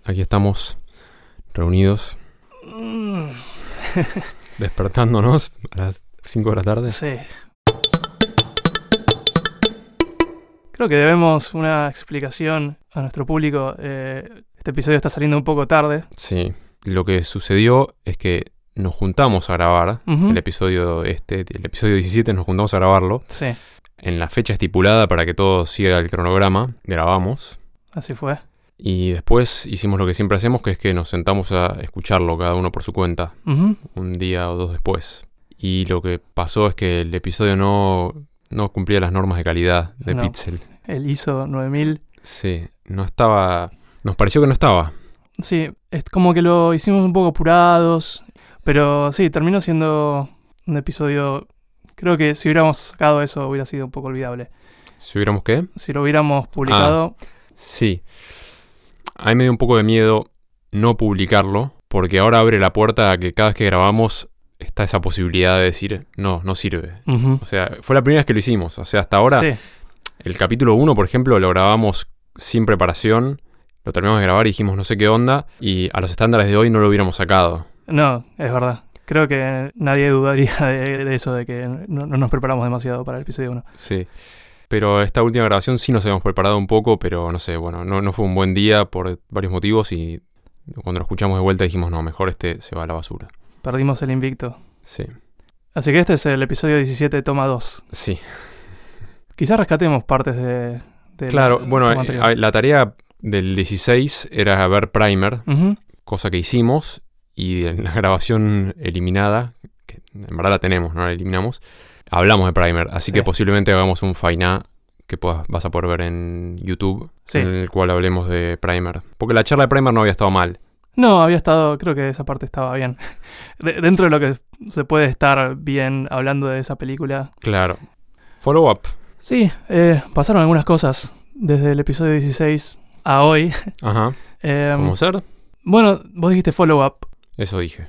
aquí estamos reunidos, despertándonos a las 5 de la tarde. Sí. Creo que debemos una explicación a nuestro público. Este episodio está saliendo un poco tarde. Sí, lo que sucedió es que nos juntamos a grabar el episodio 17, nos juntamos a grabarlo. Sí. En la fecha estipulada para que todo siga el cronograma, grabamos. Así fue. Y después hicimos lo que siempre hacemos, que es que nos sentamos a escucharlo cada uno por su cuenta, un día o dos después. Y lo que pasó es que el episodio no cumplía las normas de calidad de Pixel. El ISO 9000. Sí, no estaba. Nos pareció que no estaba. Sí, es como que lo hicimos un poco apurados. Pero sí, terminó siendo un episodio. Creo que si hubiéramos sacado eso hubiera sido un poco olvidable. ¿Si hubiéramos qué? Si lo hubiéramos publicado. Sí. A mí me dio un poco de miedo no publicarlo, porque ahora abre la puerta a que cada vez que grabamos está esa posibilidad de decir, no sirve. O sea, fue la primera vez que lo hicimos. O sea, hasta ahora, sí. El capítulo 1, por ejemplo, lo grabamos sin preparación, lo terminamos de grabar y dijimos no sé qué onda, y a los estándares de hoy no lo hubiéramos sacado. No, es verdad. Creo que nadie dudaría de eso, de que no nos preparamos demasiado para el episodio 1. Sí. Pero esta última grabación sí nos habíamos preparado un poco, pero no sé, bueno, no fue un buen día por varios motivos y cuando lo escuchamos de vuelta dijimos, no, mejor se va a la basura. Perdimos el invicto. Sí. Así que este es el episodio 17, toma 2. Sí. Quizás rescatemos partes de claro, bueno, la tarea del 16 era ver Primer, cosa que hicimos, y en la grabación eliminada, que en verdad la tenemos, no la eliminamos, hablamos de Primer, así que posiblemente hagamos un Fainá que vas a poder ver en YouTube, en el cual hablemos de Primer. Porque la charla de Primer no había estado mal. No, había estado, creo que esa parte estaba bien. Dentro de lo que se puede estar bien hablando de esa película. Claro. Follow up. Sí, pasaron algunas cosas desde el episodio 16 a hoy. Ajá. ¿Cómo ser? Bueno, vos dijiste follow up. Eso dije.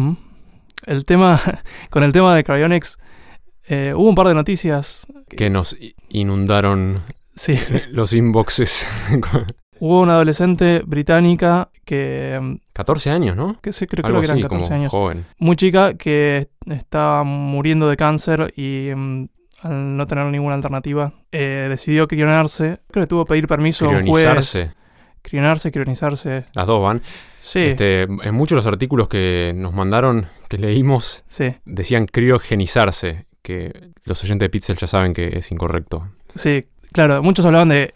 Con el tema de Cryonics, hubo un par de noticias que nos inundaron los inboxes. Hubo una adolescente británica que... 14 años, ¿no? Que sí, creo que eran 14 años. Joven. Muy chica, que estaba muriendo de cáncer y al no tener ninguna alternativa, decidió crionarse. Creo que tuvo que pedir permiso a un juez. Crionizarse. Las dos van. Sí. En muchos de los artículos que nos mandaron, que leímos, decían criogenizarse, que los oyentes de Pixel ya saben que es incorrecto. Sí, claro. Muchos hablaban de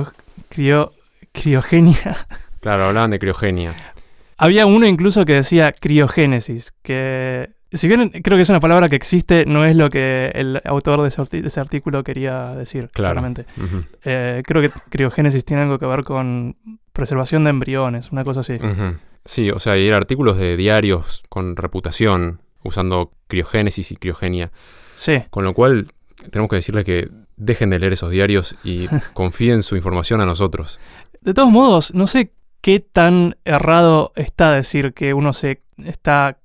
criogenia. Claro, hablaban de criogenia. Había uno incluso que decía criogénesis, que si bien creo que es una palabra que existe, no es lo que el autor de ese artículo quería decir, claramente. Creo que criogénesis tiene algo que ver con preservación de embriones, una cosa así. Sí, o sea, y eran artículos de diarios con reputación, usando criogénesis y criogenia. Sí. Con lo cual, tenemos que decirles que dejen de leer esos diarios y confíen su información a nosotros. De todos modos, no sé qué tan errado está decir que uno se está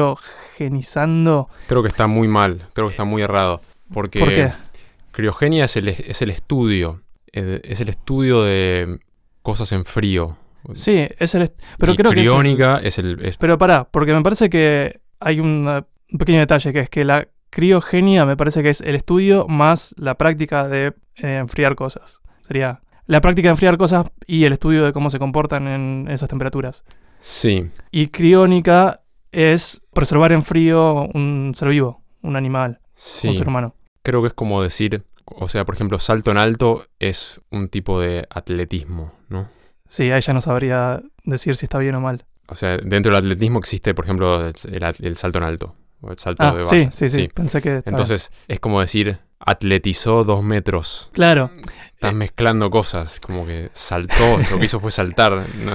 criogenizando. Creo que está muy mal, creo que está muy errado. Porque ¿por qué? Criogenia es el estudio. Es el estudio de cosas en frío. Sí, es el... Pero creo criónica que es el... Pero pará, porque me parece que hay un pequeño detalle, que es que la criogenia me parece que es el estudio más la práctica de enfriar cosas. Sería la práctica de enfriar cosas y el estudio de cómo se comportan en esas temperaturas. Sí. Y criónica es preservar en frío un ser vivo, un animal, un ser humano. Creo que es como decir, o sea, por ejemplo, salto en alto es un tipo de atletismo, ¿no? Sí, ahí ya no sabría decir si está bien o mal. O sea, dentro del atletismo existe, por ejemplo, el salto en alto. O el salto de valla. Sí. Pensé que... Entonces, es como decir, atletizó 2 metros. Claro. Estás mezclando cosas, como que saltó, lo que hizo fue saltar.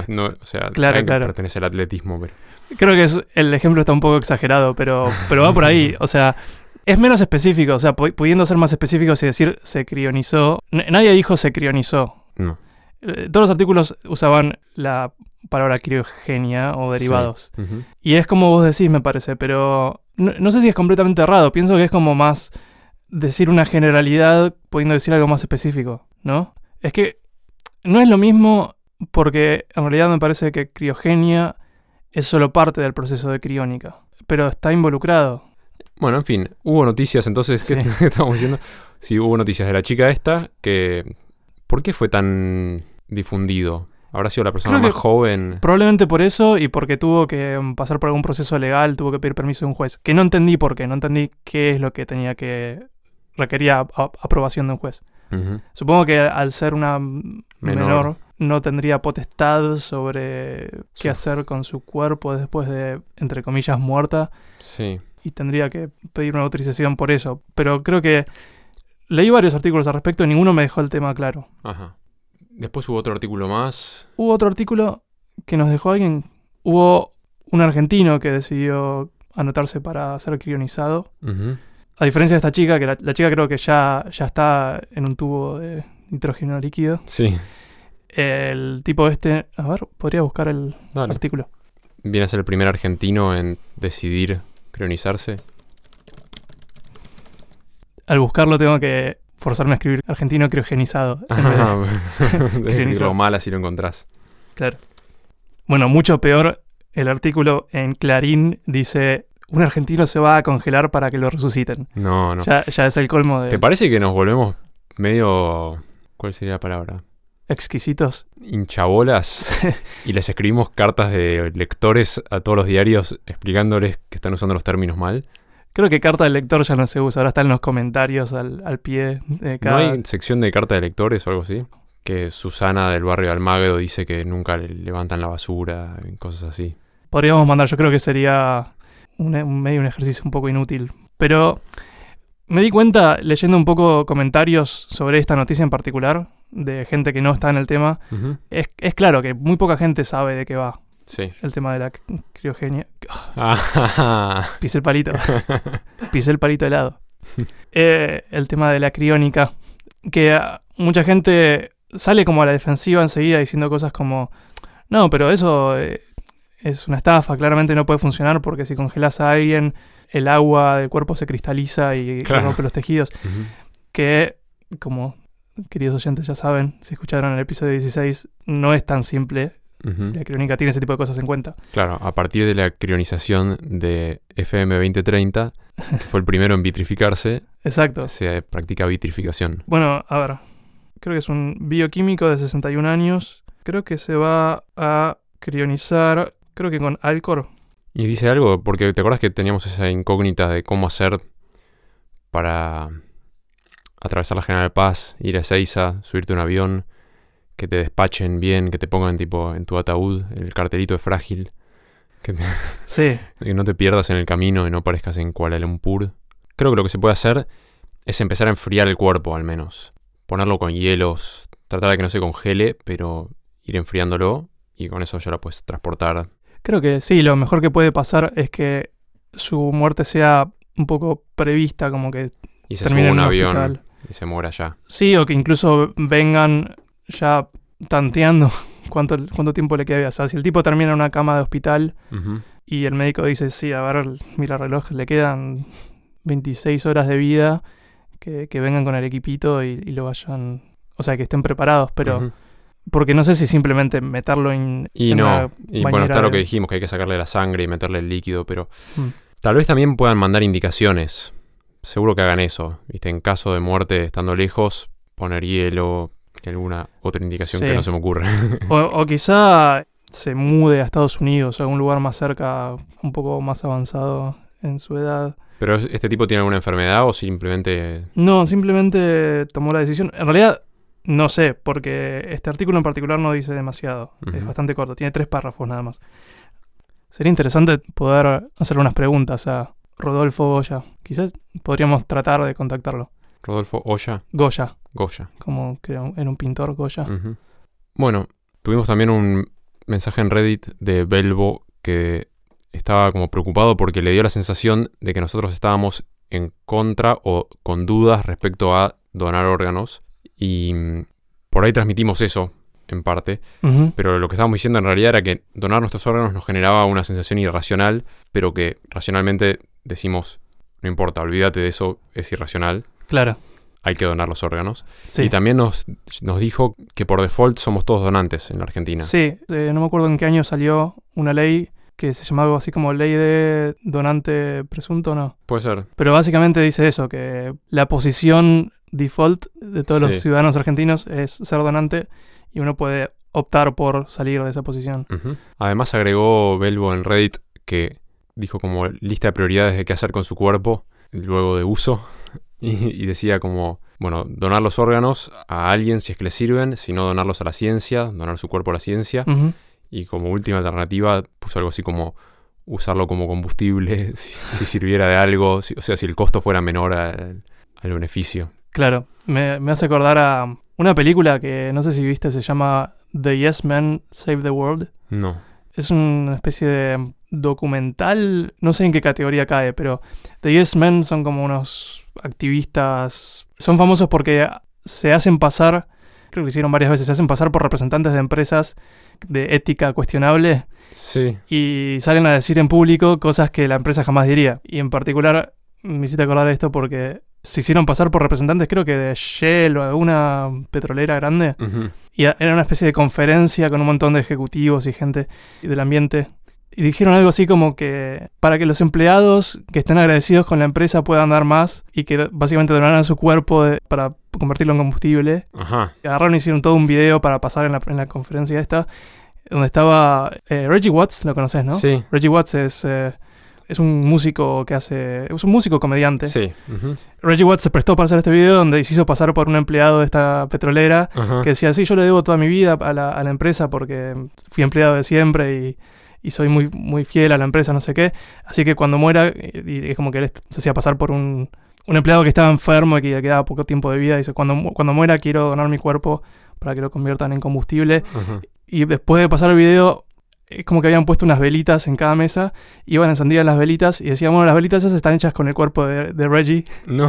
O sea, claro. pertenece al atletismo. Pero... Creo que el ejemplo está un poco exagerado, pero va por ahí. O sea, es menos específico. O sea, pudiendo ser más específicos y decir se crionizó. Nadie dijo se crionizó. No. Todos los artículos usaban la palabra criogenia o derivados. Sí. Y es como vos decís, me parece, pero no sé si es completamente errado. Pienso que es como más decir una generalidad pudiendo decir algo más específico, ¿no? Es que no es lo mismo porque en realidad me parece que criogenia es solo parte del proceso de criónica, pero está involucrado. Bueno, en fin, hubo noticias entonces, Sí. ¿qué estamos diciendo? Sí, hubo noticias de la chica esta, que ¿por qué fue tan difundido? ¿Habrá sido la persona Creo más que joven? Probablemente por eso y porque tuvo que pasar por algún proceso legal, tuvo que pedir permiso de un juez. Que no entendí por qué, no entendí qué es lo que requería aprobación de un juez. Uh-huh. Supongo que al ser una menor no tendría potestad sobre qué hacer con su cuerpo después de, entre comillas, muerta. Sí. Y tendría que pedir una autorización por eso. Pero creo que leí varios artículos al respecto y ninguno me dejó el tema claro. Ajá. Después hubo otro artículo más. Hubo otro artículo que nos dejó alguien. Hubo un argentino que decidió anotarse para ser crionizado. Uh-huh. A diferencia de esta chica, que la chica creo que ya está en un tubo de nitrógeno líquido. Sí. El tipo este... A ver, podría buscar el artículo. Viene a ser el primer argentino en decidir crionizarse. Al buscarlo tengo que forzarme a escribir argentino criogenizado. De escribirlo mal así lo encontrás. Claro. Bueno, mucho peor, el artículo en Clarín dice: un argentino se va a congelar para que lo resuciten. No. Ya es el colmo de... ¿Te parece que nos volvemos medio... ¿Cuál sería la palabra? Exquisitos. Hinchabolas. Y les escribimos cartas de lectores a todos los diarios explicándoles que están usando los términos mal. Creo que carta del lector ya no se usa, ahora está en los comentarios al pie de cada... ¿No hay sección de carta de lectores o algo así? Que Susana del barrio de Almagro dice que nunca le levantan la basura y cosas así. Podríamos mandar, yo creo que sería un ejercicio un poco inútil. Pero me di cuenta, leyendo un poco comentarios sobre esta noticia en particular, de gente que no está en el tema, Uh-huh. es claro que muy poca gente sabe de qué va. Sí. El tema de la criogenia. Ah. Pisé el palito. Pisé el palito helado. El tema de la criónica. Que mucha gente sale como a la defensiva enseguida diciendo cosas como: no, pero eso es una estafa, claramente no puede funcionar porque si congelas a alguien, el agua del cuerpo se cristaliza y rompe los tejidos. Uh-huh. Que, como queridos oyentes ya saben, si escucharon el episodio 16, no es tan simple. Uh-huh. La criónica tiene ese tipo de cosas en cuenta. Claro, a partir de la crionización de FM 2030, que fue el primero en vitrificarse, Exacto. se practica vitrificación. Bueno, a ver, creo que es un bioquímico de 61 años. Creo que se va a crionizar, creo que con Alcor. Y dice algo, porque te acuerdas que teníamos esa incógnita de cómo hacer para atravesar la General Paz, ir a Ezeiza, subirte a un avión, que te despachen bien, que te pongan tipo en tu ataúd el cartelito de frágil, Sí. que no te pierdas en el camino y no parezcas en Kuala Lumpur. Creo que lo que se puede hacer es empezar a enfriar el cuerpo al menos, ponerlo con hielos, tratar de que no se congele, pero ir enfriándolo y con eso ya lo puedes transportar. Creo que sí, lo mejor que puede pasar es que su muerte sea un poco prevista, como que Y se termine sube en un un avión hospital. y se muera ya. Sí, o que incluso vengan ya tanteando cuánto tiempo le queda. O sea, si el tipo termina en una cama de hospital Uh-huh. y el médico dice: sí, a ver, mira el reloj, le quedan 26 horas de vida, que vengan con el equipito y lo vayan... O sea, que estén preparados, pero... Uh-huh. Porque no sé si simplemente meterlo en una Y bueno, bañera está lo que de- dijimos, que hay que sacarle la sangre y meterle el líquido, pero Mm. tal vez también puedan mandar indicaciones. Seguro que hagan eso, ¿viste? En caso de muerte estando lejos, poner hielo, alguna otra indicación Sí. que no se me ocurre. O quizá se mude a Estados Unidos, a algún lugar más cerca, un poco más avanzado en su edad. Pero ¿este tipo tiene alguna enfermedad o simplemente...? No, simplemente tomó la decisión. En realidad, no sé, porque este artículo en particular no dice demasiado. Ujú. Es bastante corto, tiene 3 párrafos nada más. Sería interesante poder hacer unas preguntas a Rodolfo Goya. Quizás podríamos tratar de contactarlo. Rodolfo Goya. Goya, Goya. como creo era un pintor, Goya. Ujú. Bueno, tuvimos también un mensaje en Reddit de Belbo que estaba como preocupado porque le dio la sensación de que nosotros estábamos en contra o con dudas respecto a donar órganos. Y por ahí transmitimos eso, en parte. Ujú. Pero lo que estábamos diciendo en realidad era que donar nuestros órganos nos generaba una sensación irracional, pero que racionalmente decimos, no importa, olvídate de eso, es irracional. Claro. hay que donar los órganos. Sí. Y también nos dijo que por default somos todos donantes en la Argentina. Sí, no me acuerdo en qué año salió una ley que se llamaba algo así como ley de donante presunto, ¿no? Puede ser. Pero básicamente dice eso, que la posición default de todos los ciudadanos argentinos es ser donante y uno puede optar por salir de esa posición. Uh-huh. Además agregó Belbo en Reddit que dijo como lista de prioridades de qué hacer con su cuerpo luego de uso y decía como, bueno, donar los órganos a alguien si es que le sirven, si no donarlos a la ciencia, donar su cuerpo a la ciencia. Uh-huh. Y como última alternativa puso algo así como usarlo como combustible si sirviera de algo, o sea, si el costo fuera menor al beneficio. Claro, me hace acordar a una película que no sé si viste, se llama The Yes Men Save the World. No. Es una especie de documental, no sé en qué categoría cae, pero The Yes Men son como unos activistas, son famosos porque se hacen pasar, creo que lo hicieron varias veces, se hacen pasar por representantes de empresas de ética cuestionable. Sí. Y salen a decir en público cosas que la empresa jamás diría. Y en particular me hiciste acordar de esto porque se hicieron pasar por representantes, creo que de Shell o de una petrolera grande. Uh-huh. Y era una especie de conferencia con un montón de ejecutivos y gente del ambiente. Y dijeron algo así como que para que los empleados que estén agradecidos con la empresa puedan dar más y que básicamente donaran su cuerpo para convertirlo en combustible. Ajá. Agarraron y hicieron todo un video para pasar en la conferencia esta, donde estaba Reggie Watts, lo conoces, ¿no? Sí. Reggie Watts es un músico es un músico comediante. Sí. Uh-huh. Reggie Watts se prestó para hacer este video donde se hizo pasar por un empleado de esta petrolera. Uh-huh. Que decía, sí, yo le debo toda mi vida a la empresa porque fui empleado de siempre y soy muy, muy fiel a la empresa, no sé qué. Así que cuando muera, y es como que él se hacía pasar por un empleado que estaba enfermo y que le quedaba poco tiempo de vida. Dice, cuando muera quiero donar mi cuerpo para que lo conviertan en combustible. Uh-huh. Y después de pasar el video, es como que habían puesto unas velitas en cada mesa, iban encendidas las velitas y decían, bueno, las velitas esas están hechas con el cuerpo de Reggie. No.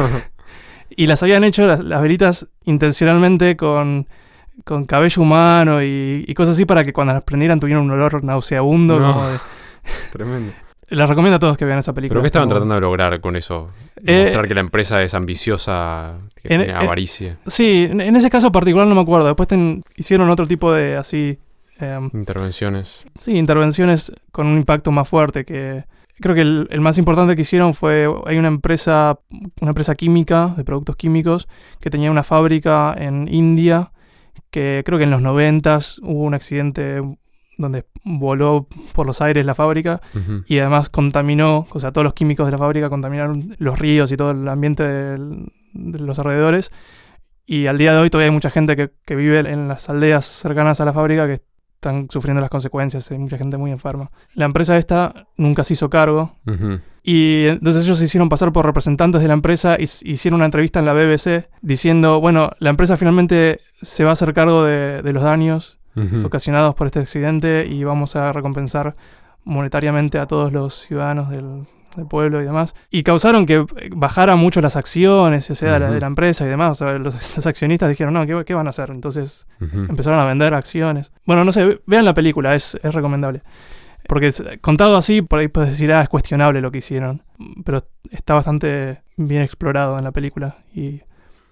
Y las habían hecho las velitas intencionalmente con cabello humano y cosas así para que cuando las prendieran tuvieran un olor nauseabundo. No. Como de... Tremendo. Les recomiendo a todos que vean esa película. ¿Pero qué estaban tratando de lograr con eso? Mostrar que la empresa es ambiciosa, que tiene avaricia. Sí, en ese caso particular no me acuerdo. Después hicieron otro tipo de así... intervenciones. Sí, intervenciones con un impacto más fuerte. Que creo que el más importante que hicieron hay una empresa química, de productos químicos, que tenía una fábrica en India, que creo que en los 90s hubo un accidente donde voló por los aires la fábrica. Uh-huh. Y además contaminó, o sea, todos los químicos de la fábrica contaminaron los ríos y todo el ambiente de los alrededores. Y al día de hoy todavía hay mucha gente que vive en las aldeas cercanas a la fábrica que están sufriendo las consecuencias. Hay mucha gente muy enferma. La empresa esta nunca se hizo cargo. Uh-huh. Y entonces ellos se hicieron pasar por representantes de la empresa y hicieron una entrevista en la BBC diciendo, bueno, la empresa finalmente se va a hacer cargo de los daños uh-huh. ocasionados por este accidente y vamos a recompensar monetariamente a todos los ciudadanos del pueblo y demás. Y causaron que bajaran mucho las acciones, o sea, uh-huh. de la empresa y demás. O sea, los accionistas dijeron, no, ¿qué van a hacer? Entonces uh-huh. empezaron a vender acciones. Bueno, no sé, vean la película, es recomendable. Porque contado así, por ahí puedes decir, es cuestionable lo que hicieron. Pero está bastante bien explorado en la película. Y...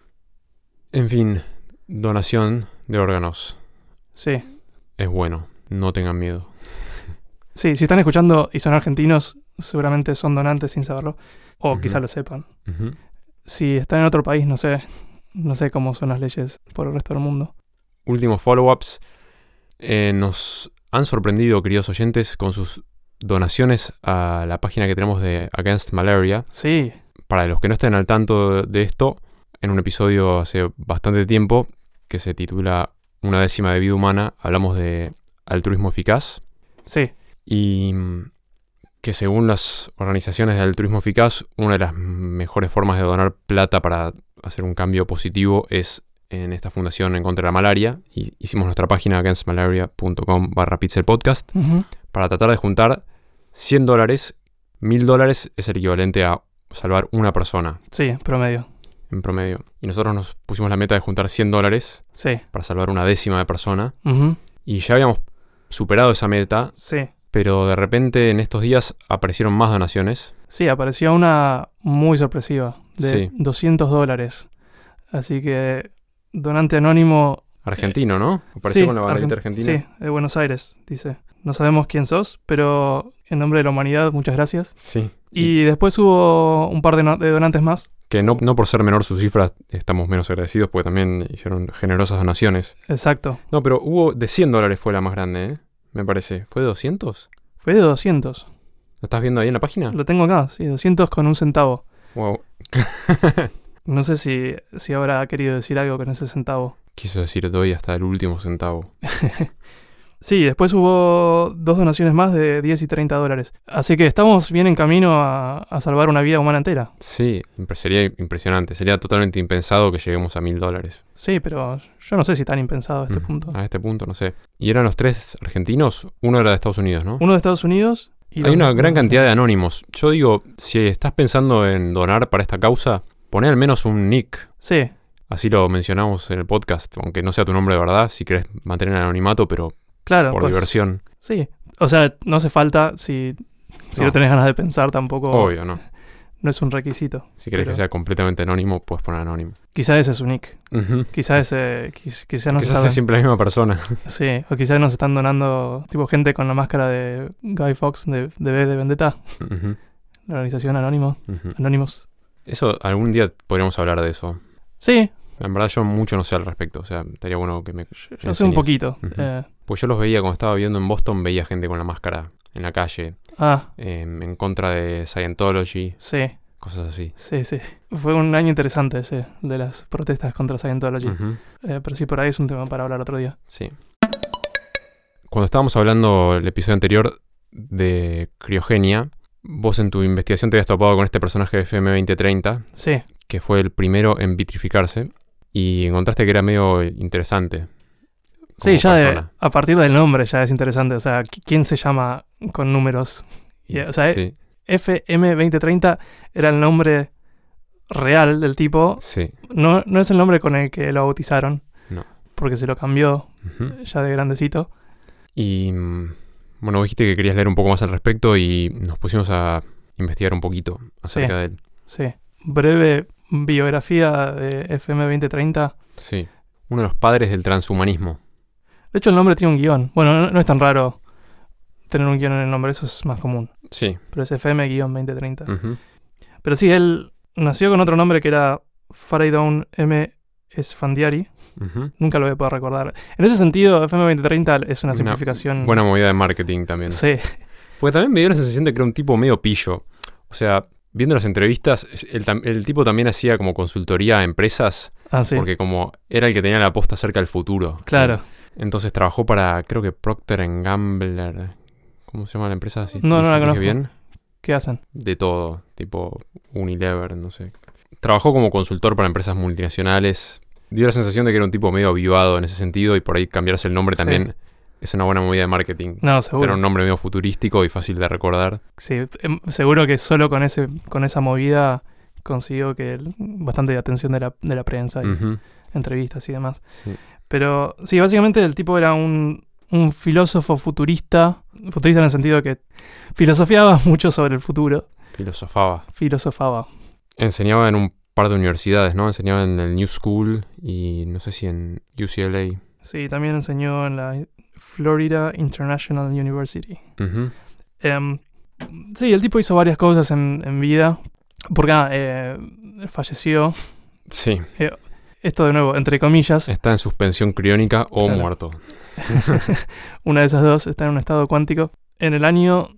En fin, donación de órganos. Sí. Es bueno, no tengan miedo. Sí, si están escuchando y son argentinos, seguramente son donantes sin saberlo. O uh-huh. quizá lo sepan. Uh-huh. Si están en otro país, no sé cómo son las leyes por el resto del mundo. Últimos follow-ups. Nos han sorprendido, queridos oyentes, con sus donaciones a la página que tenemos de Against Malaria. Sí. Para los que no estén al tanto de esto, en un episodio hace bastante tiempo, que se titula Una décima de vida humana, hablamos de altruismo eficaz. Sí. Y que según las organizaciones de altruismo eficaz, una de las mejores formas de donar plata para hacer un cambio positivo es en esta fundación en contra de la malaria. Y hicimos nuestra página againstmalaria.com/pixelpodcast uh-huh. para tratar de juntar $100. $1,000 es el equivalente a salvar una persona. Sí, promedio. En promedio. Y nosotros nos pusimos la meta de juntar $100 sí. para salvar una décima de persona. Uh-huh. Y ya habíamos superado esa meta. Sí. Pero de repente en estos días aparecieron más donaciones. Sí, apareció una muy sorpresiva de $200. Así que donante anónimo... Argentino, ¿no? Apareció con la banderita argentina. Sí, de Buenos Aires, dice. No sabemos quién sos, pero en nombre de la humanidad, muchas gracias. Sí. Y después hubo un par de donantes más. Que no por ser menor su cifra estamos menos agradecidos, porque también hicieron generosas donaciones. Exacto. No, pero hubo de $100 fue la más grande, ¿eh? Me parece. ¿Fue de 200? Fue de 200. ¿Lo estás viendo ahí en la página? Lo tengo acá, sí, 200 con un centavo. Wow. No sé si habrá querido decir algo con ese centavo. Quiso decir, doy hasta el último centavo. Sí, después hubo 2 donaciones más de $10 y $30. Así que estamos bien en camino a salvar una vida humana entera. Sí, sería impresionante. Sería totalmente impensado que lleguemos a $1,000. Sí, pero yo no sé si tan impensado a este punto. A este punto, no sé. ¿Y eran los 3 argentinos? Uno era de Estados Unidos, ¿no? Uno de Estados Unidos. Y hay una gran cantidad de anónimos. Yo digo, si estás pensando en donar para esta causa, poné al menos un nick. Sí. Así lo mencionamos en el podcast, aunque no sea tu nombre de verdad, si querés mantener el anonimato, pero claro, por diversión. Sí, o sea, no hace falta si no tenés ganas de pensar tampoco. Obvio, no. No es un requisito. Si querés que sea completamente anónimo, puedes poner anónimo. Quizá ese es su nick. Uh-huh. Quizás es siempre la misma persona. Sí, o quizás nos están donando tipo gente con la máscara de Guy Fawkes de V de Vendetta. Uh-huh. La organización Anónimos. Uh-huh. Anónimos. Eso, algún día podríamos hablar de eso. Sí. En verdad yo mucho no sé al respecto. O sea, estaría bueno que me Yo sé un poquito. Uh-huh. Pues yo los veía cuando estaba viviendo en Boston, veía gente con la máscara en la calle. En contra de Scientology. Sí. Cosas así. Sí, sí. Fue un año interesante ese, de las protestas contra Scientology. Uh-huh. Pero sí, por ahí es un tema para hablar otro día. Sí. Cuando estábamos hablando el episodio anterior de criogenia, vos en tu investigación te habías topado con este personaje de FM2030. Sí. Que fue el primero en vitrificarse. Y encontraste que era medio interesante. Sí, ya a partir del nombre ya es interesante. O sea, ¿quién se llama con números? O sea, sí. FM2030 era el nombre real del tipo. Sí. No es el nombre con el que lo bautizaron. No. Porque se lo cambió ya de grandecito. Y bueno, dijiste que querías leer un poco más al respecto y nos pusimos a investigar un poquito acerca de él. Sí. Breve biografía de FM2030. Sí. Uno de los padres del transhumanismo. De hecho, el nombre tiene un guión. Bueno, no es tan raro tener un guión en el nombre, eso es más común. Sí. Pero es FM-2030. Uh-huh. Pero sí, él nació con otro nombre que era Faridun M. Esfandiari. Uh-huh. Nunca lo voy a poder recordar. En ese sentido, FM2030 es una simplificación. Buena movida de marketing también. Sí. Porque también me dio la sensación de que era un tipo medio pillo. O sea, viendo las entrevistas, el tipo también hacía como consultoría a empresas. Ah, sí. Porque como era el que tenía la posta acerca del futuro. Claro. Entonces trabajó para, creo que Procter & Gamble. ¿Cómo se llama la empresa? ¿Sí? No la conozco. Bien? ¿Qué hacen? De todo, tipo Unilever, no sé. Trabajó como consultor para empresas multinacionales. Dio la sensación de que era un tipo medio avivado en ese sentido y por ahí cambiarse el nombre también es una buena movida de marketing. No, seguro. Pero un nombre medio futurístico y fácil de recordar. Sí, seguro que solo con esa movida consiguió que bastante atención de la prensa y entrevistas y demás. Sí. Pero sí, básicamente el tipo era un filósofo futurista en el sentido que filosofiaba mucho sobre el futuro. Filosofaba. Enseñaba en un par de universidades, ¿no? Enseñaba en el New School y no sé si en UCLA. Sí, también enseñó en la Florida International University. Uh-huh. Sí, el tipo hizo varias cosas en vida. Porque falleció. Sí. Esto de nuevo, entre comillas. Está en suspensión criónica o muerto. Una de esas dos está en un estado cuántico. En el año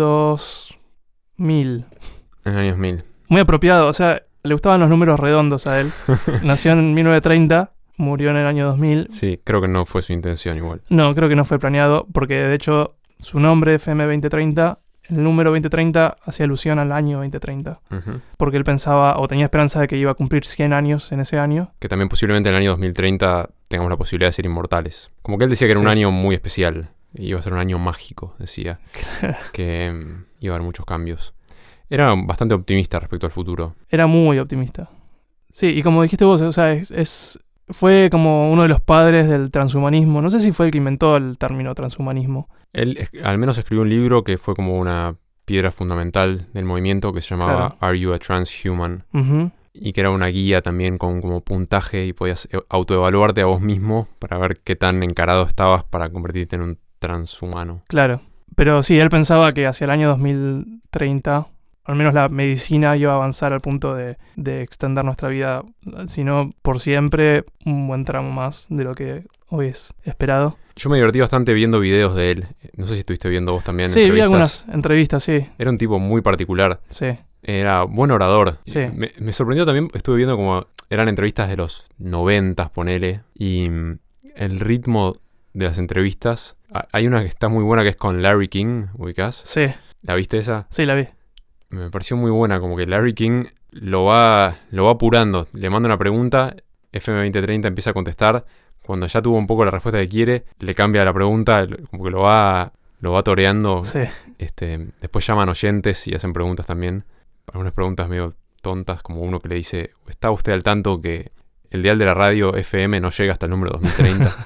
2000. En el año 2000. Muy apropiado, o sea, le gustaban los números redondos a él. Nació en 1930, murió en el año 2000. Sí, creo que no fue su intención igual. No, creo que no fue planeado, porque de hecho su nombre FM2030, el número 2030 hacía alusión al año 2030. Uh-huh. Porque él pensaba, o tenía esperanza de que iba a cumplir 100 años en ese año. Que también posiblemente en el año 2030 tengamos la posibilidad de ser inmortales. Como que él decía que era un año muy especial. Iba a ser un año mágico, decía. Que iba a haber muchos cambios. Era bastante optimista respecto al futuro. Era muy optimista. Sí, y como dijiste vos, o sea, fue como uno de los padres del transhumanismo. No sé si fue el que inventó el término transhumanismo. Él al menos escribió un libro que fue como una piedra fundamental del movimiento que se llamaba Are You a Transhuman? Uh-huh. y que era una guía también con como puntaje y podías autoevaluarte a vos mismo para ver qué tan encarado estabas para convertirte en un transhumano. Claro, pero sí, él pensaba que hacia el año 2030, al menos la medicina iba a avanzar al punto de extender nuestra vida, si no por siempre, un buen tramo más de lo que hoy es esperado. Yo me divertí bastante viendo videos de él. No sé si estuviste viendo vos también. Sí, vi algunas entrevistas, sí. Era un tipo muy particular. Sí. Era buen orador. Sí. Me sorprendió también, estuve viendo como eran entrevistas de los 90, ponele, y el ritmo de las entrevistas. Hay una que está muy buena que es con Larry King, ¿ubicás? Sí. ¿La viste esa? Sí, la vi. Me pareció muy buena, como que Larry King lo va apurando. Le manda una pregunta, FM 2030 empieza a contestar. Cuando ya tuvo un poco la respuesta que quiere, le cambia la pregunta, como que lo va toreando. Sí. Después llaman oyentes y hacen preguntas también. Algunas preguntas medio tontas, como uno que le dice, ¿está usted al tanto que el dial de la radio FM no llega hasta el número 2030?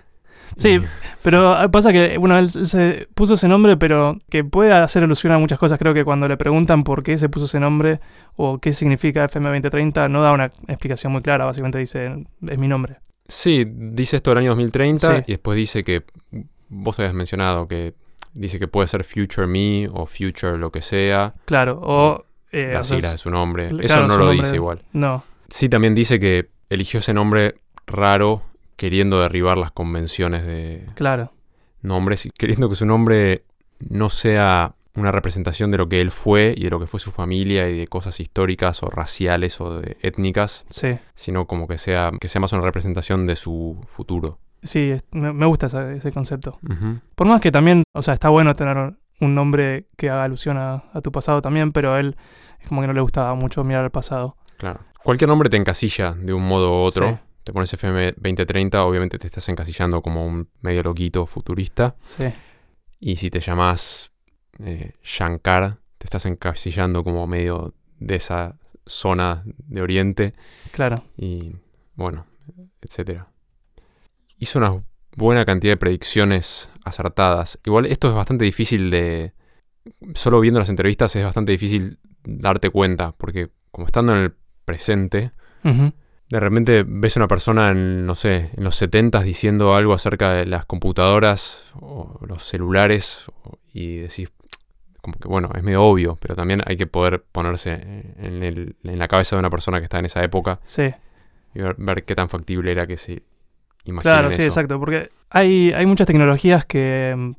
Sí, pero pasa que, bueno, él se puso ese nombre, pero que puede hacer alusión a muchas cosas. Creo que cuando le preguntan por qué se puso ese nombre o qué significa FM 2030, no da una explicación muy clara. Básicamente dice, es mi nombre. Sí, dice esto del año 2030 sí. Y después dice que, vos habías mencionado, que dice que puede ser Future Me o Future lo que sea. Claro, o... las siglas de su nombre. Claro, eso no lo dice igual. No. Sí, también dice que eligió ese nombre raro queriendo derribar las convenciones de nombres y queriendo que su nombre no sea una representación de lo que él fue y de lo que fue su familia y de cosas históricas o raciales o étnicas, sí, sino como que sea más una representación de su futuro. Sí, me gusta ese concepto. Uh-huh. Por más que también, o sea, está bueno tener un nombre que haga alusión a tu pasado también, pero a él es como que no le gustaba mucho mirar al pasado. Claro. Cualquier nombre te encasilla de un modo u otro. Sí. Te pones FM 2030, obviamente te estás encasillando como un medio loquito futurista. Sí. Y si te llamas Shankar, te estás encasillando como medio de esa zona de Oriente. Claro. Y bueno, etcétera. Hizo una buena cantidad de predicciones acertadas. Igual esto es bastante difícil de... Solo viendo las entrevistas es bastante difícil darte cuenta, porque como estando en el presente... Uh-huh. De repente ves a una persona en los 70s diciendo algo acerca de las computadoras o los celulares y decís, como que bueno, es medio obvio, pero también hay que poder ponerse en la cabeza de una persona que está en esa época. Sí. Y ver qué tan factible era que se imaginen Claro, eso. sí, exacto, porque hay muchas tecnologías que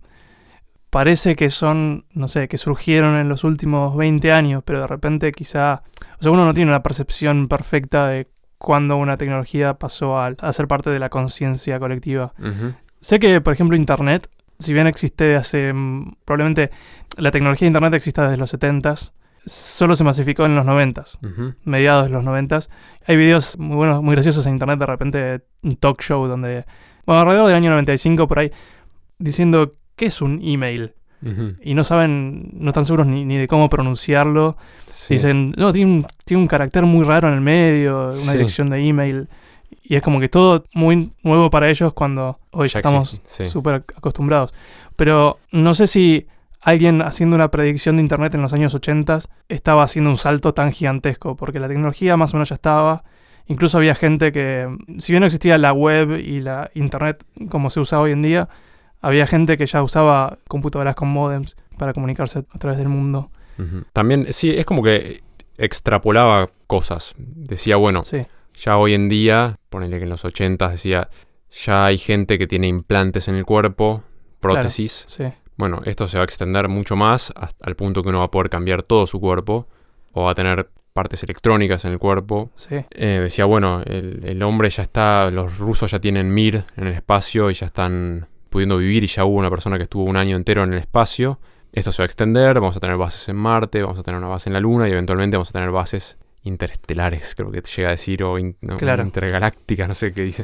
parece que son, no sé, que surgieron en los últimos 20 años, pero de repente quizá, o sea, uno no tiene una percepción perfecta de cuando una tecnología pasó a ser parte de la conciencia colectiva. Uh-huh. Sé que, por ejemplo, Internet, si bien existe hace... probablemente la tecnología de Internet existe desde los 70s, solo se masificó en los 90s, uh-huh. mediados de los 90s. Hay videos muy buenos, muy graciosos en Internet, de repente un talk show donde... Bueno, alrededor del año 95, por ahí, diciendo ¿qué es un email? Uh-huh. Y no están seguros ni de cómo pronunciarlo. Sí. Dicen, no, tiene un carácter muy raro en el medio, una dirección de email. Y es como que todo muy nuevo para ellos cuando hoy ya estamos súper acostumbrados. Pero no sé si alguien haciendo una predicción de Internet en los años 80 estaba haciendo un salto tan gigantesco, porque la tecnología más o menos ya estaba. Incluso había gente que, si bien no existía la web y la Internet como se usa hoy en día, había gente que ya usaba computadoras con módems para comunicarse a través del mundo. Uh-huh. También, sí, es como que extrapolaba cosas. Decía, bueno, ya hoy en día, ponele que en los 80 decía, ya hay gente que tiene implantes en el cuerpo, prótesis. Claro, sí. Bueno, esto se va a extender mucho más hasta el punto que uno va a poder cambiar todo su cuerpo o va a tener partes electrónicas en el cuerpo. Sí. Decía, bueno, el hombre ya está, los rusos ya tienen Mir en el espacio y ya están pudiendo vivir y ya hubo una persona que estuvo un año entero en el espacio. Esto se va a extender, vamos a tener bases en Marte, vamos a tener una base en la Luna y eventualmente vamos a tener bases interestelares, creo que llega a decir, o claro, intergalácticas, no sé qué dice.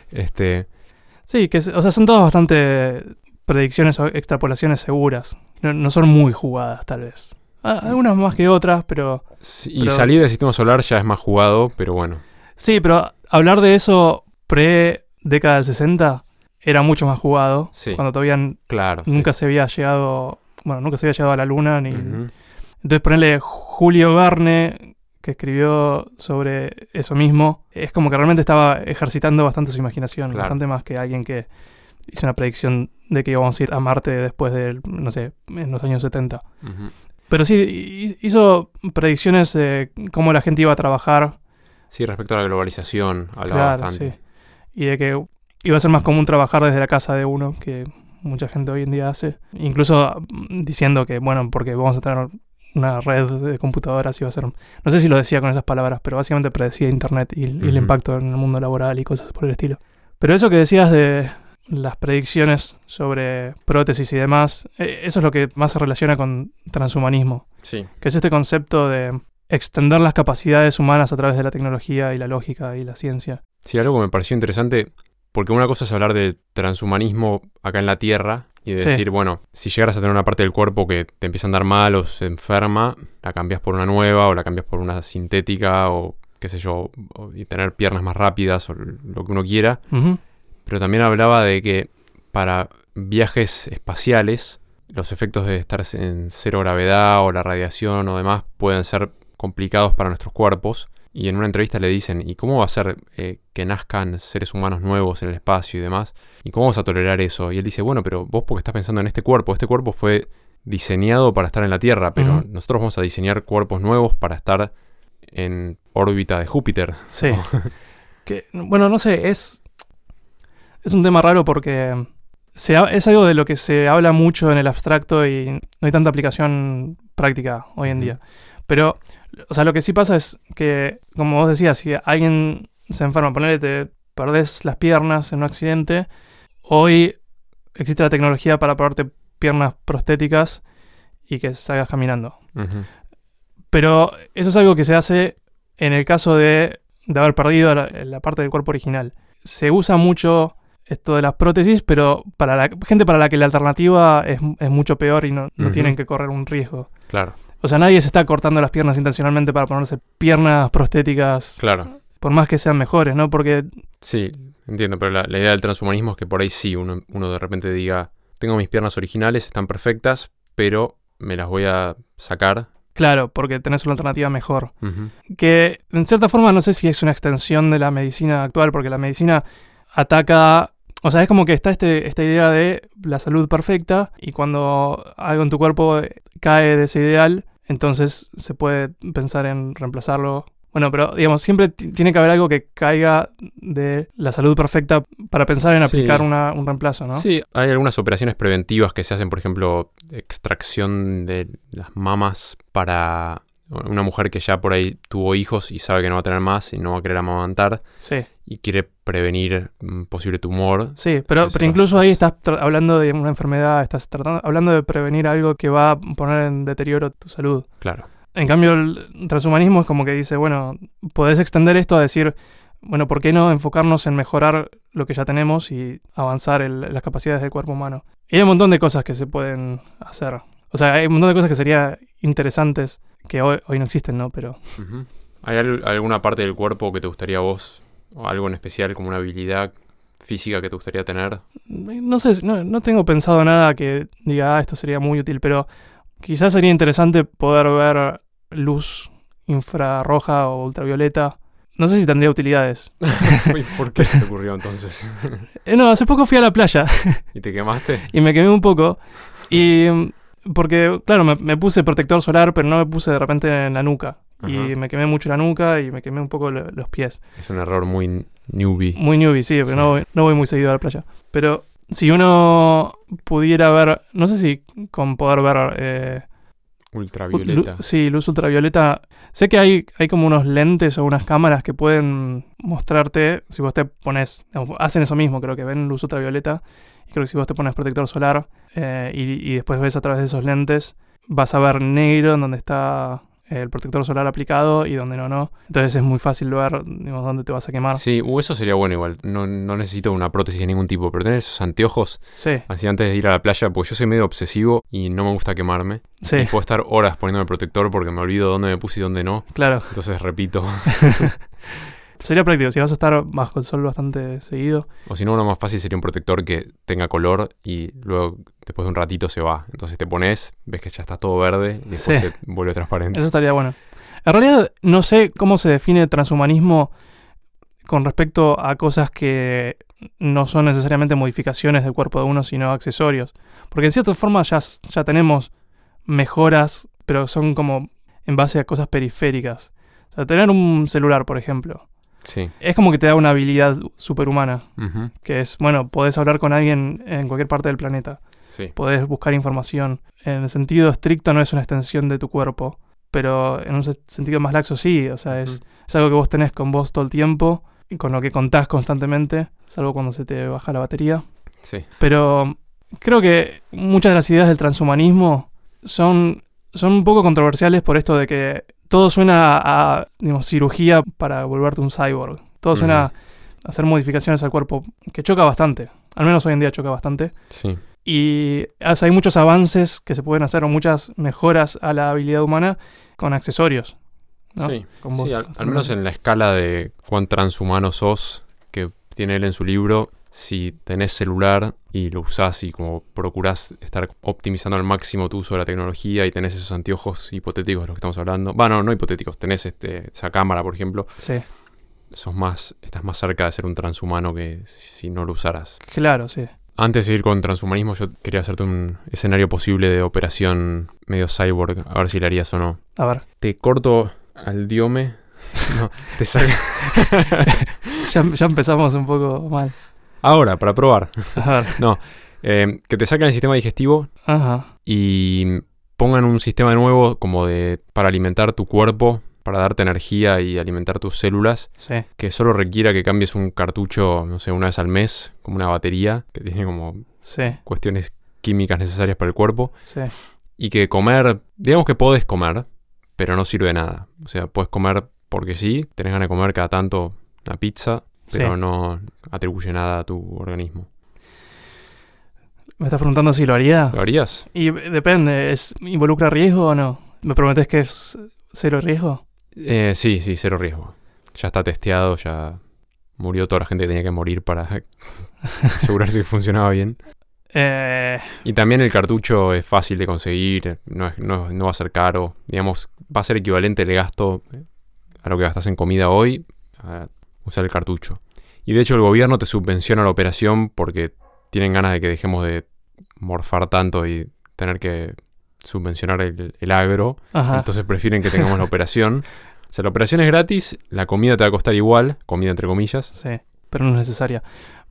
Sí, o sea, son todas bastante predicciones o extrapolaciones seguras. No son muy jugadas, tal vez. Algunas más que otras, pero... Sí, y salir del sistema solar ya es más jugado, pero bueno. Sí, pero hablar de eso pre-década del 60... era mucho más jugado, cuando todavía nunca se había llegado a la Luna. Uh-huh. Entonces ponerle Julio Verne, que que escribió sobre eso mismo, es como que realmente estaba ejercitando bastante su imaginación, bastante más que alguien que hizo una predicción de que íbamos a ir a Marte después de, no sé, en los años 70. Uh-huh. Pero sí, hizo predicciones de cómo la gente iba a trabajar. Sí, respecto a la globalización, hablaba bastante. Sí. Y de que iba a ser más común trabajar desde la casa de uno, que mucha gente hoy en día hace. Incluso diciendo que, bueno, porque vamos a tener una red de computadoras, iba a ser... No sé si lo decía con esas palabras, pero básicamente predecía Internet y el impacto en el mundo laboral y cosas por el estilo. Pero eso que decías de las predicciones sobre prótesis y demás, eso es lo que más se relaciona con transhumanismo. Sí. Que es este concepto de extender las capacidades humanas a través de la tecnología y la lógica y la ciencia. Sí, algo que me pareció interesante, porque una cosa es hablar de transhumanismo acá en la Tierra y de decir, bueno, si llegaras a tener una parte del cuerpo que te empieza a andar mal o se enferma, la cambias por una nueva o la cambias por una sintética o qué sé yo, y tener piernas más rápidas o lo que uno quiera. Uh-huh. Pero también hablaba de que para viajes espaciales los efectos de estar en cero gravedad o la radiación o demás pueden ser complicados para nuestros cuerpos. Y en una entrevista le dicen, ¿y cómo va a ser que nazcan seres humanos nuevos en el espacio y demás? ¿Y cómo vamos a tolerar eso? Y él dice, bueno, pero vos porque estás pensando en este cuerpo fue diseñado para estar en la Tierra, pero nosotros vamos a diseñar cuerpos nuevos para estar en órbita de Júpiter. Sí. Que, bueno, no sé, es un tema raro porque es algo de lo que se habla mucho en el abstracto y no hay tanta aplicación práctica hoy en día. Pero, o sea, lo que sí pasa es que, como vos decías, si alguien se enferma, ponele, te perdés las piernas en un accidente, hoy existe la tecnología para ponerte piernas prostéticas y que salgas caminando. Uh-huh. Pero eso es algo que se hace en el caso de haber perdido la parte del cuerpo original. Se usa mucho esto de las prótesis, pero para la gente para la que la alternativa es mucho peor y no tienen que correr un riesgo. Claro. O sea, nadie se está cortando las piernas intencionalmente para ponerse piernas prostéticas. Claro. Por más que sean mejores, ¿no? Porque... Sí, entiendo, pero la idea del transhumanismo es que por ahí sí, uno de repente diga, tengo mis piernas originales, están perfectas, pero me las voy a sacar. Claro, porque tenés una alternativa mejor. Uh-huh. Que, en cierta forma, no sé si es una extensión de la medicina actual, porque la medicina ataca... O sea, es como que está esta idea de la salud perfecta y cuando algo en tu cuerpo cae de ese ideal, entonces se puede pensar en reemplazarlo. Bueno, pero digamos, siempre tiene que haber algo que caiga de la salud perfecta para pensar en aplicar un reemplazo, ¿no? Sí, hay algunas operaciones preventivas que se hacen, por ejemplo, extracción de las mamas para una mujer que ya por ahí tuvo hijos y sabe que no va a tener más y no va a querer amamantar. Sí. Y quiere prevenir un posible tumor. Sí, pero incluso ahí estás hablando de una enfermedad, estás hablando de prevenir algo que va a poner en deterioro tu salud. Claro. En cambio, el transhumanismo es como que dice, bueno, podés extender esto a decir, bueno, ¿por qué no enfocarnos en mejorar lo que ya tenemos y avanzar en las capacidades del cuerpo humano? Y hay un montón de cosas que se pueden hacer. O sea, hay un montón de cosas que serían interesantes que hoy no existen, ¿no? Pero... Uh-huh. ¿Hay alguna parte del cuerpo que te gustaría a vos, o algo en especial, como una habilidad física que te gustaría tener? No sé, no tengo pensado nada que diga, esto sería muy útil, pero quizás sería interesante poder ver luz infrarroja o ultravioleta. No sé si tendría utilidades. ¿Por qué se te ocurrió entonces? No, hace poco fui a la playa. ¿Y te quemaste? Y me quemé un poco. Y porque, claro, me puse protector solar, pero no me puse de repente en la nuca. Ajá. Y me quemé mucho la nuca y me quemé un poco los pies. Es un error muy newbie. Muy newbie, sí, pero sí. No voy muy seguido a la playa. Pero si uno pudiera ver, no sé si con poder ver... ultravioleta. Sí, luz ultravioleta. Sé que hay como unos lentes o unas cámaras que pueden mostrarte, si vos te pones, hacen eso mismo, creo que ven luz ultravioleta. Y creo que si vos te pones protector solar y después ves a través de esos lentes, vas a ver negro en donde está el protector solar aplicado y donde no. Entonces es muy fácil ver, digamos, dónde te vas a quemar. Sí, eso sería bueno igual. No necesito una prótesis de ningún tipo, pero tener esos anteojos así antes de ir a la playa, porque yo soy medio obsesivo y no me gusta quemarme. Sí. Y puedo estar horas poniéndome protector porque me olvido dónde me puse y dónde no. Claro. Entonces repito. Sería práctico si vas a estar bajo el sol bastante seguido. O si no, uno más fácil sería un protector que tenga color y luego después de un ratito se va. Entonces te pones, ves que ya está todo verde y después se vuelve transparente. Eso estaría bueno. En realidad no sé cómo se define el transhumanismo con respecto a cosas que no son necesariamente modificaciones del cuerpo de uno, sino accesorios. Porque en cierta forma ya tenemos mejoras, pero son como en base a cosas periféricas. O sea, tener un celular, por ejemplo, sí, es como que te da una habilidad superhumana, que es, bueno, podés hablar con alguien en cualquier parte del planeta. Sí. Podés buscar información. En el sentido estricto no es una extensión de tu cuerpo, pero en un sentido más laxo sí. O sea, es algo que vos tenés con vos todo el tiempo, y con lo que contás constantemente, salvo cuando se te baja la batería. Sí. Pero creo que muchas de las ideas del transhumanismo son un poco controversiales por esto de que todo suena a digamos, cirugía para volverte un cyborg. Todo suena a hacer modificaciones al cuerpo, que choca bastante. Al menos hoy en día choca bastante. Sí. Y hay muchos avances que se pueden hacer, o muchas mejoras a la habilidad humana con accesorios, ¿no? Sí, sí, al menos en la escala de cuán transhumano sos, que tiene él en su libro. Si tenés celular y lo usás y como procurás estar optimizando al máximo tu uso de la tecnología y tenés esos anteojos hipotéticos de los que estamos hablando. Bueno, no hipotéticos, tenés esa cámara, por ejemplo. Sí. Estás más cerca de ser un transhumano que si no lo usaras. Claro, sí. Antes de ir con transhumanismo, yo quería hacerte un escenario posible de operación medio cyborg, a ver si le harías o no. A ver. Te corto al diome. No, te saca. ya empezamos un poco mal. Ahora, para probar. A ver. No, que te saquen el sistema digestivo. Ajá. Y pongan un sistema nuevo como para alimentar tu cuerpo, para darte energía y alimentar tus células. Sí. Que solo requiera que cambies un cartucho, no sé, una vez al mes, como una batería, que tiene como cuestiones químicas necesarias para el cuerpo. Sí. Y que comer, digamos que podés comer, pero no sirve de nada. O sea, puedes comer porque sí, tenés ganas de comer cada tanto una pizza, pero no atribuye nada a tu organismo. ¿Me estás preguntando si lo haría? ¿Lo harías? Y depende, ¿involucra riesgo o no? ¿Me prometés que es cero riesgo? Sí, cero riesgo. Ya está testeado, ya murió toda la gente que tenía que morir para asegurarse que funcionaba bien. Y también el cartucho es fácil de conseguir, no va a ser caro. Digamos, va a ser equivalente el gasto a lo que gastas en comida hoy, a usar el cartucho. Y de hecho el gobierno te subvenciona la operación porque tienen ganas de que dejemos de morfar tanto y tener que subvencionar el agro. Ajá. Entonces prefieren que tengamos la operación. O sea, la operación es gratis, la comida te va a costar igual, comida entre comillas. Sí, pero no es necesaria.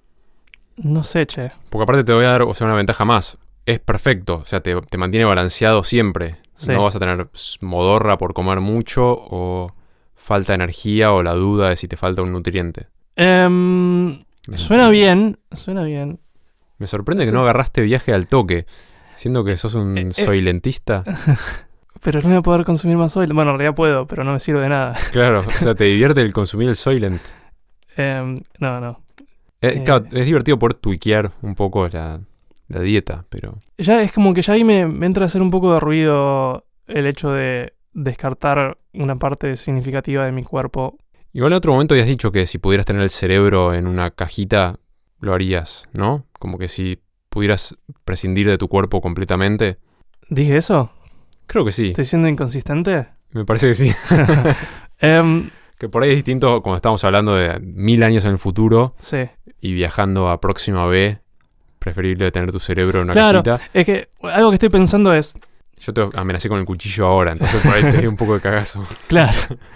No sé, che. Porque aparte te voy a dar, una ventaja más. Es perfecto, o sea, te mantiene balanceado siempre. Sí. No vas a tener modorra por comer mucho o falta de energía o la duda de si te falta un nutriente. Suena bien. Me sorprende que no agarraste viaje al toque, siendo que sos un soylentista. Pero no voy a poder consumir más Soylent. Bueno, en realidad puedo, pero no me sirve de nada. Claro, o sea, ¿te divierte el consumir el Soylent? No. Claro, es divertido poder tuiquear un poco la dieta, pero... Ya es como que ya ahí me entra a hacer un poco de ruido el hecho de descartar una parte significativa de mi cuerpo. Igual en otro momento habías dicho que si pudieras tener el cerebro en una cajita, lo harías, ¿no? Como que si pudieras prescindir de tu cuerpo completamente. ¿Dije eso? Creo que sí. ¿Estoy siendo inconsistente? Me parece que sí. Que por ahí es distinto cuando estamos hablando de 1000 años en el futuro. Sí. Y viajando a Próxima B, preferible tener tu cerebro en una cajita. Claro, es que algo que estoy pensando es... Yo te amenacé con el cuchillo ahora, entonces por ahí te di un poco de cagazo. Claro.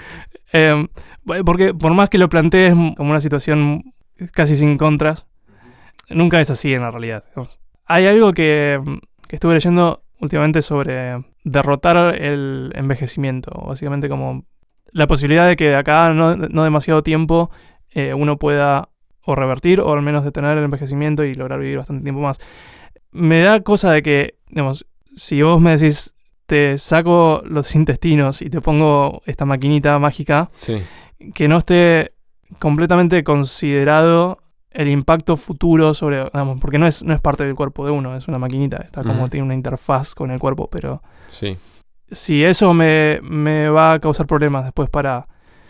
Porque por más que lo plantees como una situación casi sin contras, nunca es así en la realidad. Hay algo que estuve leyendo últimamente sobre derrotar el envejecimiento. Básicamente como la posibilidad de que de acá no demasiado tiempo uno pueda o revertir o al menos detener el envejecimiento y lograr vivir bastante tiempo más. Me da cosa de que, digamos, si vos me decís te saco los intestinos y te pongo esta maquinita mágica, sí, que no esté completamente considerado el impacto futuro sobre, digamos, porque no es parte del cuerpo de uno, es una maquinita, está como tiene una interfaz con el cuerpo, pero sí, si eso me va a causar problemas después para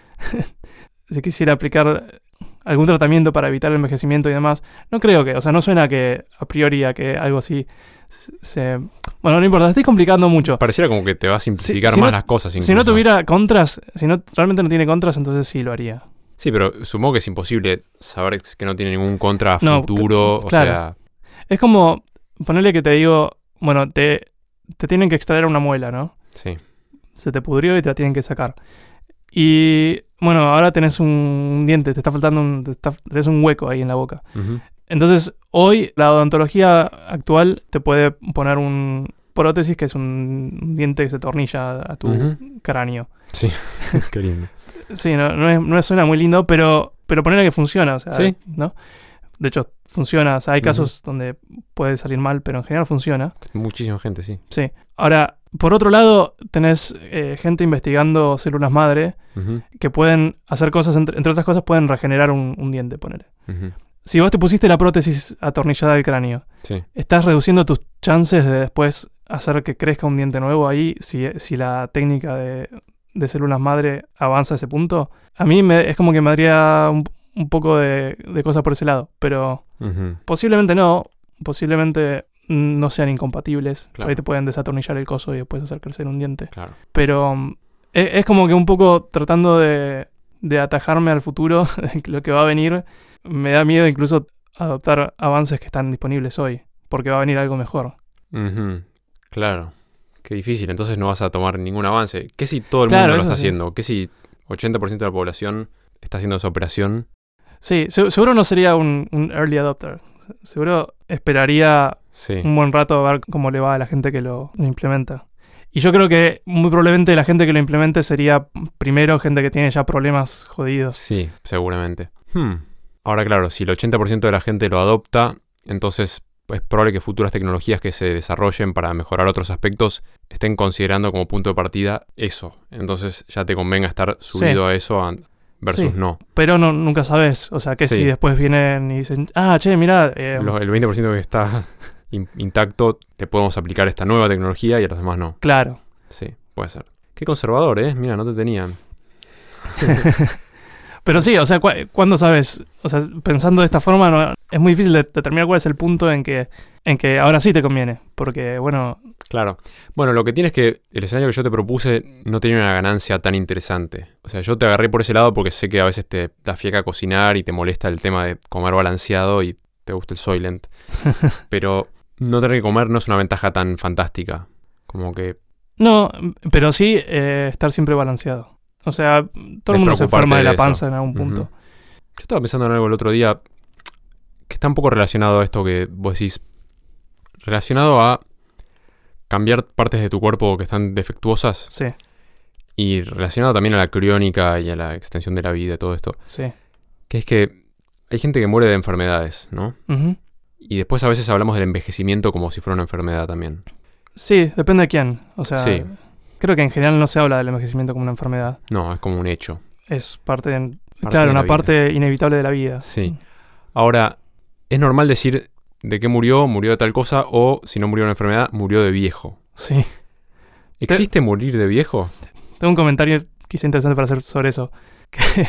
si quisiera aplicar algún tratamiento para evitar el envejecimiento y demás, no creo que, o sea, no suena que a priori a que algo así Bueno, no importa, estoy complicando mucho. Pareciera como que te va a simplificar más las cosas. Incluso. Si no tuviera contras, realmente no tiene contras, entonces sí lo haría. Sí, pero supongo que es imposible saber que no tiene ningún contra futuro. Claro. O sea... Es como ponerle que te digo, bueno, te tienen que extraer una muela, ¿no? Sí. Se te pudrió y te la tienen que sacar. Y bueno, ahora tenés un diente, te está faltando tenés un hueco ahí en la boca. Uh-huh. Entonces, hoy la odontología actual te puede poner un prótesis, que es un diente que se tornilla a tu cráneo. Sí, qué lindo. Sí, no suena muy lindo, pero ponerle que funciona, o sea, ¿sí? ¿no? De hecho, funciona, o sea, hay casos donde puede salir mal, pero en general funciona. Muchísima gente, sí. Sí. Ahora, por otro lado, tenés gente investigando células madre que pueden hacer cosas, entre otras cosas, pueden regenerar un diente, ponele. Si vos te pusiste la prótesis atornillada al cráneo, sí, estás reduciendo tus chances de después hacer que crezca un diente nuevo ahí, si la técnica de células madre avanza a ese punto. A mí es como que me daría un poco de cosas por ese lado, pero posiblemente no sean incompatibles. Claro. Por ahí te pueden desatornillar el coso y después hacer crecer un diente. Claro. Pero es como que un poco tratando de atajarme al futuro, lo que va a venir. Me da miedo incluso adoptar avances que están disponibles hoy, porque va a venir algo mejor. Claro. Qué difícil. Entonces no vas a tomar ningún avance. ¿Qué si todo el mundo lo está haciendo? ¿Qué si 80% de la población está haciendo esa operación? Sí, seguro no sería un early adopter. Seguro esperaría un buen rato a ver cómo le va a la gente que lo implementa. Y yo creo que muy probablemente la gente que lo implemente sería primero gente que tiene ya problemas jodidos. Sí, seguramente. Ahora, claro, si el 80% de la gente lo adopta, entonces es probable que futuras tecnologías que se desarrollen para mejorar otros aspectos estén considerando como punto de partida eso. Entonces ya te convenga estar subido a eso versus no. Pero nunca sabes. O sea, que si después vienen y dicen, mirá... el 20% que está intacto, le podemos aplicar esta nueva tecnología y a los demás no. Claro. Sí, puede ser. Qué conservador, ¿eh? Mira, no te tenían. Pero sí, o sea, ¿cuándo sabes? O sea, pensando de esta forma, es muy difícil determinar cuál es el punto en que ahora sí te conviene. Porque, bueno... Claro. Bueno, lo que tiene es que el escenario que yo te propuse no tenía una ganancia tan interesante. O sea, yo te agarré por ese lado porque sé que a veces te da fiaca cocinar y te molesta el tema de comer balanceado y te gusta el Soylent. Pero no tener que comer no es una ventaja tan fantástica. Como que... No, pero sí estar siempre balanceado. O sea, todo el mundo se enferma de la panza en algún punto. Yo estaba pensando en algo el otro día que está un poco relacionado a esto que vos decís. Relacionado a cambiar partes de tu cuerpo que están defectuosas. Sí. Y relacionado también a la criónica y a la extensión de la vida y todo esto. Sí. Que es que hay gente que muere de enfermedades, ¿no? Y después a veces hablamos del envejecimiento como si fuera una enfermedad también. Sí, depende de quién. O sea, creo que en general no se habla del envejecimiento como una enfermedad. No, es como un hecho. Es una parte inevitable de la vida. Sí. Ahora, es normal decir de qué murió de tal cosa, o si no murió de una enfermedad, murió de viejo. Sí. ¿Existe morir de viejo? Tengo un comentario quizá interesante para hacer sobre eso. Que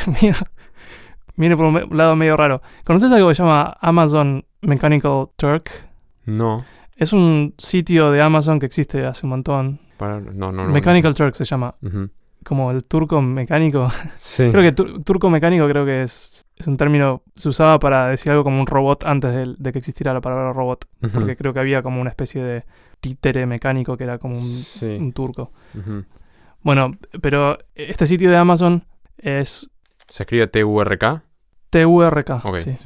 viene por un lado medio raro. ¿Conoces algo que se llama Amazon Mechanical Turk? No. Es un sitio de Amazon que existe hace un montón. No. Mechanical Turk se llama. Como el turco mecánico. Sí. Creo que turco mecánico creo que es un término, se usaba para decir algo como un robot antes de que existiera la palabra robot. Porque creo que había como una especie de títere mecánico que era como un turco. Bueno, pero este sitio de Amazon es... ¿Se escribe TURK? TURK, Ok, sí.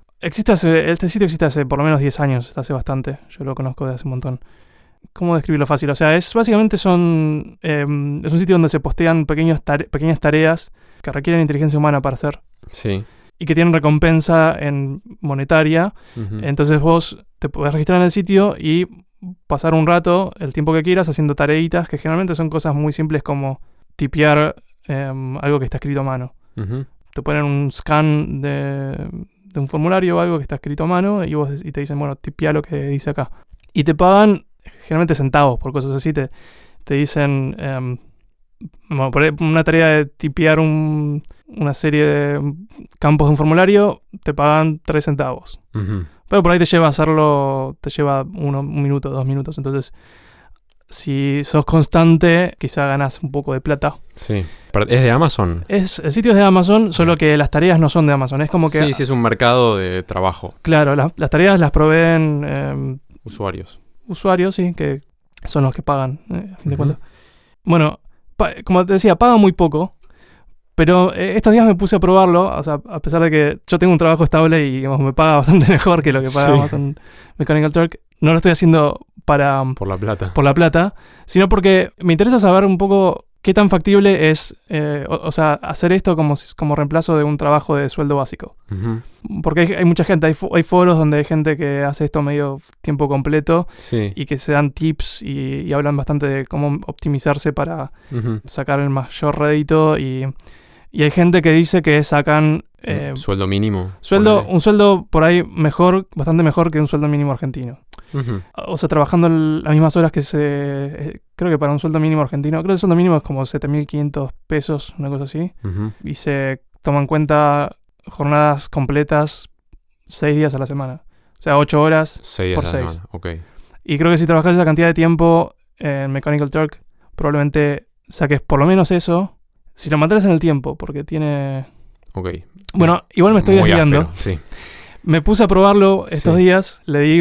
Este sitio existe hace por lo menos 10 años, hace bastante. Yo lo conozco desde hace un montón. ¿Cómo describirlo fácil? O sea, básicamente es un sitio donde se postean pequeñas tareas que requieren inteligencia humana para hacer. Sí. Y que tienen recompensa monetaria. Entonces vos te podés registrar en el sitio y pasar un rato, el tiempo que quieras, haciendo tareitas que generalmente son cosas muy simples como tipear algo que está escrito a mano. Te ponen un scan de un formulario o algo que está escrito a mano y te dicen, bueno, tipea lo que dice acá. Y te pagan generalmente centavos por cosas así. Te dicen, por una tarea de tipear una serie de campos de un formulario, te pagan 3 centavos. Pero por ahí te lleva a hacerlo, te lleva 1 minuto, 2 minutos. Entonces, si sos constante, quizá ganás un poco de plata. Sí. ¿Es de Amazon? El sitio es de Amazon, solo que las tareas no son de Amazon. Es como que... Sí, es un mercado de trabajo. Claro, las tareas las proveen... Usuarios. Usuarios, sí, que son los que pagan, a fin de cuentas. Bueno, como te decía, pagan muy poco. Pero estos días me puse a probarlo, o sea, a pesar de que yo tengo un trabajo estable y digamos, me paga bastante mejor que lo que paga Amazon Mechanical Turk. No lo estoy haciendo por la plata, sino porque me interesa saber un poco qué tan factible es, o sea, hacer esto como reemplazo de un trabajo de sueldo básico. Uh-huh. Porque hay mucha gente, hay foros donde hay gente que hace esto medio tiempo completo y que se dan tips y hablan bastante de cómo optimizarse para sacar el mayor rédito y hay gente que dice que sacan... sueldo mínimo. Un sueldo por ahí mejor, bastante mejor que un sueldo mínimo argentino. Uh-huh. O sea, trabajando las mismas horas que creo que para un sueldo mínimo argentino, creo que el sueldo mínimo es como 7.500 pesos, una cosa así. Uh-huh. Y se toma en cuenta jornadas completas 6 días a la semana. O sea, 8 horas 6 por días a la 6. semana. Okay. Y creo que si trabajas esa cantidad de tiempo en Mechanical Turk, probablemente saques por lo menos eso. Si lo mantienes en el tiempo, porque tiene... Ok. Bueno, igual me estoy desviando. Áspero, sí. Me puse a probarlo estos días. Le di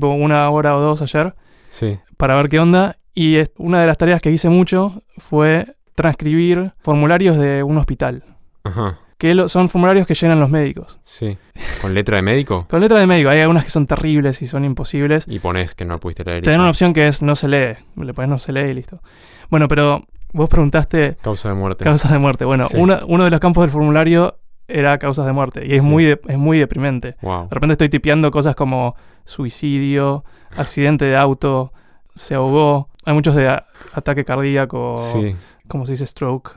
1 hora o 2 ayer. Sí. Para ver qué onda. Y una de las tareas que hice mucho fue transcribir formularios de un hospital. Ajá. Que son formularios que llenan los médicos. Sí. ¿Con letra de médico? Con letra de médico. Hay algunas que son terribles y son imposibles. Y pones que no pudiste leer. Te dan una opción que es no se lee. Le pones no se lee y listo. Bueno, pero... Vos preguntaste... Causa de muerte. Causas de muerte. Bueno, uno de los campos del formulario era causas de muerte. Y es muy deprimente. Wow. De repente estoy tipeando cosas como suicidio, accidente de auto, se ahogó. Hay muchos de ataque cardíaco, ¿cómo se dice? Stroke.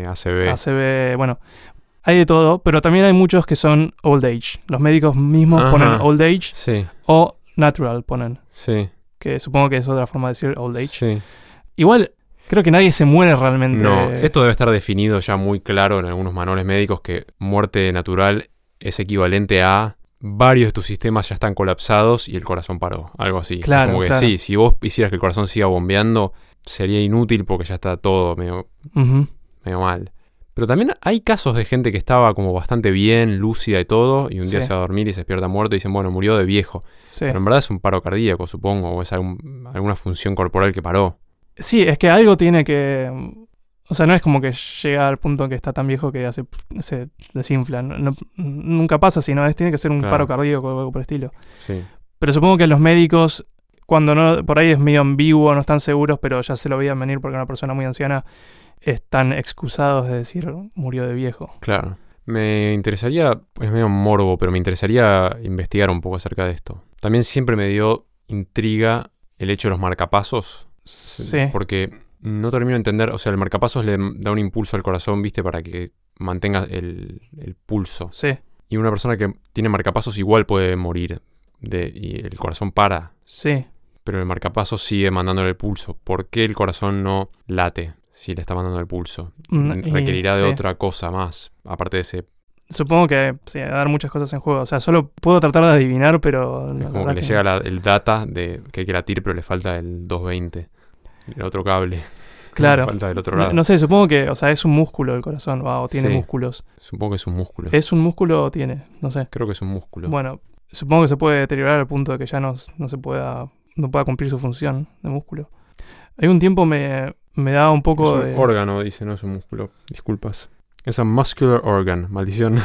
ACV. Bueno, hay de todo. Pero también hay muchos que son old age. Los médicos mismos ponen old age o natural ponen. Sí. Que supongo que es otra forma de decir old age. Sí. Igual... Creo que nadie se muere realmente. No, esto debe estar definido ya muy claro en algunos manuales médicos que muerte natural es equivalente a varios de tus sistemas ya están colapsados y el corazón paró. Algo así. Claro, como que sí, si vos hicieras que el corazón siga bombeando, sería inútil porque ya está todo medio mal. Pero también hay casos de gente que estaba como bastante bien, lúcida y todo, y un día se va a dormir y se despierta muerto y dicen, bueno, murió de viejo. Sí. Pero en verdad es un paro cardíaco, supongo, o es alguna función corporal que paró. Sí, es que algo tiene que... O sea, no es como que llega al punto en que está tan viejo que se desinfla. Nunca pasa, sino tiene que ser un paro cardíaco o algo por el estilo. Sí. Pero supongo que los médicos, cuando no, por ahí es medio ambiguo, no están seguros, pero ya se lo veían venir porque una persona muy anciana, están excusados de decir murió de viejo. Claro. Me interesaría, es medio morbo, pero me interesaría investigar un poco acerca de esto. También siempre me dio intriga el hecho de los marcapasos. Sí. Porque no termino de entender, o sea, el marcapasos le da un impulso al corazón, ¿viste? Para que mantenga el pulso. Sí. Y una persona que tiene marcapasos igual puede morir y el corazón para. Sí. Pero el marcapasos sigue mandándole el pulso. ¿Por qué el corazón no late si le está mandando el pulso? Requerirá de otra cosa más, aparte de ese... Supongo que sí, va a haber muchas cosas en juego. O sea, solo puedo tratar de adivinar, pero... Es como que le llega el data de que hay que latir, pero le falta el 220. El otro cable. Claro. Le falta del otro lado. No sé, supongo que, o sea, es un músculo el corazón, o tiene músculos. Supongo que es un músculo. ¿Es un músculo o tiene? No sé. Creo que es un músculo. Bueno, supongo que se puede deteriorar al punto de que ya no pueda cumplir su función de músculo. Hay un tiempo me daba un poco es un órgano, dice, no es un músculo. Disculpas. Es un muscular organ, maldición.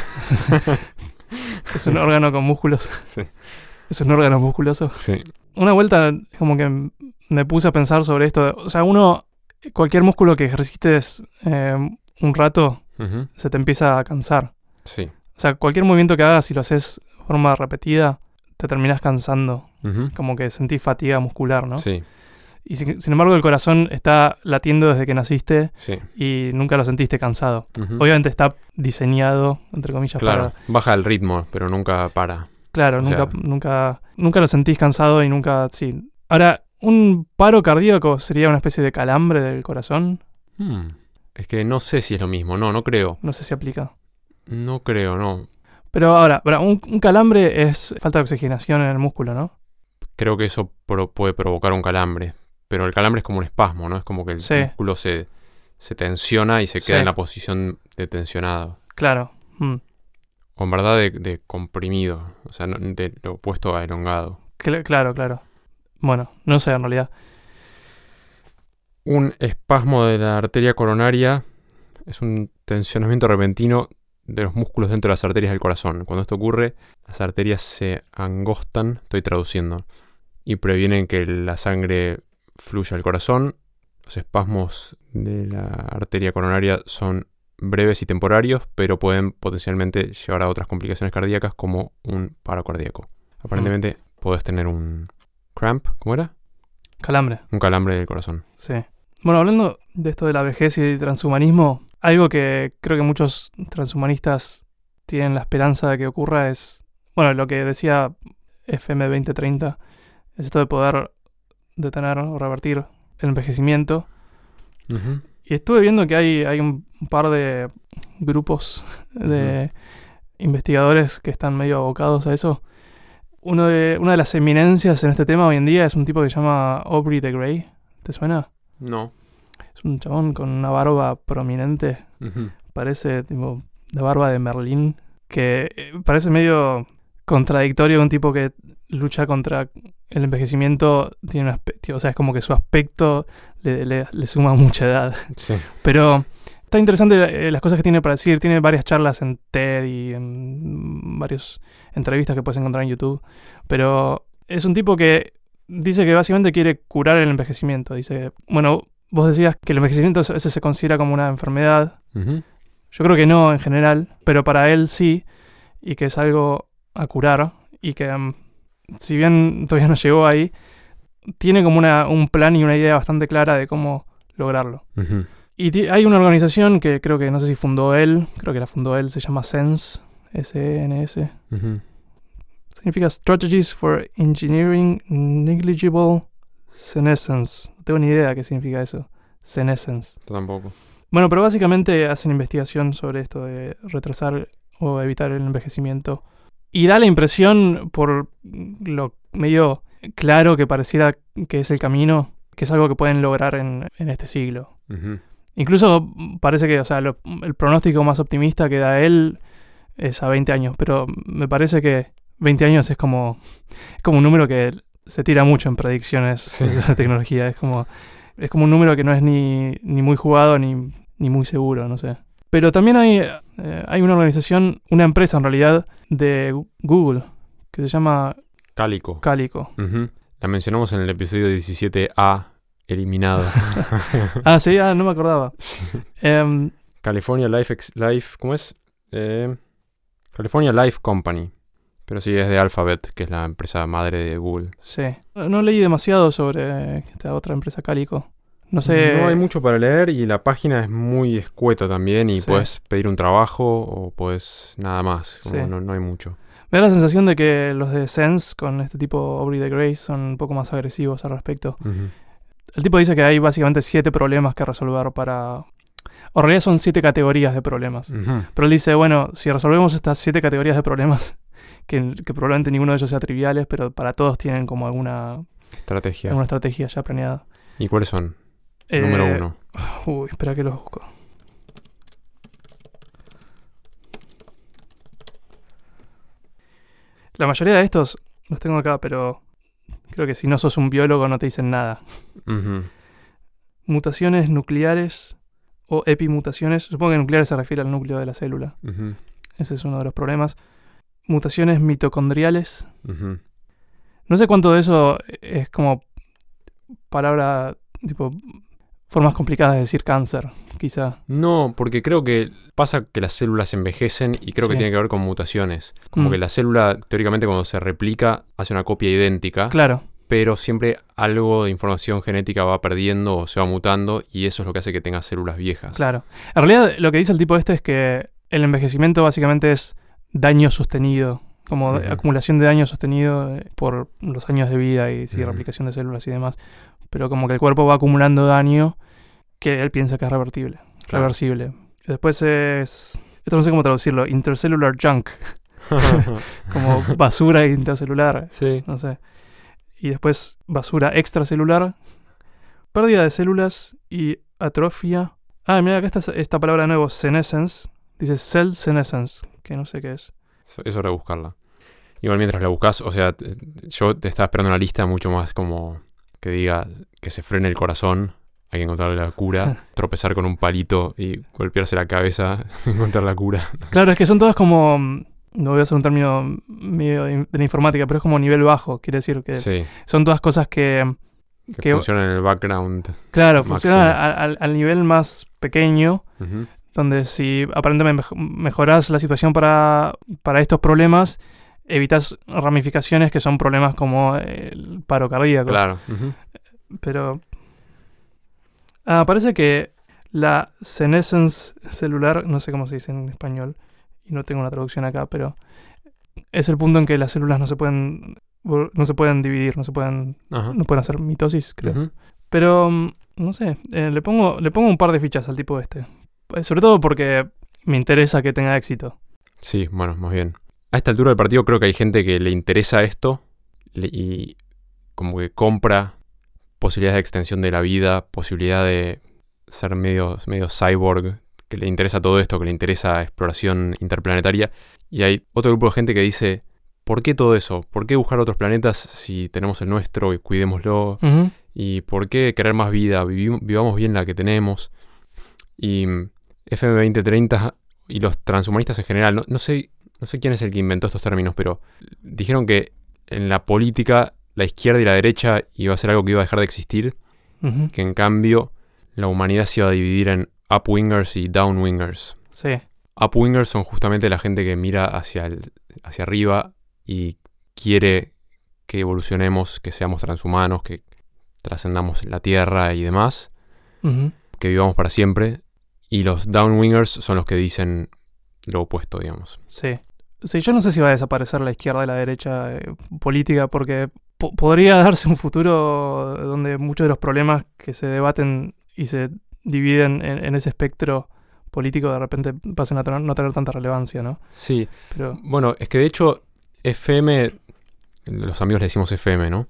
Es un órgano con músculos. Sí. Es un órgano musculoso. Sí. Una vuelta como que me puse a pensar sobre esto. O sea, cualquier músculo que ejercites un rato, se te empieza a cansar. Sí. O sea, cualquier movimiento que hagas, si lo haces de forma repetida, te terminas cansando. Como que sentís fatiga muscular, ¿no? Sí. Y sin embargo el corazón está latiendo desde que naciste y nunca lo sentiste cansado. Obviamente está diseñado, entre comillas, para... baja el ritmo, pero nunca para. Claro, nunca lo sentís cansado y nunca... Sí. Ahora, ¿un paro cardíaco sería una especie de calambre del corazón? Es que no sé si es lo mismo. No creo. No sé si aplica. No creo, no. Pero ahora, un calambre es falta de oxigenación en el músculo, ¿no? Creo que eso puede provocar un calambre. Pero el calambre es como un espasmo, ¿no? Es como que el músculo se tensiona y se queda en la posición de tensionado. Claro. O en verdad de comprimido. O sea, de lo opuesto a elongado. Claro. Bueno, no sé en realidad. Un espasmo de la arteria coronaria es un tensionamiento repentino de los músculos dentro de las arterias del corazón. Cuando esto ocurre, las arterias se angostan, estoy traduciendo, y previenen que la sangre fluya al corazón. Los espasmos de la arteria coronaria son breves y temporarios, pero pueden potencialmente llevar a otras complicaciones cardíacas como un paro cardíaco. Aparentemente podés tener un cramp, ¿cómo era? Calambre. Un calambre del corazón. Sí. Bueno, hablando de esto de la vejez y del transhumanismo, algo que creo que muchos transhumanistas tienen la esperanza de que ocurra es, bueno, lo que decía FM 2030, es esto de poder detener o revertir el envejecimiento. Uh-huh. Y estuve viendo que hay un par de grupos de investigadores que están medio abocados a eso. Una de las eminencias en este tema hoy en día es un tipo que se llama Aubrey de Grey. ¿Te suena? No. Es un chabón con una barba prominente. Uh-huh. Parece tipo la barba de Merlín. Que parece medio contradictorio. Un tipo que lucha contra el envejecimiento. Tiene un aspecto, o sea, es como que su aspecto le suma mucha edad. Sí. Pero está interesante las cosas que tiene para decir. Tiene varias charlas en TED y en varias entrevistas que puedes encontrar en YouTube. Pero es un tipo que dice que básicamente quiere curar el envejecimiento. Dice, bueno, vos decías que el envejecimiento ese se considera como una enfermedad. Uh-huh. Yo creo que no en general, pero para él sí. Y que es algo a curar. Y que si bien todavía no llegó ahí, tiene como un plan y una idea bastante clara de cómo lograrlo. Uh-huh. Y hay una organización que creo que, no sé si fundó él, creo que la fundó él, se llama SENS, S-E-N-S. Uh-huh. Significa Strategies for Engineering Negligible Senescence. No tengo ni idea qué significa eso, senescence. Tampoco. Bueno, pero básicamente hacen investigación sobre esto de retrasar o evitar el envejecimiento. Y da la impresión, por lo medio claro que pareciera que es el camino, que es algo que pueden lograr en este siglo. Uh-huh. Incluso parece que, o sea, el pronóstico más optimista que da él es a 20 años, pero me parece que 20 años es como un número que se tira mucho en predicciones de tecnología. Es como un número que no es ni muy jugado ni muy seguro, no sé. Pero también hay una organización, una empresa en realidad, de Google, que se llama Calico. Uh-huh. La mencionamos en el episodio 17A, eliminado. Sí, no me acordaba. Sí. California Life, ¿cómo es? California Life Company. Pero sí, es de Alphabet, que es la empresa madre de Google. Sí. No leí demasiado sobre esta otra empresa Calico. No sé. No hay mucho para leer y la página es muy escueta también y puedes pedir un trabajo o puedes nada más. No hay mucho. Me da la sensación de que los de Sense con este tipo Aubrey de Grey son un poco más agresivos al respecto. Uh-huh. El tipo dice que hay básicamente 7 problemas que resolver para... O en realidad son 7 categorías de problemas. Uh-huh. Pero él dice, bueno, si resolvemos estas 7 categorías de problemas, que probablemente ninguno de ellos sea triviales, pero para todos tienen como alguna estrategia ya planeada. ¿Y cuáles son? Número 1. Espera que los busco. La mayoría de estos los tengo acá, pero creo que si no sos un biólogo no te dicen nada. Uh-huh. Mutaciones nucleares o epimutaciones. Supongo que nucleares se refiere al núcleo de la célula. Uh-huh. Ese es uno de los problemas. Mutaciones mitocondriales. Uh-huh. No sé cuánto de eso es como palabra tipo... formas complicadas de decir cáncer, quizá. No, porque creo que pasa que las células envejecen y creo que tiene que ver con mutaciones. Como que la célula, teóricamente, cuando se replica, hace una copia idéntica. Claro. Pero siempre algo de información genética va perdiendo o se va mutando y eso es lo que hace que tenga células viejas. Claro. En realidad, lo que dice el tipo es que el envejecimiento básicamente es daño sostenido. Como acumulación de daño sostenido por los años de vida y replicación de células y demás. Pero como que el cuerpo va acumulando daño que él piensa que es reversible. Después es... Esto no sé cómo traducirlo. Intercellular junk. Como basura intercelular. Sí. No sé. Y después basura extracelular, pérdida de células y atrofia. Ah, mira, acá está esta palabra de nuevo, senescence. Dice cell senescence, que no sé qué es. Es hora de buscarla. Igual mientras la buscas, o sea, yo te estaba esperando una lista mucho más como que diga que se frene el corazón, hay que encontrar la cura, tropezar con un palito y golpearse la cabeza, encontrar la cura. Claro, es que son todas como, no voy a usar un término medio de la informática, pero es como nivel bajo, quiere decir que sí. Son todas cosas que funcionan en el background. Claro, máximo. Funcionan al nivel más pequeño, donde si aparentemente mejorás la situación para estos problemas, evitas ramificaciones que son problemas como el paro cardíaco. Claro. Pero parece que la senescence celular, no sé cómo se dice en español, y no tengo una traducción acá, pero es el punto en que las células no se pueden dividir, no pueden hacer mitosis, creo. Pero no sé, le pongo un par de fichas al tipo este. Sobre todo porque me interesa que tenga éxito. Sí, bueno, más bien. A esta altura del partido creo que hay gente que le interesa esto y como que compra posibilidades de extensión de la vida, posibilidad de ser medio cyborg, que le interesa todo esto, que le interesa exploración interplanetaria. Y hay otro grupo de gente que dice, ¿por qué todo eso? ¿Por qué buscar otros planetas si tenemos el nuestro y cuidémoslo? ¿Y por qué querer más vida? Vivamos bien la que tenemos. Y FM 2030 y los transhumanistas en general, no sé quién es el que inventó estos términos, pero dijeron que en la política la izquierda y la derecha iba a ser algo que iba a dejar de existir, que en cambio la humanidad se iba a dividir en upwingers y downwingers. Sí. Upwingers son justamente la gente que mira hacia arriba y quiere que evolucionemos, que seamos transhumanos, que trascendamos la Tierra y demás, que vivamos para siempre. Y los downwingers son los que dicen lo opuesto, digamos. Sí. Sí, yo no sé si va a desaparecer la izquierda y la derecha política, porque podría darse un futuro donde muchos de los problemas que se debaten y se dividen en ese espectro político de repente pasen a no tener tanta relevancia, ¿no? Sí. Pero bueno, es que de hecho FM, los amigos le decimos FM, ¿no?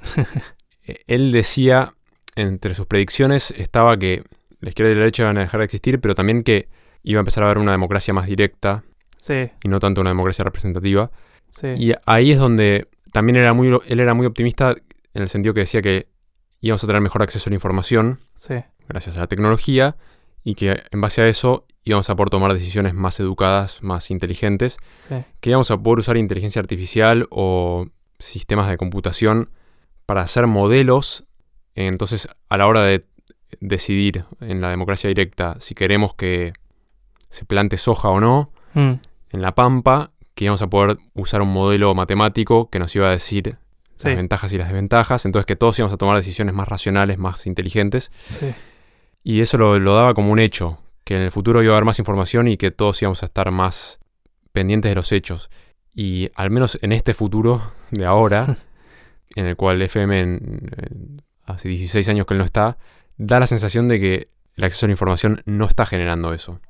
Él decía, entre sus predicciones estaba que la izquierda y la derecha iban a dejar de existir, pero también que iba a empezar a haber una democracia más directa. Sí. Y no tanto una democracia representativa. Sí. Y ahí es donde también él era muy optimista en el sentido que decía que íbamos a tener mejor acceso a la información, sí, gracias a la tecnología, y que en base a eso íbamos a poder tomar decisiones más educadas, más inteligentes, sí, que íbamos a poder usar inteligencia artificial o sistemas de computación para hacer modelos. Entonces, a la hora de decidir en la democracia directa si queremos que se plante soja o no, en la pampa, que íbamos a poder usar un modelo matemático que nos iba a decir las ventajas y las desventajas, entonces que todos íbamos a tomar decisiones más racionales, más inteligentes. Sí. Y eso lo daba como un hecho, que en el futuro iba a haber más información y que todos íbamos a estar más pendientes de los hechos. Y al menos en este futuro de ahora, en el cual FM hace 16 años que él no está, da la sensación de que el acceso a la información no está generando eso.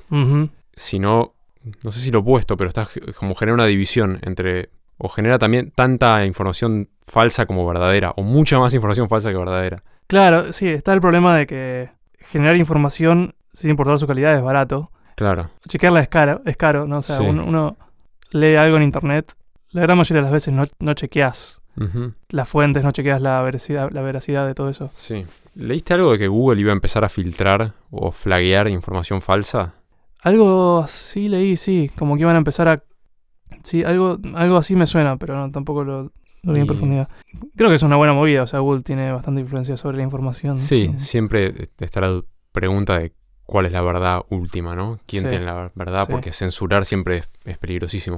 Sino, no sé si lo opuesto, pero está como genera una división entre, o genera también tanta información falsa como verdadera, o mucha más información falsa que verdadera. Claro, sí, está el problema de que generar información sin importar su calidad es barato. Claro. Chequearla es caro, ¿no? O sea, uno lee algo en internet, la gran mayoría de las veces no chequeas las fuentes, no chequeas la veracidad de todo eso. Sí. ¿Leíste algo de que Google iba a empezar a filtrar o flaguear información falsa? Algo así leí, sí, como que iban a empezar a... Sí, algo así me suena, pero no, tampoco lo leí en profundidad. Creo que es una buena movida, o sea, Google tiene bastante influencia sobre la información. Sí, siempre está la pregunta de cuál es la verdad última, ¿no? ¿Quién tiene la verdad? Porque censurar siempre es peligrosísimo.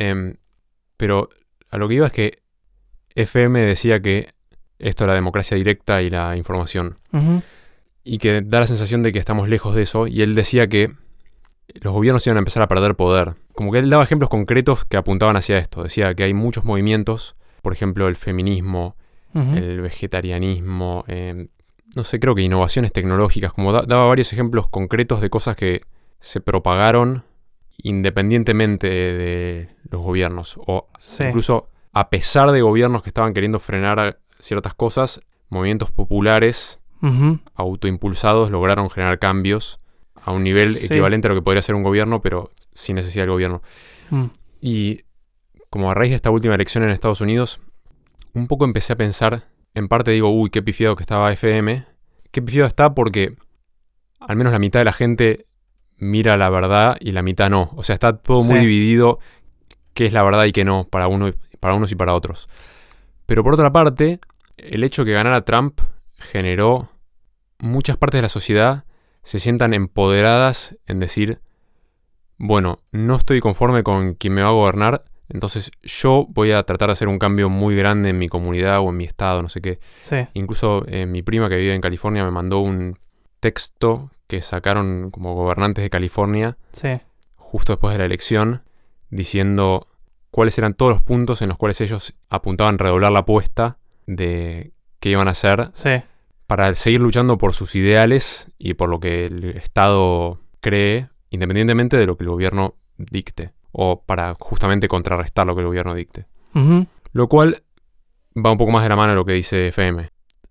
Pero a lo que iba es que FM decía que esto es la democracia directa y la información. Y que da la sensación de que estamos lejos de eso. Y él decía que los gobiernos iban a empezar a perder poder. Como que él daba ejemplos concretos que apuntaban hacia esto. Decía que hay muchos movimientos, por ejemplo, el feminismo, el vegetarianismo, no sé, creo que innovaciones tecnológicas. Como daba varios ejemplos concretos de cosas que se propagaron independientemente de los gobiernos. O incluso a pesar de gobiernos que estaban queriendo frenar ciertas cosas, movimientos populares autoimpulsados lograron generar cambios a un nivel equivalente a lo que podría ser un gobierno, pero sin necesidad del gobierno. Y como a raíz de esta última elección en Estados Unidos, un poco empecé a pensar, en parte digo, uy, qué pifiado que estaba FM. Qué pifiado está porque al menos la mitad de la gente mira la verdad y la mitad no. O sea, está todo muy dividido qué es la verdad y qué no para unos y para otros. Pero por otra parte, el hecho de que ganara Trump generó muchas partes de la sociedad se sientan empoderadas en decir, bueno, no estoy conforme con quien me va a gobernar, entonces yo voy a tratar de hacer un cambio muy grande en mi comunidad o en mi estado, no sé qué. Incluso mi prima que vive en California me mandó un texto que sacaron como gobernantes de California justo después de la elección, diciendo cuáles eran todos los puntos en los cuales ellos apuntaban a redoblar la apuesta de qué iban a hacer para seguir luchando por sus ideales y por lo que el Estado cree, independientemente de lo que el gobierno dicte, o para justamente contrarrestar lo que el gobierno dicte. Lo cual va un poco más de la mano de lo que dice FM.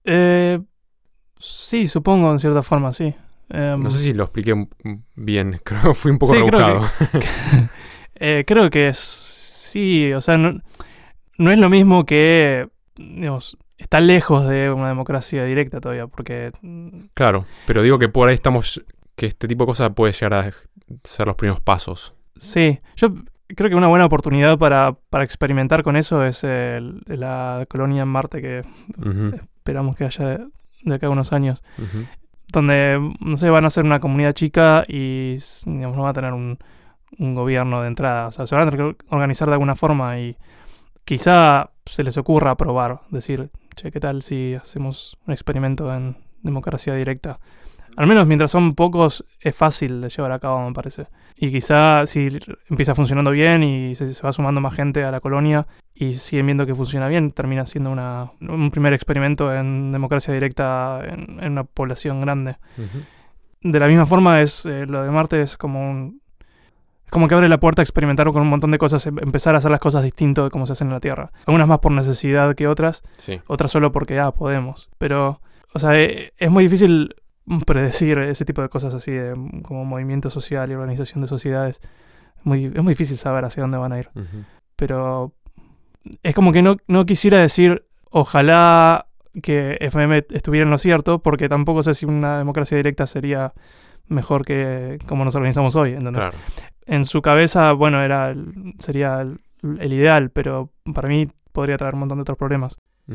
Sí, supongo, en cierta forma, sí. No sé si lo expliqué bien, creo que fui un poco rebuscado. Creo que sí, o sea, no es lo mismo que, digamos, está lejos de una democracia directa todavía, porque... Claro, pero digo que por ahí estamos, que este tipo de cosas puede llegar a ser los primeros pasos. Sí, yo creo que una buena oportunidad para experimentar con eso es la colonia en Marte que esperamos que haya de acá a unos años, donde, no sé, van a ser una comunidad chica y, digamos, no va a tener un gobierno de entrada, o sea, se van a tener que organizar de alguna forma y quizá se les ocurra probar, decir, che, ¿qué tal si hacemos un experimento en democracia directa? Al menos mientras son pocos es fácil de llevar a cabo, me parece. Y quizá si empieza funcionando bien y se va sumando más gente a la colonia y siguen viendo que funciona bien, termina siendo un primer experimento en democracia directa en una población grande. De la misma forma, lo de Marte es como que abre la puerta a experimentar con un montón de cosas, empezar a hacer las cosas distinto de cómo se hacen en la Tierra. Algunas más por necesidad que otras, otras solo porque podemos. Pero, o sea, es muy difícil predecir ese tipo de cosas así, como movimiento social y organización de sociedades. Es muy difícil saber hacia dónde van a ir. Pero es como que no quisiera decir, ojalá que FM estuviera en lo cierto, porque tampoco sé si una democracia directa sería mejor que como nos organizamos hoy, ¿entendés? Claro. En su cabeza, bueno, sería el ideal, pero para mí podría traer un montón de otros problemas.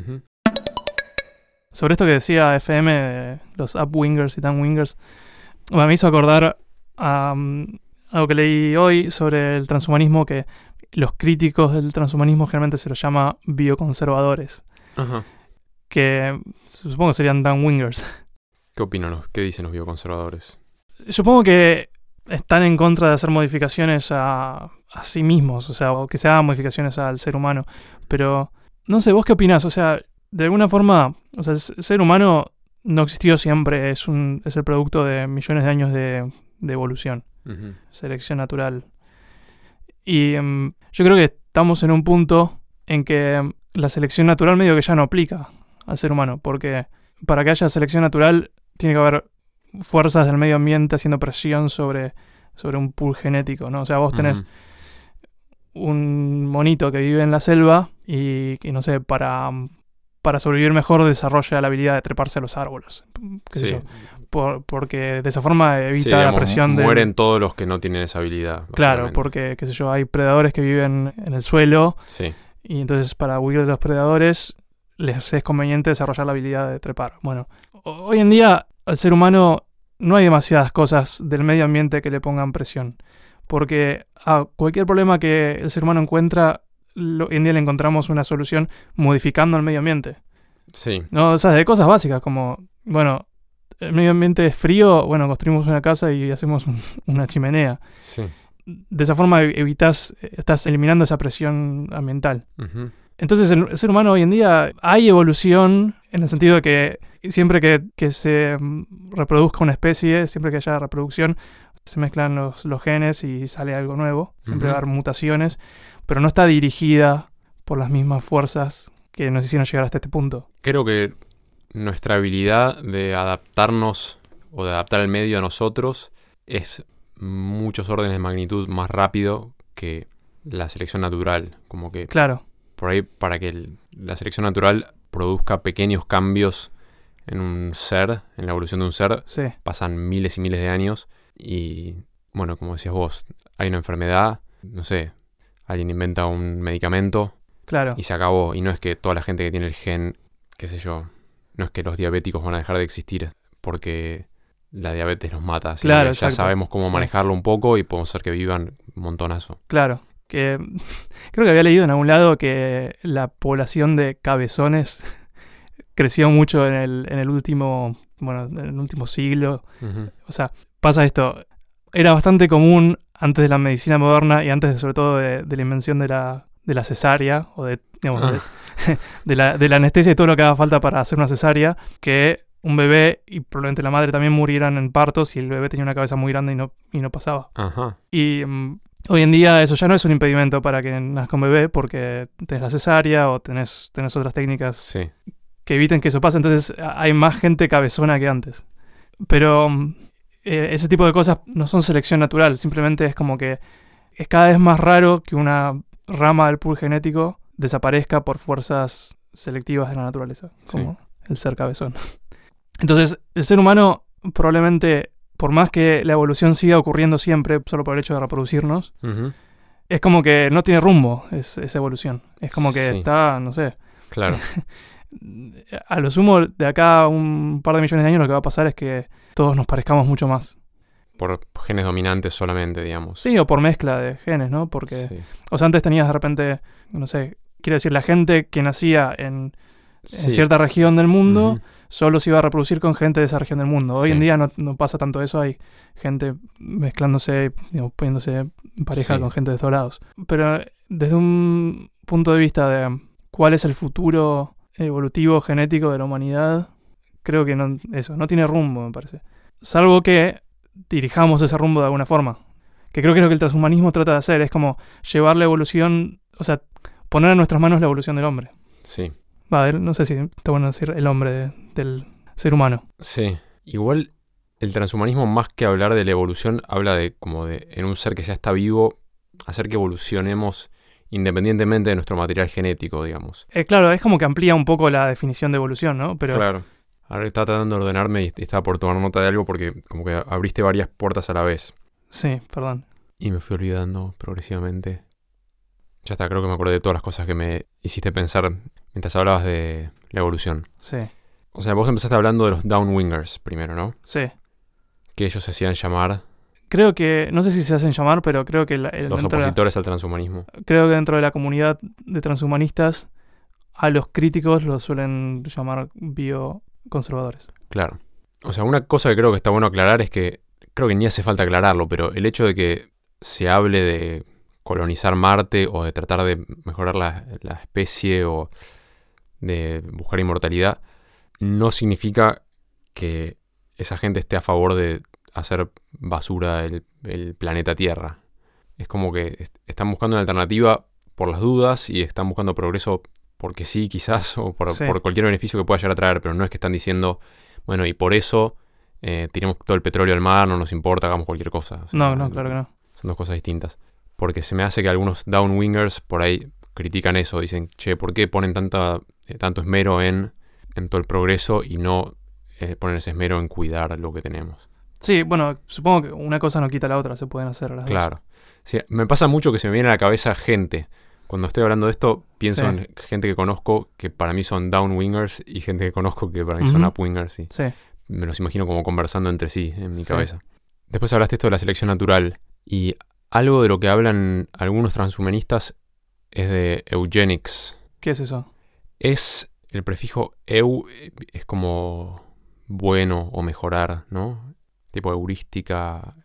Sobre esto que decía FM, los upwingers y downwingers, me hizo acordar a algo que leí hoy sobre el transhumanismo, que los críticos del transhumanismo generalmente se los llama bioconservadores, que supongo que serían downwingers. ¿Qué opinan? ¿Qué dicen los bioconservadores? Supongo que están en contra de hacer modificaciones a sí mismos, o sea, o que se hagan modificaciones al ser humano. Pero, no sé, ¿vos qué opinás? O sea, de alguna forma, o sea, el ser humano no existió siempre, es el producto de millones de años de evolución, selección natural. Y yo creo que estamos en un punto en que la selección natural medio que ya no aplica al ser humano, porque para que haya selección natural tiene que haber fuerzas del medio ambiente haciendo presión sobre un pool genético, ¿no? O sea, vos tenés un monito que vive en la selva y no sé, para sobrevivir mejor desarrolla la habilidad de treparse a los árboles, qué sé yo, porque de esa forma evita la presión de... Mueren todos los que no tienen esa habilidad. Claro, porque, qué sé yo, hay predadores que viven en el suelo y entonces para huir de los predadores les es conveniente desarrollar la habilidad de trepar. Bueno, hoy en día al ser humano no hay demasiadas cosas del medio ambiente que le pongan presión, porque a cualquier problema que el ser humano encuentra, hoy en día le encontramos una solución modificando el medio ambiente. Sí. No, o sea, de cosas básicas como, bueno, el medio ambiente es frío, bueno, construimos una casa y hacemos una chimenea. Sí. De esa forma estás eliminando esa presión ambiental. Entonces el ser humano hoy en día hay evolución en el sentido de que siempre que se reproduzca una especie, siempre que haya reproducción, se mezclan los genes y sale algo nuevo. Siempre va a haber mutaciones, pero no está dirigida por las mismas fuerzas que nos hicieron llegar hasta este punto. Creo que nuestra habilidad de adaptarnos o de adaptar el medio a nosotros es muchos órdenes de magnitud más rápido que la selección natural. Como que claro. Por ahí, para que la selección natural produzca pequeños cambios en un ser, en la evolución de un ser, sí, pasan miles y miles de años. Y bueno, como decías vos, hay una enfermedad, no sé, alguien inventa un medicamento, claro, y se acabó. Y no es que toda la gente que tiene el gen, qué sé yo, no es que los diabéticos van a dejar de existir porque la diabetes los mata. Claro, ya sabemos cómo manejarlo un poco y podemos hacer que vivan un montonazo. Claro, que creo que había leído en algún lado que la población de cabezones creció mucho en el último siglo. Uh-huh. O sea, pasa esto. Era bastante común antes de la medicina moderna y antes sobre todo de la invención de la cesárea o de la anestesia y todo lo que haga falta para hacer una cesárea, que un bebé y probablemente la madre también murieran en partos y el bebé tenía una cabeza muy grande y no pasaba. Ajá. Y hoy en día eso ya no es un impedimento para que nazca un bebé porque tenés la cesárea o tenés otras técnicas sí, que eviten que eso pase. Entonces hay más gente cabezona que antes. Pero ese tipo de cosas no son selección natural. Simplemente es como que es cada vez más raro que una rama del pool genético desaparezca por fuerzas selectivas de la naturaleza, como el ser cabezón. Entonces, el ser humano probablemente, por más que la evolución siga ocurriendo siempre, solo por el hecho de reproducirnos, uh-huh, es como que no tiene rumbo esa evolución. Es como que está, no sé. Claro. A lo sumo, de acá a un par de millones de años lo que va a pasar es que todos nos parezcamos mucho más. Por genes dominantes solamente, digamos. Sí, o por mezcla de genes, ¿no? Porque, o sea, antes tenías de repente, no sé, quiero decir, la gente que nacía en cierta región del mundo, uh-huh, solo se iba a reproducir con gente de esa región del mundo. Hoy en día no pasa tanto eso, hay gente mezclándose, digamos, poniéndose en pareja con gente de todos lados. Pero desde un punto de vista de cuál es el futuro evolutivo genético de la humanidad, creo que no tiene rumbo, me parece. Salvo que dirijamos ese rumbo de alguna forma. Que creo que es lo que el transhumanismo trata de hacer. Es como llevar la evolución, o sea, poner en nuestras manos la evolución del hombre. Sí. No sé si está bueno decir el hombre del ser humano. Sí. Igual el transhumanismo, más que hablar de la evolución, habla de como de en un ser que ya está vivo, hacer que evolucionemos independientemente de nuestro material genético, digamos. Claro, es como que amplía un poco la definición de evolución, ¿no? Pero claro. Ahora estaba tratando de ordenarme y estaba por tomar nota de algo porque como que abriste varias puertas a la vez. Sí, perdón. Y me fui olvidando progresivamente. Ya está, creo que me acordé de todas las cosas que me hiciste pensar mientras hablabas de la evolución. Sí. O sea, vos empezaste hablando de los downwingers primero, ¿no? Sí. Que ellos se hacían llamar... Creo que, no sé si se hacen llamar, pero creo que... los opositores al transhumanismo. Creo que dentro de la comunidad de transhumanistas, a los críticos los suelen llamar bioconservadores. Claro. O sea, una cosa que creo que está bueno aclarar es que, creo que ni hace falta aclararlo, pero el hecho de que se hable de colonizar Marte o de tratar de mejorar la especie o de buscar inmortalidad, no significa que esa gente esté a favor de hacer basura el planeta Tierra. Es como que están buscando una alternativa por las dudas y están buscando progreso porque sí, quizás, o por cualquier beneficio que pueda llegar a traer, pero no es que están diciendo, bueno, y por eso tiremos todo el petróleo al mar, no nos importa, hagamos cualquier cosa. O sea, no, claro que no. Son dos cosas distintas. Porque se me hace que algunos downwingers por ahí critican eso, dicen, che, ¿por qué ponen tanto esmero en todo el progreso y no ponen ese esmero en cuidar lo que tenemos? Sí, bueno, supongo que una cosa no quita la otra, se pueden hacer las dos. Claro. Sí, me pasa mucho que se me viene a la cabeza gente. Cuando estoy hablando de esto, pienso en gente que conozco que para mí son downwingers y gente que conozco que para mí son upwingers. Y me los imagino como conversando entre sí en mi cabeza. Después hablaste esto de la selección natural y algo de lo que hablan algunos transhumanistas es de eugenics. ¿Qué es eso? Es el prefijo eu, es como bueno o mejorar, ¿no? Tipo heurística,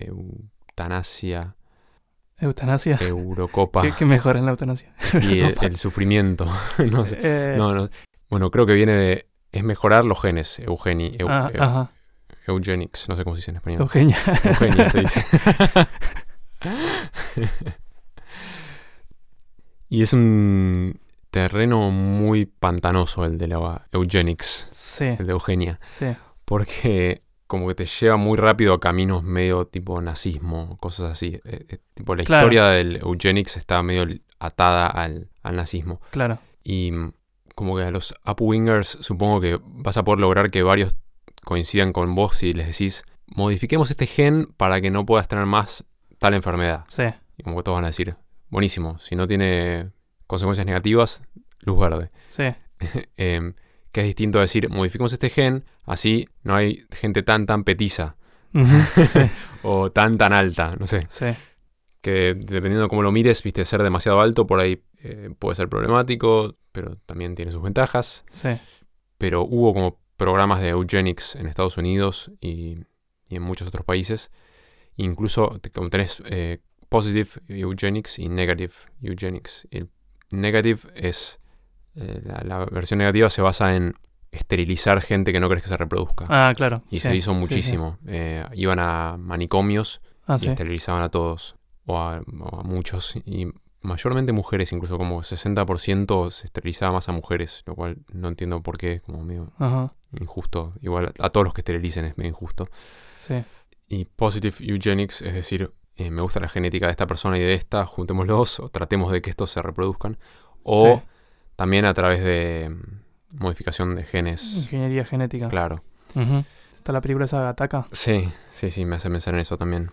eutanasia. ¿Eutanasia? Eurocopa. ¿Qué mejora en la eutanasia? Y el sufrimiento. No sé. No. Bueno, creo que viene de es mejorar los genes, eugenics, no sé cómo se dice en español. Eugenia se dice. Y es un terreno muy pantanoso el de la eugenics, sí. El de Eugenia. Sí. Porque como que te lleva muy rápido a caminos medio tipo nazismo, cosas así. Tipo la historia del eugenics está medio atada al nazismo. Claro. Y como que a los upwingers supongo que vas a poder lograr que varios coincidan con vos si les decís, modifiquemos este gen para que no puedas tener más tal enfermedad. Sí. Y como que todos van a decir, buenísimo, si no tiene consecuencias negativas, luz verde. Sí. Que es distinto a decir, modificamos este gen, así no hay gente tan petiza. Sí. O tan alta, no sé. Sí. Que dependiendo de cómo lo mires, viste, ser demasiado alto por ahí puede ser problemático, pero también tiene sus ventajas. Sí. Pero hubo como programas de eugenics en Estados Unidos y en muchos otros países. Incluso como tenés positive eugenics y negative eugenics. El negative es... la versión negativa se basa en esterilizar gente que no querés que se reproduzca. Ah, claro. Y se hizo muchísimo. Sí. Iban a manicomios y esterilizaban a todos. O a muchos. Y mayormente mujeres, incluso como 60% se esterilizaba más a mujeres. Lo cual no entiendo por qué, como medio injusto. Igual a todos los que esterilicen es medio injusto. Sí. Y positive eugenics, es decir, me gusta la genética de esta persona y de esta, juntémoslos o tratemos de que estos se reproduzcan. O también a través de modificación de genes. Ingeniería genética. Claro. ¿Está la película esa Gattaca? Sí, me hace pensar en eso también.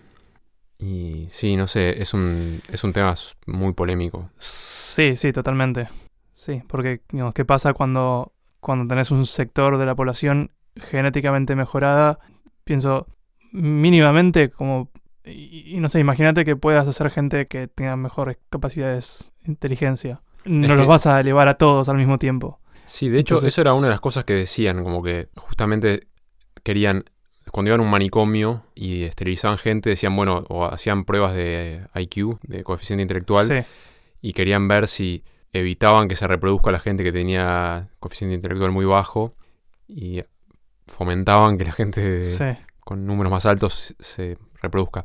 Y sí, no sé, es un tema muy polémico. Sí, totalmente. Sí, porque, digamos, ¿qué pasa cuando tenés un sector de la población genéticamente mejorada? Pienso, mínimamente, como... Y no sé, imagínate que puedas hacer gente que tenga mejores capacidades de inteligencia. No los vas a elevar a todos al mismo tiempo. Sí, de hecho, eso era una de las cosas que decían, como que justamente querían, cuando iban a un manicomio y esterilizaban gente, decían, bueno, o hacían pruebas de IQ, de coeficiente intelectual, y querían ver si evitaban que se reproduzca la gente que tenía coeficiente intelectual muy bajo y fomentaban que la gente con números más altos se reproduzca.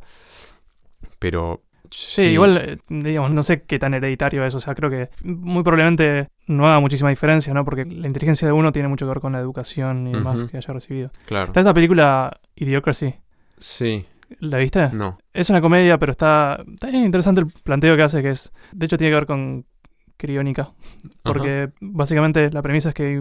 Pero... Sí, igual, digamos, no sé qué tan hereditario es, o sea, creo que muy probablemente no haga muchísima diferencia, ¿no? Porque la inteligencia de uno tiene mucho que ver con la educación y demás que haya recibido. Claro. Está esta película Idiocracy. Sí. ¿La viste? No. Es una comedia, pero está interesante el planteo que hace, que es, de hecho tiene que ver con criónica, porque básicamente la premisa es que hay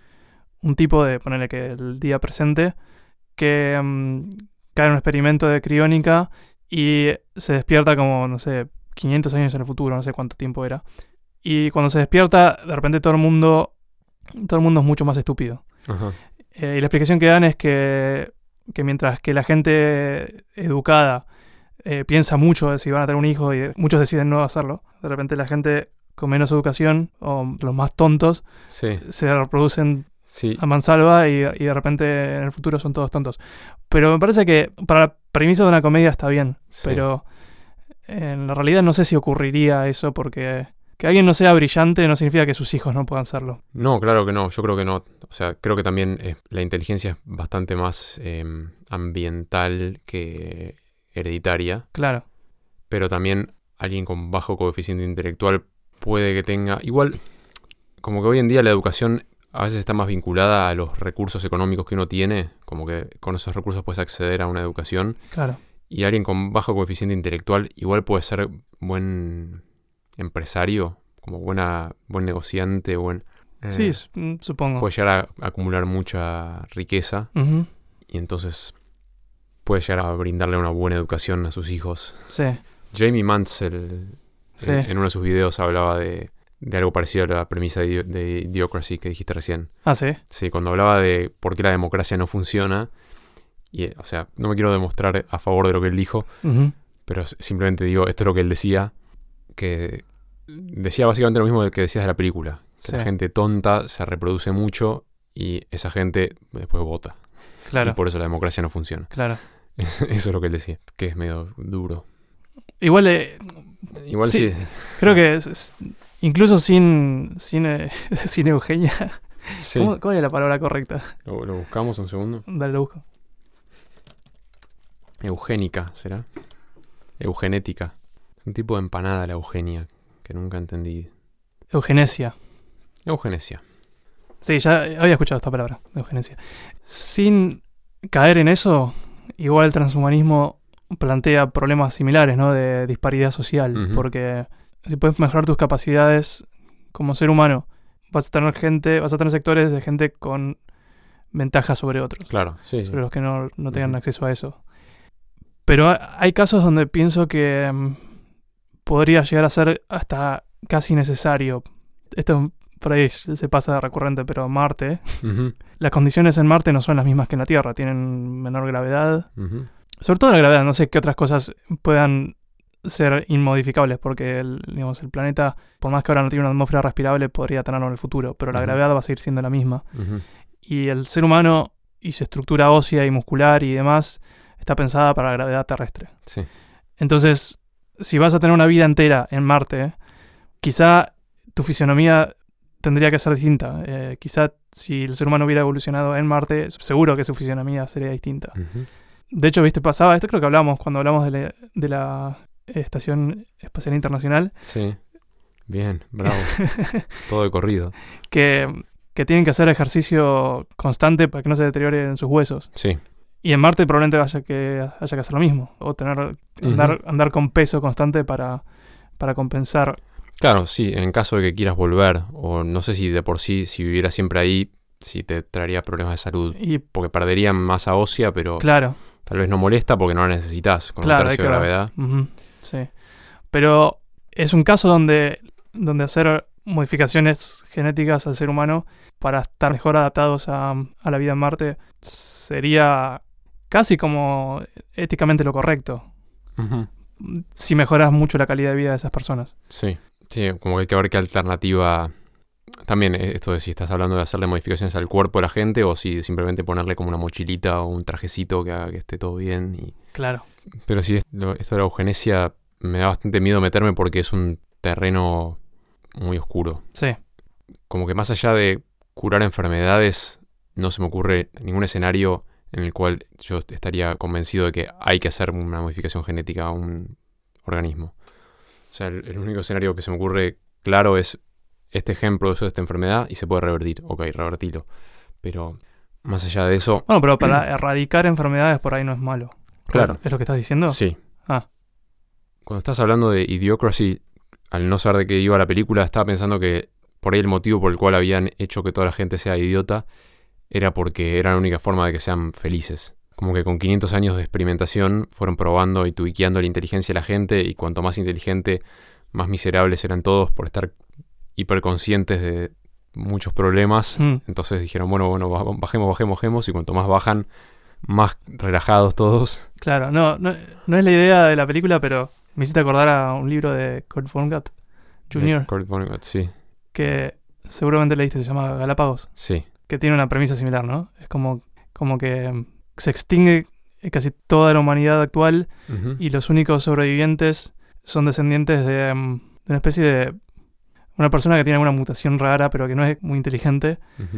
un tipo de, ponerle que el día presente, que cae en un experimento de criónica y se despierta como, no sé, 500 años en el futuro, no sé cuánto tiempo era. Y cuando se despierta, de repente todo el mundo es mucho más estúpido. Y la explicación que dan es que mientras que la gente educada piensa mucho de si van a tener un hijo y muchos deciden no hacerlo, de repente la gente con menos educación o los más tontos se reproducen a mansalva y de repente en el futuro son todos tontos. Pero me parece que para la premisa de una comedia está bien, pero en la realidad no sé si ocurriría eso, porque que alguien no sea brillante no significa que sus hijos no puedan serlo. No, claro que no, yo creo que no. O sea, creo que también la inteligencia es bastante más ambiental que hereditaria. Claro. Pero también alguien con bajo coeficiente intelectual puede que tenga... Igual, como que hoy en día la educación a veces está más vinculada a los recursos económicos que uno tiene, como que con esos recursos puedes acceder a una educación. Claro. Y alguien con bajo coeficiente intelectual igual puede ser buen empresario, como buen negociante, sí, supongo. Puede llegar a acumular mucha riqueza y entonces puede llegar a brindarle una buena educación a sus hijos. Sí. Jamie Mansell en uno de sus videos hablaba de algo parecido a la premisa de Idiocracy que dijiste recién. Ah, ¿sí? Sí, cuando hablaba de por qué la democracia no funciona, y, o sea, no me quiero demostrar a favor de lo que él dijo, pero simplemente digo, esto es lo que él decía, que decía básicamente lo mismo que decías de la película, que la gente tonta se reproduce mucho y esa gente después vota. Claro. Y por eso la democracia no funciona. Claro. Eso es lo que él decía, que es medio duro. Igual sí. Creo que incluso sin Eugenia, Sí. ¿Cuál es la palabra correcta? ¿Lo buscamos un segundo? Dale, lo busco. Eugénica, ¿será? Eugenética. Es un tipo de empanada la eugenia, que nunca entendí. Eugenesia. Eugenesia. Sí, ya había escuchado esta palabra, eugenesia. Sin caer en eso, igual el transhumanismo plantea problemas similares, ¿no? De disparidad social, porque si puedes mejorar tus capacidades como ser humano, vas a tener sectores de gente con ventajas sobre otros. Claro, sí. Sobre los que no tengan acceso a eso. Pero hay casos donde pienso que podría llegar a ser hasta casi necesario. Esto por ahí se pasa recurrente, pero Marte, las condiciones en Marte no son las mismas que en la Tierra, tienen menor gravedad. Sobre todo la gravedad, no sé qué otras cosas puedan ser inmodificables, porque el planeta, por más que ahora no tiene una atmósfera respirable, podría tenerlo en el futuro, pero la gravedad va a seguir siendo la misma. Y el ser humano y su estructura ósea y muscular y demás está pensada para la gravedad terrestre. Sí. Entonces, si vas a tener una vida entera en Marte, quizá tu fisionomía tendría que ser distinta. Quizá si el ser humano hubiera evolucionado en Marte, seguro que su fisionomía sería distinta. De hecho, pasaba esto, creo que hablamos cuando hablamos de la Estación Espacial Internacional. Sí, bien, bravo. Todo de corrido. Que tienen que hacer ejercicio constante para que no se deterioren sus huesos. Sí. Y en Marte probablemente haya que hacer lo mismo. O andar con peso constante para compensar. Claro, sí, en caso de que quieras volver, o no sé si de por sí, si vivieras siempre ahí, si te traería problemas de salud. Porque perderían masa ósea, pero claro, tal vez no molesta porque no la necesitas con un tercio de gravedad. Sí. Pero es un caso donde hacer modificaciones genéticas al ser humano para estar mejor adaptados a la vida en Marte sería casi como éticamente lo correcto. Si mejoras mucho la calidad de vida de esas personas. Sí, como que hay que ver qué alternativa. También esto de si estás hablando de hacerle modificaciones al cuerpo de la gente o si simplemente ponerle como una mochilita o un trajecito que haga que esté todo bien. Claro. Pero sí, esto de la eugenesia me da bastante miedo meterme porque es un terreno muy oscuro. Sí. Como que más allá de curar enfermedades, no se me ocurre ningún escenario en el cual yo estaría convencido de que hay que hacer una modificación genética a un organismo. O sea, el único escenario que se me ocurre claro es este ejemplo de esta enfermedad y se puede revertir. Ok, revertirlo. Pero más allá de eso... Bueno, pero para erradicar enfermedades por ahí no es malo. Claro. ¿Es lo que estás diciendo? Sí. Cuando estás hablando de Idiocracy, al no saber de qué iba la película, estaba pensando que por ahí el motivo por el cual habían hecho que toda la gente sea idiota era porque era la única forma de que sean felices. Como que con 500 años de experimentación fueron probando y tuiqueando la inteligencia de la gente y cuanto más inteligente, más miserables eran todos por estar hiperconscientes de muchos problemas. Entonces dijeron, bueno, bajemos y cuanto más bajan, más relajados todos. Claro, no es la idea de la película, pero me hiciste acordar a un libro de Kurt Vonnegut Jr. Kurt Vonnegut, sí. Que seguramente leíste, se llama Galápagos. Sí. Que tiene una premisa similar, ¿no? Es como que se extingue casi toda la humanidad actual y los únicos sobrevivientes son descendientes de una especie de una persona que tiene alguna mutación rara pero que no es muy inteligente.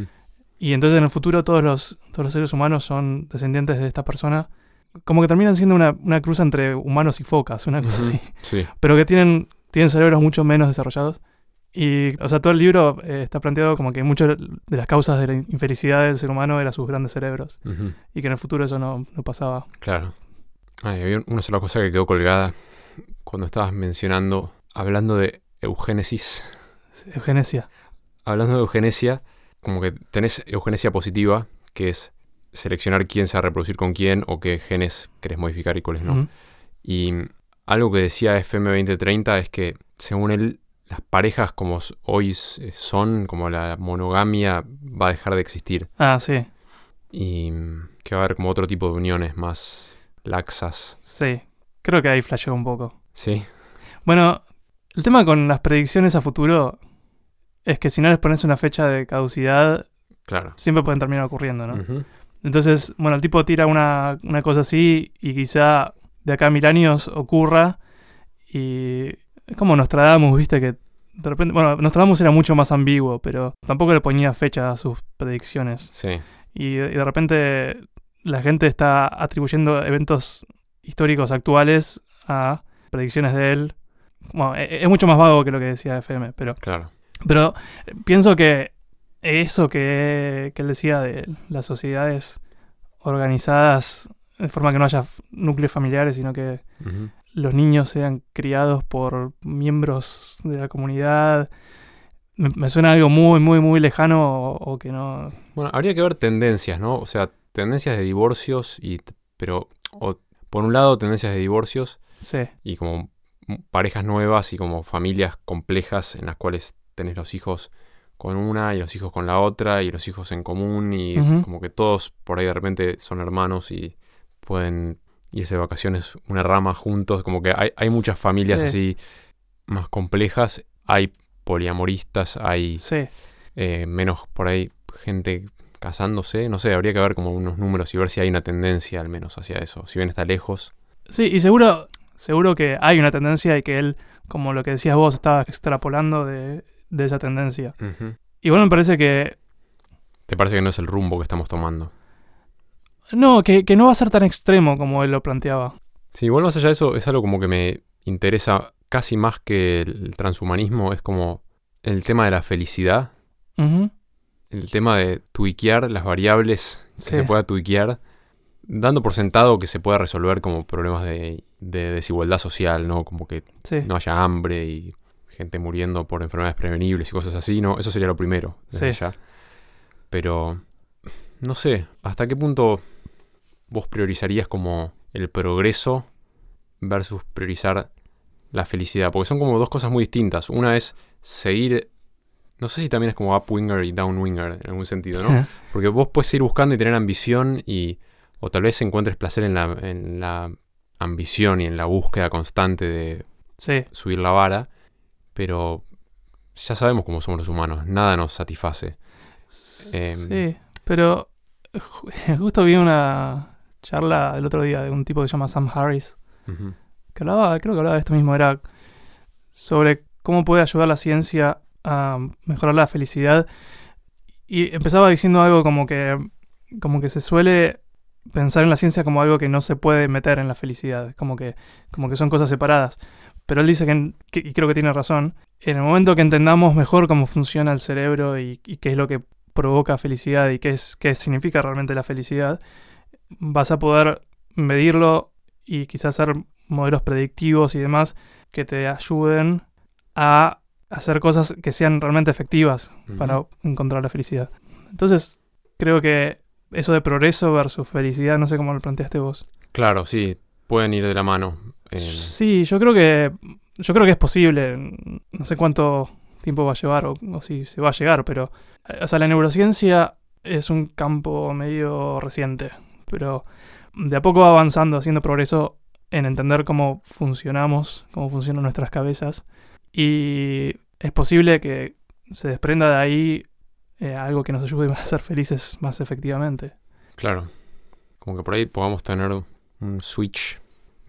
Y entonces en el futuro todos los seres humanos son descendientes de esta persona. Como que terminan siendo una cruz entre humanos y focas, una cosa así. Sí. Pero que tienen cerebros mucho menos desarrollados. Y, o sea, todo el libro está planteado como que muchas de las causas de la infelicidad del ser humano eran sus grandes cerebros. Y que en el futuro eso no pasaba. Claro. Había una sola cosa que quedó colgada cuando estabas hablando de eugénesis. Eugenesia. Hablando de eugenesia, como que tenés eugenesia positiva, que es seleccionar quién se va a reproducir con quién o qué genes querés modificar y cuáles no. Y algo que decía FM 2030 es que, según él, las parejas como hoy son, como la monogamia, va a dejar de existir. Ah, sí. Y que va a haber como otro tipo de uniones más laxas. Sí, creo que ahí flasheó un poco. Sí. Bueno, el tema con las predicciones a futuro es que si no les pones una fecha de caducidad, claro, siempre pueden terminar ocurriendo, ¿no? Entonces, bueno, el tipo tira una cosa así y quizá de acá a 1000 años ocurra y es como Nostradamus, ¿viste? Que de repente, bueno, Nostradamus era mucho más ambiguo, pero tampoco le ponía fecha a sus predicciones. Sí. Y de repente la gente está atribuyendo eventos históricos actuales a predicciones de él. Bueno, es mucho más vago que lo que decía FM, pero... Claro. Pero pienso que eso que él decía de las sociedades organizadas de forma que no haya núcleos familiares, sino que los niños sean criados por miembros de la comunidad, me suena algo muy, muy, muy lejano o que no... Bueno, habría que ver tendencias, ¿no? O sea, tendencias de divorcios, pero por un lado tendencias de divorcios sí. Y como parejas nuevas y como familias complejas en las cuales tenés los hijos con una y los hijos con la otra y los hijos en común y como que todos por ahí de repente son hermanos y pueden irse de vacaciones una rama juntos, como que hay muchas familias sí. Así más complejas, hay poliamoristas, hay menos por ahí gente casándose, no sé, habría que ver como unos números y ver si hay una tendencia al menos hacia eso, si bien está lejos. Sí, y seguro que hay una tendencia y que él, como lo que decías vos, estaba extrapolando de esa tendencia. Y bueno, me parece que... ¿Te parece que no es el rumbo que estamos tomando? No, que no va a ser tan extremo como él lo planteaba. Sí, igual más allá de eso, es algo como que me interesa casi más que el transhumanismo, es como el tema de la felicidad, el tema de tuiquear las variables que se pueda tuiquear, dando por sentado que se pueda resolver como problemas de desigualdad social, ¿no? Como que no haya hambre y gente muriendo por enfermedades prevenibles y cosas así, ¿no? Eso sería lo primero, desde ya. Pero, no sé, ¿hasta qué punto vos priorizarías como el progreso versus priorizar la felicidad? Porque son como dos cosas muy distintas. Una es seguir, no sé si también es como upwinger y downwinger en algún sentido, ¿no? Porque vos puedes ir buscando y tener ambición o tal vez encuentres placer en la ambición y en la búsqueda constante de subir la vara, pero ya sabemos cómo somos los humanos, nada nos satisface. Sí, pero justo vi una charla el otro día de un tipo que se llama Sam Harris, que creo que hablaba de esto mismo, era sobre cómo puede ayudar la ciencia a mejorar la felicidad, y empezaba diciendo algo como que se suele pensar en la ciencia como algo que no se puede meter en la felicidad, como que son cosas separadas. Pero él dice y creo que tiene razón, en el momento que entendamos mejor cómo funciona el cerebro y qué es lo que provoca felicidad y qué significa realmente la felicidad, vas a poder medirlo y quizás hacer modelos predictivos y demás que te ayuden a hacer cosas que sean realmente efectivas para encontrar la felicidad. Entonces, creo que eso de progreso versus felicidad, no sé cómo lo planteaste vos. Claro, sí, pueden ir de la mano. Sí, yo creo que es posible. No sé cuánto tiempo va a llevar o si se va a llegar, pero o sea, la neurociencia es un campo medio reciente, pero de a poco va avanzando, haciendo progreso en entender cómo funcionamos, cómo funcionan nuestras cabezas, y es posible que se desprenda de ahí algo que nos ayude a ser felices más efectivamente. Claro, como que por ahí podamos tener un switch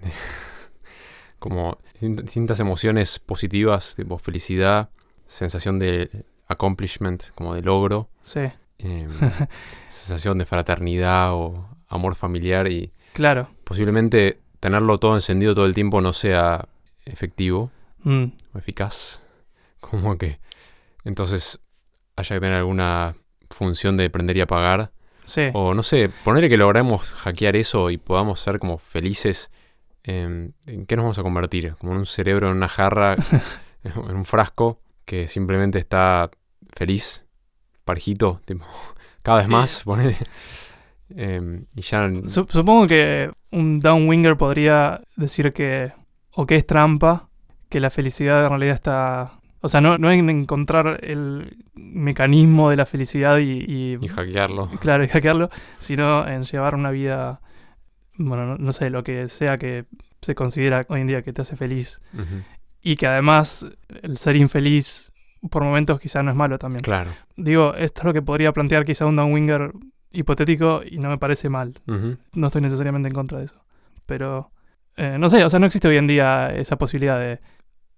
como distintas emociones positivas, tipo felicidad, sensación de accomplishment, como de logro, sensación de fraternidad o amor familiar, y posiblemente tenerlo todo encendido todo el tiempo no sea efectivo o eficaz, como que entonces haya que tener alguna función de prender y apagar, o no sé, ponerle que logremos hackear eso y podamos ser como felices. ¿En qué nos vamos a convertir? Como en un cerebro en una jarra, en un frasco que simplemente está feliz, parejito, tipo, cada vez más, ponele. Y ya... Supongo que un downwinger podría decir que es trampa, que la felicidad en realidad está... O sea, no en encontrar el mecanismo de la felicidad y hackearlo. Claro, y hackearlo, sino en llevar una vida... Bueno, no sé, lo que sea que se considera hoy en día que te hace feliz. Y que además el ser infeliz por momentos quizá no es malo también. Claro. Digo, esto es lo que podría plantear quizá un downwinger hipotético y no me parece mal. No estoy necesariamente en contra de eso. Pero, no sé, o sea, no existe hoy en día esa posibilidad de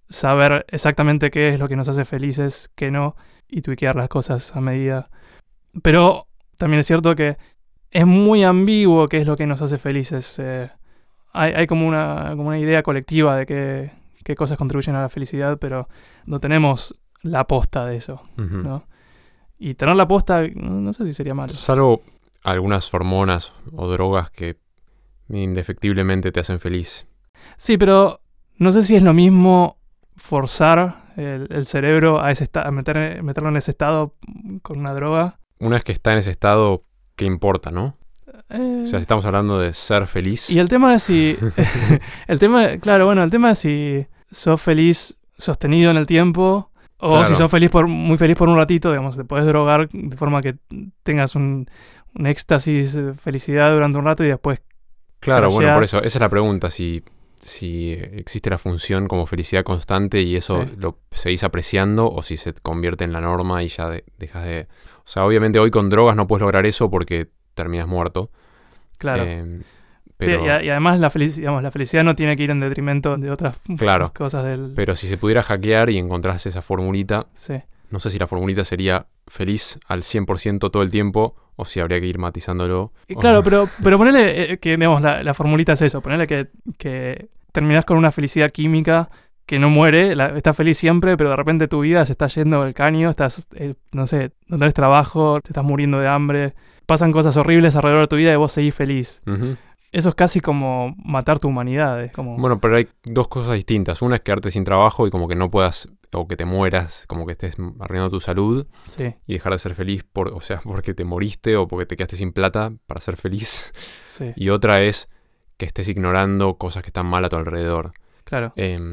saber exactamente qué es lo que nos hace felices, qué no, y tweakear las cosas a medida. Pero también es cierto que es muy ambiguo qué es lo que nos hace felices. Hay como una idea colectiva de qué cosas contribuyen a la felicidad, pero no tenemos la posta de eso, ¿no? Y tener la posta, no sé si sería malo. Salvo algunas hormonas o drogas que indefectiblemente te hacen feliz. Sí, pero no sé si es lo mismo forzar el cerebro a meterlo en ese estado con una droga. Una vez que está en ese estado, ¿qué importa, no? O sea, si estamos hablando de ser feliz. Y el tema es si... el tema es si sos feliz sostenido en el tiempo o claro. Si sos muy feliz por un ratito, digamos, te podés drogar de forma que tengas un éxtasis de felicidad durante un rato y después... Claro, bueno, por eso, esa es la pregunta, si existe la función como felicidad constante y eso lo seguís apreciando o si se convierte en la norma y ya dejas de... O sea, obviamente hoy con drogas no puedes lograr eso porque terminas muerto. Claro. Pero... Sí, y además la felicidad no tiene que ir en detrimento de otras cosas del... Pero si se pudiera hackear y encontrás esa formulita, no sé si la formulita sería feliz al 100% todo el tiempo o si habría que ir matizándolo. Claro, pero ponele que, digamos, la formulita es eso. Ponele que terminás con una felicidad química que no muere, estás feliz siempre, pero de repente tu vida se está yendo del caño, estás, no sé, no tenés trabajo, te estás muriendo de hambre, pasan cosas horribles alrededor de tu vida y vos seguís feliz. Uh-huh. Eso es casi como matar tu humanidad. Es como... Bueno, pero hay dos cosas distintas. Una es quedarte sin trabajo y como que no puedas, o que te mueras, como que estés arruinando tu salud y dejar de ser feliz, porque te moriste o porque te quedaste sin plata para ser feliz. Sí. Y otra es que estés ignorando cosas que están mal a tu alrededor. Claro.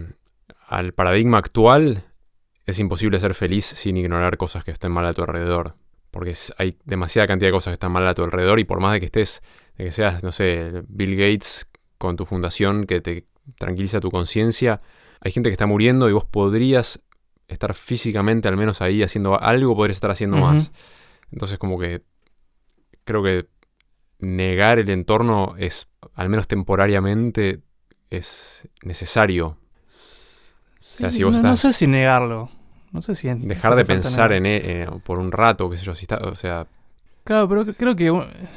Al paradigma actual es imposible ser feliz sin ignorar cosas que estén mal a tu alrededor. Porque hay demasiada cantidad de cosas que están mal a tu alrededor y por más de que seas, no sé, Bill Gates con tu fundación que te tranquiliza tu conciencia, hay gente que está muriendo y vos podrías estar físicamente al menos ahí haciendo algo, podrías estar haciendo más. Entonces como que creo que negar el entorno es, al menos temporariamente, es necesario. Sí, o sea, si vos no sé si negarlo. No sé si... Dejar de pensar en por un rato, qué sé yo, si está, o sea... Claro, pero creo que...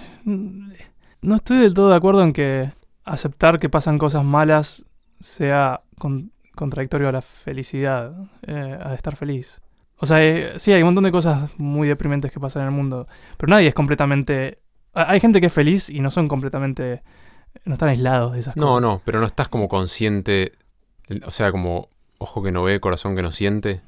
No estoy del todo de acuerdo en que aceptar que pasan cosas malas sea contradictorio a la felicidad, a estar feliz. O sea, sí, hay un montón de cosas muy deprimentes que pasan en el mundo, pero nadie es completamente... Hay gente que es feliz y no son completamente... No están aislados de esas cosas. No, pero no estás como consciente, o sea, como ojo que no ve, corazón que no siente.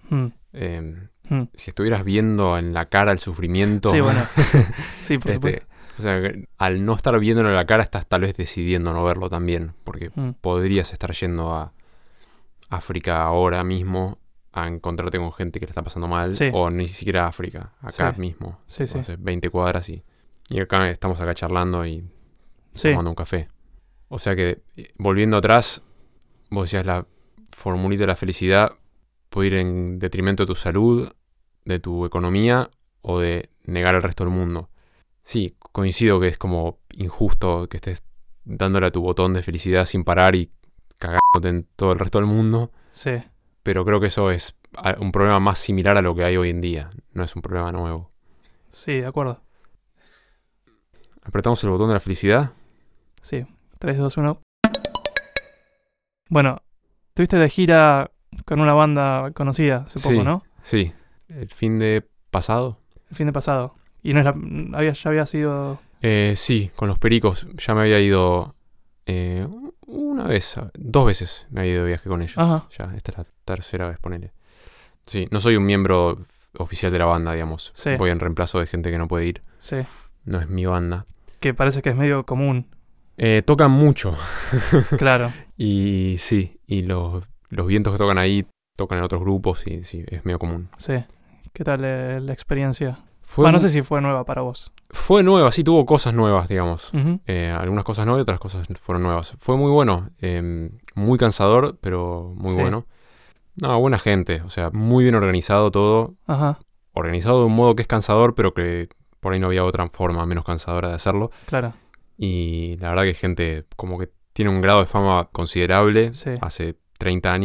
Si estuvieras viendo en la cara el sufrimiento... Sí, bueno. Sí, por supuesto. O sea, al no estar viéndolo en la cara estás tal vez decidiendo no verlo también, porque podrías estar yendo a África ahora mismo a encontrarte con gente que le está pasando mal, o ni siquiera a África, acá mismo, sí. 20 cuadras y acá estamos acá charlando y tomando un café. O sea que, volviendo atrás, vos decías la formulita de la felicidad puede ir en detrimento de tu salud, de tu economía o de negar al resto del mundo. Sí, coincido que es como injusto que estés dándole a tu botón de felicidad sin parar y cagándote en todo el resto del mundo. Sí. Pero creo que eso es un problema más similar a lo que hay hoy en día. No es un problema nuevo. Sí, de acuerdo. ¿Apretamos el botón de la felicidad? Sí. 3, 2, 1. Bueno, estuviste de gira con una banda conocida hace poco, ¿no? Sí. ¿El fin de pasado? El fin de pasado. ¿Y ya había sido...? Sí, con los Pericos. Ya me había ido una vez, 2 veces me había ido de viaje con ellos. Ajá. Ya, esta es la tercera vez, ponele. Sí, no soy un miembro oficial de la banda, digamos. Sí. Voy en reemplazo de gente que no puede ir. Sí. No es mi banda. Que parece que es medio común. Tocan mucho. Claro. Y sí, y los vientos que tocan ahí tocan en otros grupos y sí, es medio común. Sí. ¿Qué tal la experiencia? No sé si fue nueva para vos. Fue nueva, sí, tuvo cosas nuevas, digamos. Uh-huh. Algunas cosas nuevas y otras cosas fueron nuevas. Fue muy bueno, muy cansador, pero muy bueno. No, buena gente, o sea, muy bien organizado todo. Ajá. Organizado de un modo que es cansador, pero que por ahí no había otra forma menos cansadora de hacerlo. Claro. Y la verdad que gente como que tiene un grado de fama considerable hace 30 años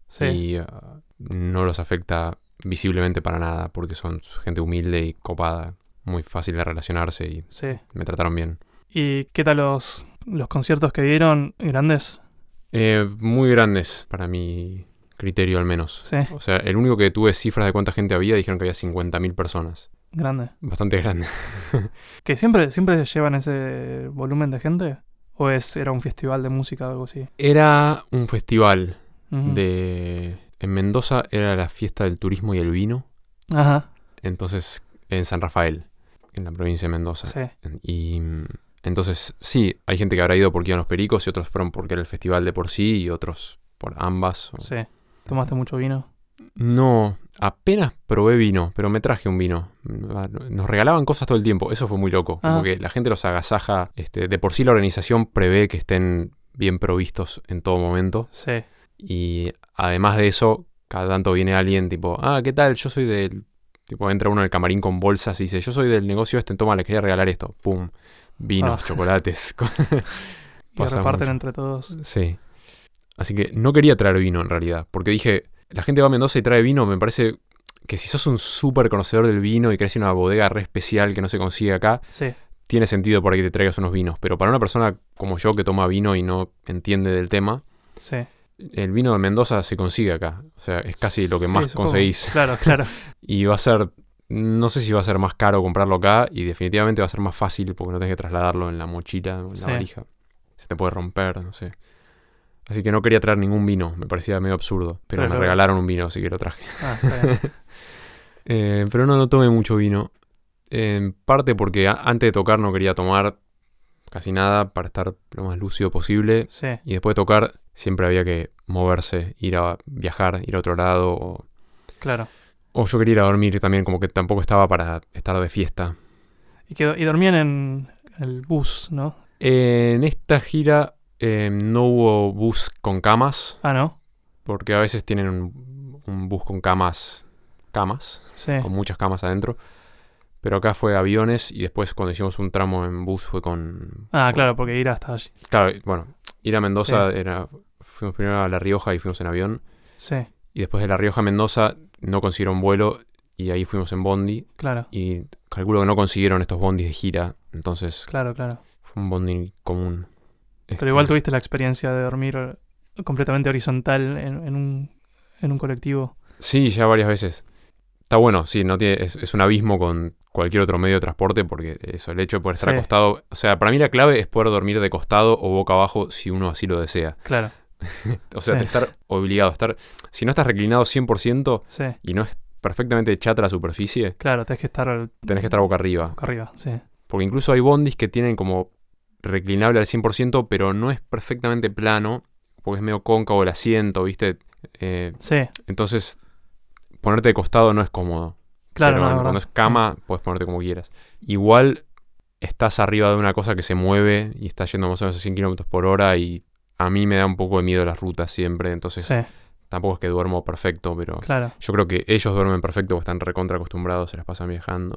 Sí. Y no los afecta visiblemente para nada, porque son gente humilde y copada, muy fácil de relacionarse y me trataron bien. ¿Y qué tal los conciertos que dieron? ¿Grandes? Muy grandes, para mi criterio al menos. Sí. O sea, el único que tuve cifras de cuánta gente había, dijeron que había 50.000 personas. Grande. Bastante grande. ¿Que siempre llevan ese volumen de gente? ¿O era un festival de música o algo así? Era un festival en Mendoza era la fiesta del turismo y el vino. Ajá. Entonces, en San Rafael, en la provincia de Mendoza. Sí. Y entonces, sí, hay gente que habrá ido porque iban los pericos y otros fueron porque era el festival de por sí y otros por ambas. Sí. ¿Tomaste mucho vino? No, apenas probé vino, pero me traje un vino. Nos regalaban cosas todo el tiempo, eso fue muy loco. Como que la gente los agasaja. De por sí la organización prevé que estén bien provistos en todo momento. Sí. Y además de eso, cada tanto viene alguien tipo, ¿qué tal? Yo soy del... Tipo, entra uno en el camarín con bolsas y dice, yo soy del negocio toma, les quería regalar esto. Pum, vinos, chocolates. Y reparten entre todos. Sí. Así que no quería traer vino en realidad, porque dije, la gente va a Mendoza y trae vino, me parece que si sos un súper conocedor del vino y querés ir a una bodega re especial que no se consigue acá, tiene sentido por ahí que te traigas unos vinos. Pero para una persona como yo que toma vino y no entiende del tema, el vino de Mendoza se consigue acá. O sea, es casi lo que más conseguís. Claro. Y va a ser, no sé si va a ser más caro comprarlo acá y definitivamente va a ser más fácil porque no tenés que trasladarlo en la mochila o en la valija. Se te puede romper, no sé. Así que no quería traer ningún vino, me parecía medio absurdo. Pero me regalaron un vino, así que lo traje. Pero no tomé mucho vino. En parte porque antes de tocar no quería tomar casi nada para estar lo más lúcido posible. Sí. Y después de tocar siempre había que moverse, ir a viajar, ir a otro lado. Claro. O yo quería ir a dormir también, como que tampoco estaba para estar de fiesta. Y dormían en el bus, ¿no? En esta gira no hubo bus con camas. ¿No? Porque a veces tienen un bus con camas, con muchas camas adentro. Pero acá fue aviones y después cuando hicimos un tramo en bus fue con... claro, porque ir hasta allí. Claro, bueno, ir a Mendoza fuimos primero a La Rioja y fuimos en avión. Sí. Y después de La Rioja a Mendoza no consiguieron vuelo y ahí fuimos en bondi. Claro. Y calculo que no consiguieron estos bondis de gira, entonces... Claro. Fue un bondi común. Pero igual tuviste la experiencia de dormir completamente horizontal en un colectivo. Sí, ya varias veces. Está bueno, sí, es un abismo con cualquier otro medio de transporte porque eso, el hecho de poder estar acostado... O sea, para mí la clave es poder dormir de costado o boca abajo si uno así lo desea. Claro. O sea, de estar obligado a estar... Si no estás reclinado 100% y no es perfectamente chata la superficie... Claro, tenés que estar boca arriba. Boca arriba, sí. Porque incluso hay bondis que tienen como reclinable al 100%, pero no es perfectamente plano, porque es medio cóncavo el asiento, ¿viste? Entonces, ponerte de costado no es cómodo. Claro, pero cuando es cama, puedes ponerte como quieras. Igual estás arriba de una cosa que se mueve y está yendo más o menos a 100 km/h y a mí me da un poco de miedo las rutas siempre, entonces tampoco es que duermo perfecto, pero yo creo que ellos duermen perfecto porque están recontra acostumbrados, se las pasan viajando.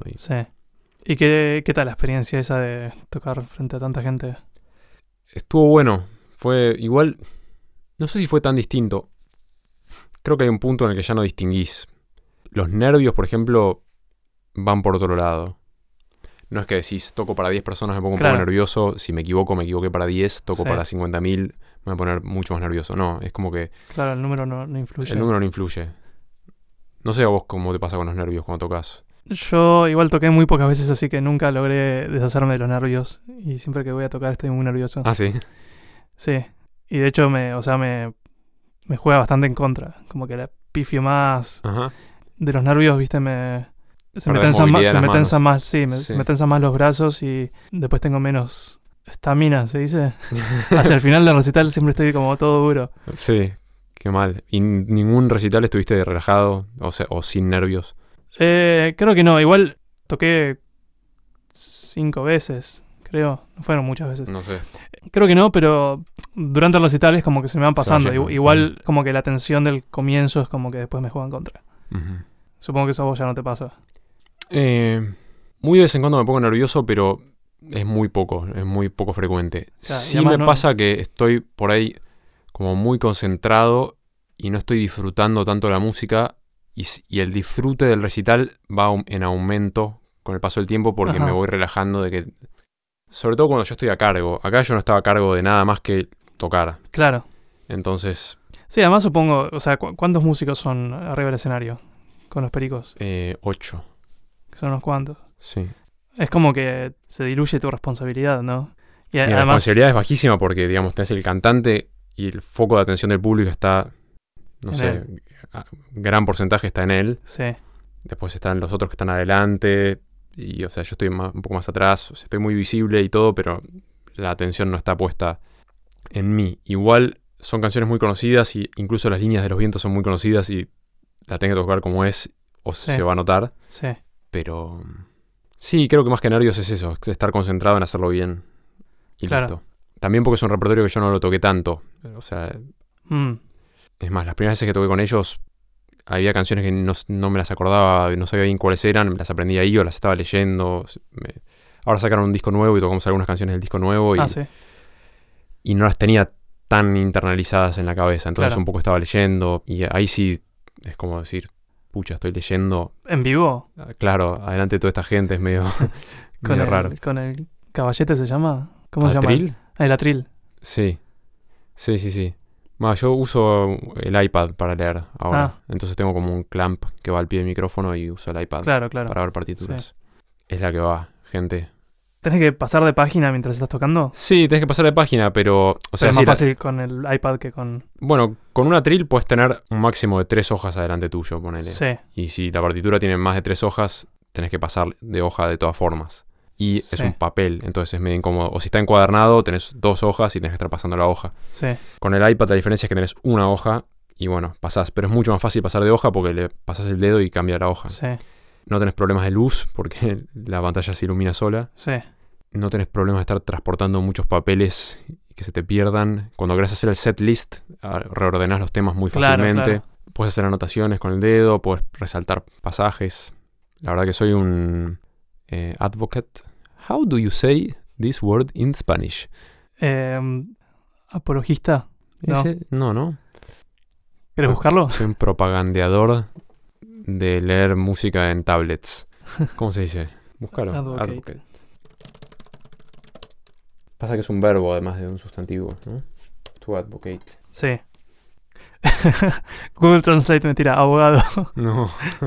¿Y qué tal la experiencia esa de tocar frente a tanta gente? Estuvo bueno. Fue igual... No sé si fue tan distinto. Creo que hay un punto en el que ya no distinguís. Los nervios, por ejemplo, van por otro lado. No es que decís, toco para 10 personas, me pongo un poco nervioso. Si me equivoqué para 10. Toco para 50.000, me voy a poner mucho más nervioso. No, es como que... Claro, el número no influye. El número no influye. No sé a vos cómo te pasa con los nervios cuando tocas. Yo igual toqué muy pocas veces, así que nunca logré deshacerme de los nervios. Y siempre que voy a tocar estoy muy nervioso. ¿Ah, sí? Sí. Y de hecho me juega bastante en contra. Como que la pifio más de los nervios, ¿viste? Se me tensan más los brazos y después tengo menos estamina, ¿se dice? Hacia el final del recital siempre estoy como todo duro. Sí, qué mal. ¿Y ningún recital estuviste relajado o sin nervios? Creo que no. Igual toqué 5 veces, creo. No fueron muchas veces. No sé. Creo que no, pero durante el recital es como que se me van pasando. Igual como que la tensión del comienzo es como que después me juega en contra. Uh-huh. Supongo que eso a vos ya no te pasa. Muy de vez en cuando me pongo nervioso, pero es muy poco frecuente. Sí me pasa que estoy por ahí como muy concentrado y no estoy disfrutando tanto la música y el disfrute del recital va en aumento con el paso del tiempo porque me voy relajando de que... Sobre todo cuando yo estoy a cargo. Acá yo no estaba a cargo de nada más que tocar. Claro. Entonces... Sí, además supongo... O sea, ¿cuántos músicos son arriba del escenario con los pericos? 8. Son unos cuantos. Sí. Es como que se diluye tu responsabilidad, ¿no? Y además, la responsabilidad es bajísima porque, digamos, tenés el cantante y el foco de atención del público está... No sé, gran porcentaje está en él. Sí. Después están los otros que están adelante. Y, o sea, yo estoy un poco más atrás. O sea, estoy muy visible y todo, pero la atención no está puesta en mí. Igual son canciones muy conocidas y incluso las líneas de los vientos son muy conocidas y la tengo que tocar como es o se va a notar. Sí. Pero sí, creo que más que nervios es eso, es estar concentrado en hacerlo bien. Y listo. También porque es un repertorio que yo no lo toqué tanto. O sea... Es más, las primeras veces que toqué con ellos había canciones que no me las acordaba, no sabía bien cuáles eran, me las aprendí ahí o las estaba leyendo. Ahora sacaron un disco nuevo y tocamos algunas canciones del disco nuevo y no las tenía tan internalizadas en la cabeza. Entonces un poco estaba leyendo y ahí sí es como decir, pucha, estoy leyendo. ¿En vivo? Claro, adelante de toda esta gente es medio, medio raro. ¿Con el caballete se llama? ¿Cómo se llama? ¿Atril? El atril. Sí. Yo uso el iPad para leer ahora. Entonces tengo como un clamp que va al pie del micrófono y uso el iPad para ver partituras. Sí. Es la que va, gente. ¿Tenés que pasar de página mientras estás tocando? Sí, tenés que pasar de página, pero... O sea, es más fácil con el iPad que con... Bueno, con un atril puedes tener un máximo de 3 hojas adelante tuyo, ponele. Sí. Y si la partitura tiene más de 3 hojas, tenés que pasar de hoja de todas formas. Y es un papel, entonces es medio incómodo. O si está encuadernado, tenés 2 hojas y tenés que estar pasando la hoja. Sí. Con el iPad la diferencia es que tenés una hoja y bueno, pasás. Pero es mucho más fácil pasar de hoja porque le pasás el dedo y cambia la hoja. Sí. No tenés problemas de luz porque la pantalla se ilumina sola. Sí. No tenés problemas de estar transportando muchos papeles y que se te pierdan. Cuando querés hacer el set list, reordenás los temas muy fácilmente. Claro. Puedes hacer anotaciones con el dedo, puedes resaltar pasajes. La verdad que soy un advocate. How do you say this word in Spanish? ¿Apologista? No. ¿Quieres buscarlo? Soy un propagandeador de leer música en tablets. ¿Cómo se dice? Búscalo. Advocate. Pasa que es un verbo además de un sustantivo, ¿no? To advocate. Sí. Google Translate me tira abogado. No.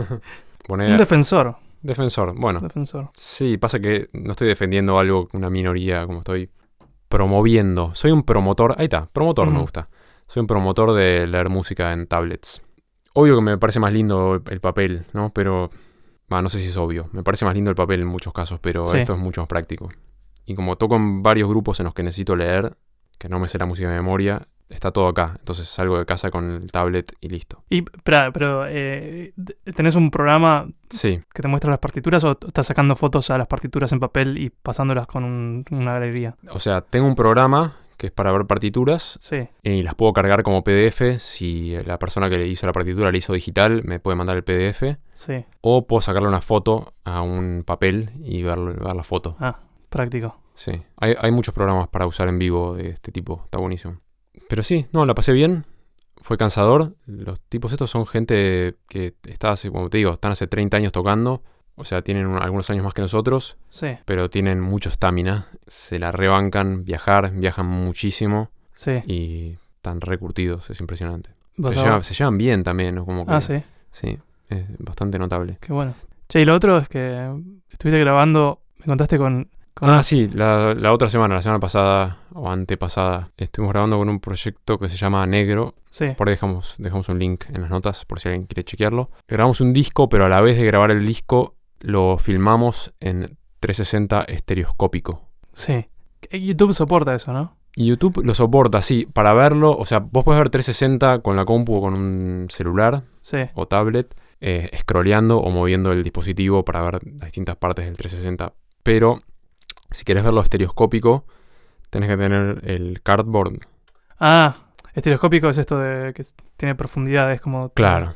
Un defensor. Bueno. Defensor. Sí, pasa que no estoy defendiendo algo, una minoría, como estoy promoviendo. Soy un promotor. Ahí está, promotor me gusta. Soy un promotor de leer música en tablets. Obvio que me parece más lindo el papel, ¿no? Pero, no sé si es obvio. Me parece más lindo el papel en muchos casos, pero esto es mucho más práctico. Y como toco en varios grupos en los que necesito leer, que no me sé la música de memoria, está todo acá. Entonces salgo de casa con el tablet y listo. Pero ¿tenés un programa que te muestra las partituras o estás sacando fotos a las partituras en papel y pasándolas con una galería? O sea, tengo un programa que es para ver partituras y las puedo cargar como PDF. Si la persona que le hizo la partitura la hizo digital, me puede mandar el PDF. Sí. O puedo sacarle una foto a un papel y ver la foto. Práctico. Sí. Hay muchos programas para usar en vivo de este tipo. Está buenísimo. Pero sí, la pasé bien. Fue cansador. Los tipos estos son gente que como te digo, están hace 30 años tocando. O sea, tienen algunos años más que nosotros. Sí. Pero tienen mucho estamina. Se la rebancan, viajan muchísimo. Sí. Y están recurtidos, es impresionante. Se llevan bien también, ¿no? Como que, sí. Sí, es bastante notable. Qué bueno. Che, y lo otro es que estuviste grabando, me contaste con sí, la otra semana, la semana pasada o antepasada, estuvimos grabando con un proyecto que se llama Negro. Sí. Por ahí dejamos un link en las notas por si alguien quiere chequearlo. Grabamos un disco, pero a la vez de grabar el disco, lo filmamos en 360 estereoscópico. Sí. YouTube soporta eso, ¿no? Y YouTube lo soporta, sí. Para verlo, o sea, vos podés ver 360 con la compu o con un celular o tablet, scrolleando o moviendo el dispositivo para ver las distintas partes del 360. Pero si querés verlo estereoscópico, tenés que tener el cardboard. Estereoscópico es esto de que tiene profundidad, es como... Claro.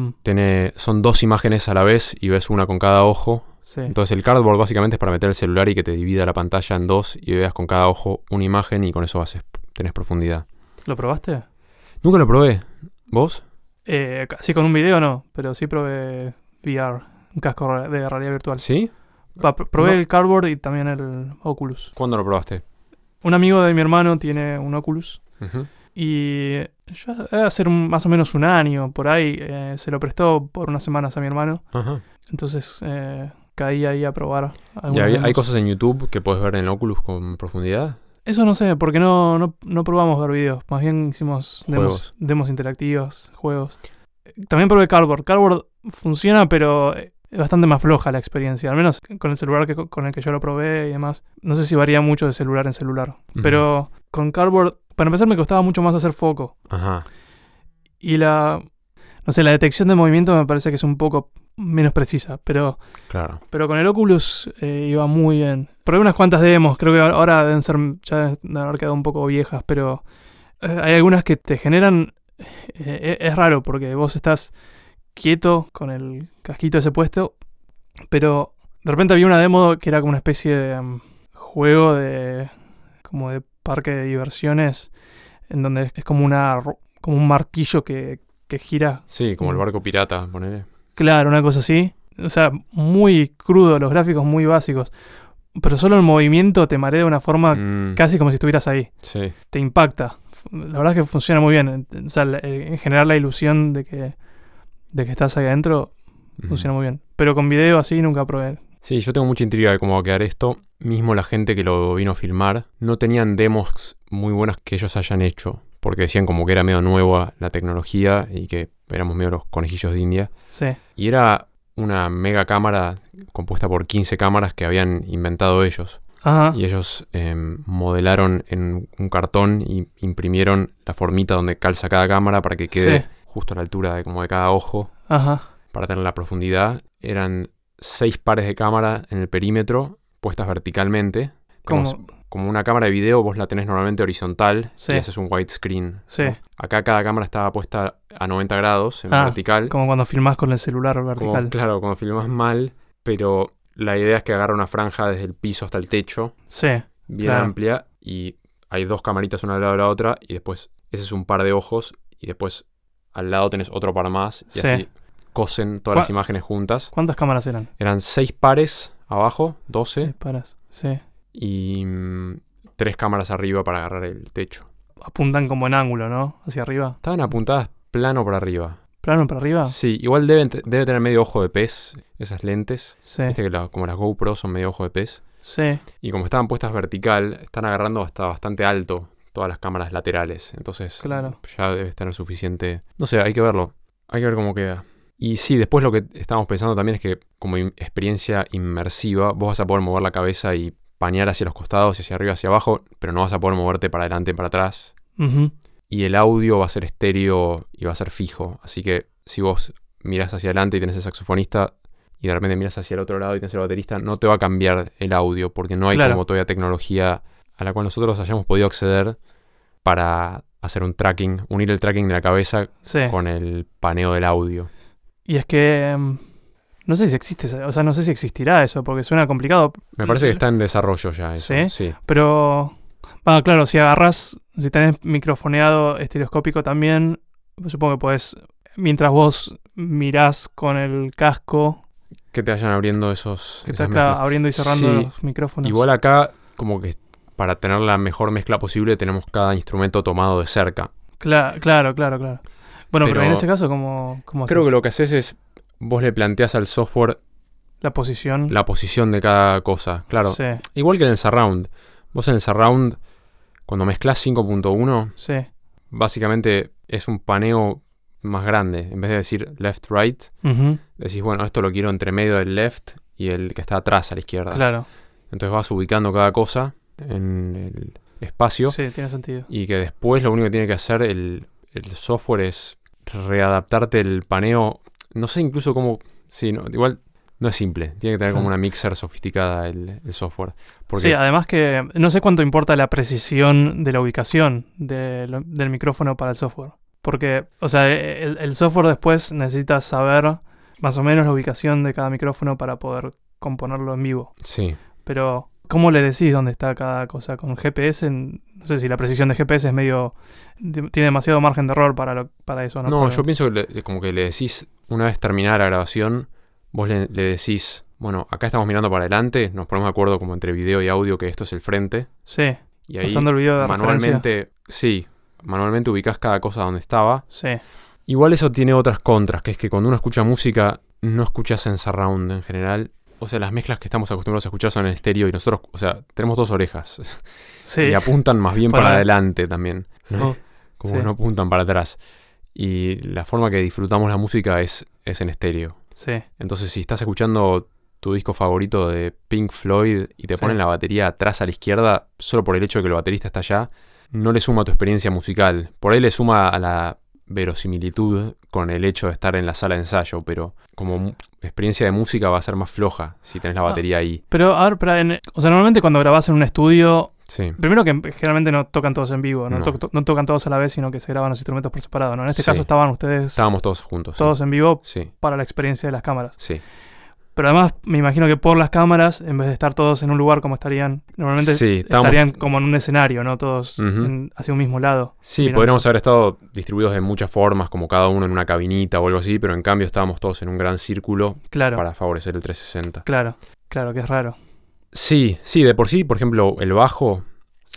Son 2 imágenes a la vez y ves una con cada ojo. Sí. Entonces el cardboard básicamente es para meter el celular y que te divida la pantalla en 2 y veas con cada ojo una imagen y con eso tenés profundidad. ¿Lo probaste? Nunca lo probé. ¿Vos? Así con un video no, pero sí probé VR, un casco de realidad virtual. ¿Sí? Probé el Cardboard y también el Oculus. ¿Cuándo lo probaste? Un amigo de mi hermano tiene un Oculus. Uh-huh. Y ya debe hacer más o menos un año por ahí. Se lo prestó por unas semanas a mi hermano. Uh-huh. Entonces caí ahí a probar. ¿Y hay cosas en YouTube que puedes ver en el Oculus con profundidad? Eso no sé, porque no probamos ver videos. Más bien hicimos demos interactivas, juegos. También probé Cardboard. Cardboard funciona, pero es bastante más floja la experiencia. Al menos con el celular con el que yo lo probé y demás. No sé si varía mucho de celular en celular. Uh-huh. Pero con Cardboard, para empezar, me costaba mucho más hacer foco. Ajá. Y la detección de movimiento me parece que es un poco menos precisa, pero con el Oculus iba muy bien. Probé unas cuantas demos, creo que ahora deben haber quedado un poco viejas, pero hay algunas que te generan... es raro porque vos estás quieto con el casquito ese puesto, pero de repente había una demo que era como una especie de juego como de parque de diversiones, en donde es como un martillo que gira. Sí, como el barco pirata, ponele. Claro, una cosa así. O sea, muy crudo, los gráficos muy básicos. Pero solo el movimiento te marea de una forma casi como si estuvieras ahí. Sí. Te impacta. La verdad es que funciona muy bien. O sea, en generar la ilusión de que estás ahí adentro funciona muy bien. Pero con video así nunca probé. Sí, yo tengo mucha intriga de cómo va a quedar esto. Mismo la gente que lo vino a filmar no tenían demos muy buenas que ellos hayan hecho. Porque decían como que era medio nueva la tecnología y que éramos medio los conejillos de India. Sí. Y era una mega cámara compuesta por 15 cámaras que habían inventado ellos. Ajá. Y ellos modelaron en un cartón y imprimieron la formita donde calza cada cámara para que quede justo a la altura de cada ojo. Ajá. Para tener la profundidad. Eran 6 pares de cámara en el perímetro puestas verticalmente. Como una cámara de video, vos la tenés normalmente horizontal y haces un widescreen. Sí. ¿No? Acá cada cámara estaba puesta a 90 grados en vertical. Como cuando filmás con el celular vertical. Claro, cuando filmás mal, pero la idea es que agarra una franja desde el piso hasta el techo. Sí. Bien amplia y hay 2 camaritas una al lado de la otra y después ese es un par de ojos y después al lado tenés otro par más y así cosen todas las imágenes juntas. ¿Cuántas cámaras eran? Eran 6 pares abajo, 12. 6 pares, sí. Y 3 cámaras arriba para agarrar el techo. Apuntan como en ángulo, ¿no? Hacia arriba. Estaban apuntadas plano para arriba. ¿Plano para arriba? Sí, igual debe tener medio ojo de pez esas lentes. Sí. Viste que como las GoPro son medio ojo de pez. Sí. Y como estaban puestas vertical, están agarrando hasta bastante alto todas las cámaras laterales. Entonces ya debe tener suficiente... No sé, hay que verlo. Hay que ver cómo queda. Y sí, después lo que estábamos pensando también es que como experiencia inmersiva, vos vas a poder mover la cabeza y panear hacia los costados, hacia arriba, hacia abajo, pero no vas a poder moverte para adelante y para atrás. Uh-huh. Y el audio va a ser estéreo y va a ser fijo. Así que si vos mirás hacia adelante y tenés el saxofonista y de repente mirás hacia el otro lado y tenés el baterista, no te va a cambiar el audio porque no hay como todavía tecnología a la cual nosotros hayamos podido acceder para hacer un tracking, unir el tracking de la cabeza con el paneo del audio. Y es que... no sé si existe, o sea, no sé si existirá eso, porque suena complicado. Me parece que está en desarrollo ya eso. Sí. Pero, claro, si tenés microfoneado estereoscópico también, supongo que podés, mientras vos mirás con el casco... Que te vayan abriendo esas mezclas. Abriendo y cerrando los micrófonos. Igual acá, como que para tener la mejor mezcla posible, tenemos cada instrumento tomado de cerca. Claro. Bueno, pero en ese caso, ¿cómo creo que lo que haces es... Vos le planteás al software la posición de cada cosa, claro. Sí. Igual que en el surround. Vos en el surround, cuando mezclás 5.1, básicamente es un paneo más grande. En vez de decir left-right, decís, bueno, esto lo quiero entre medio del left y el que está atrás a la izquierda. Claro. Entonces vas ubicando cada cosa en el espacio. Sí, tiene sentido. Y que después lo único que tiene que hacer el software es readaptarte el paneo. No sé incluso cómo... Sí, igual no es simple. Tiene que tener como una mixer sofisticada el software. Sí, además que no sé cuánto importa la precisión de la ubicación del micrófono para el software. Porque, o sea, el software después necesita saber más o menos la ubicación de cada micrófono para poder componerlo en vivo. Sí. Pero ¿Cómo le decís dónde está cada cosa? Con GPS, no sé si la precisión de GPS es tiene demasiado margen de error para eso, ¿no? No, yo pienso que como que le decís, una vez terminada la grabación, vos le decís, bueno, acá estamos mirando para adelante, nos ponemos de acuerdo como entre video y audio que esto es el frente. Sí. Y ahí usando el video de manualmente, manualmente ubicás cada cosa donde estaba. Sí. Igual eso tiene otras contras, que es que cuando uno escucha música, no escuchas en surround en general. O sea, las mezclas que estamos acostumbrados a escuchar son en estéreo y nosotros, o sea, tenemos 2 orejas. Sí. Y apuntan más bien para adelante también, ¿no? Sí. Como no apuntan para atrás. Y la forma que disfrutamos la música es en estéreo. Sí. Entonces, si estás escuchando tu disco favorito de Pink Floyd y te ponen la batería atrás a la izquierda, solo por el hecho de que el baterista está allá, no le suma a tu experiencia musical. Por ahí le suma a la verosimilitud con el hecho de estar en la sala de ensayo, pero como experiencia de música va a ser más floja si tenés la batería ahí. Pero, a ver, normalmente cuando grabás en un estudio, sí. Primero que generalmente no tocan todos en vivo, no tocan todos a la vez, sino que se graban los instrumentos por separado, ¿no? En este caso estábamos todos juntos. Todos en vivo para la experiencia de las cámaras. Sí. Pero además me imagino que por las cámaras, en vez de estar todos en un lugar como estarían, normalmente estarían como en un escenario, ¿no? Todos hacia un mismo lado. Sí, mirando. Podríamos haber estado distribuidos de muchas formas, como cada uno en una cabinita o algo así, pero en cambio estábamos todos en un gran círculo para favorecer el 360. Claro, que es raro. Sí, de por sí, por ejemplo, el bajo,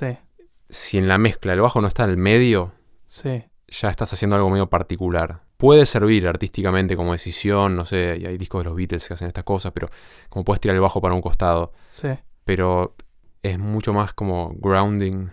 si en la mezcla el bajo no está en el medio, ya estás haciendo algo medio particular. Puede servir artísticamente como decisión, no sé, y hay discos de los Beatles que hacen estas cosas, pero como puedes tirar el bajo para un costado. Sí. Pero es mucho más como grounding.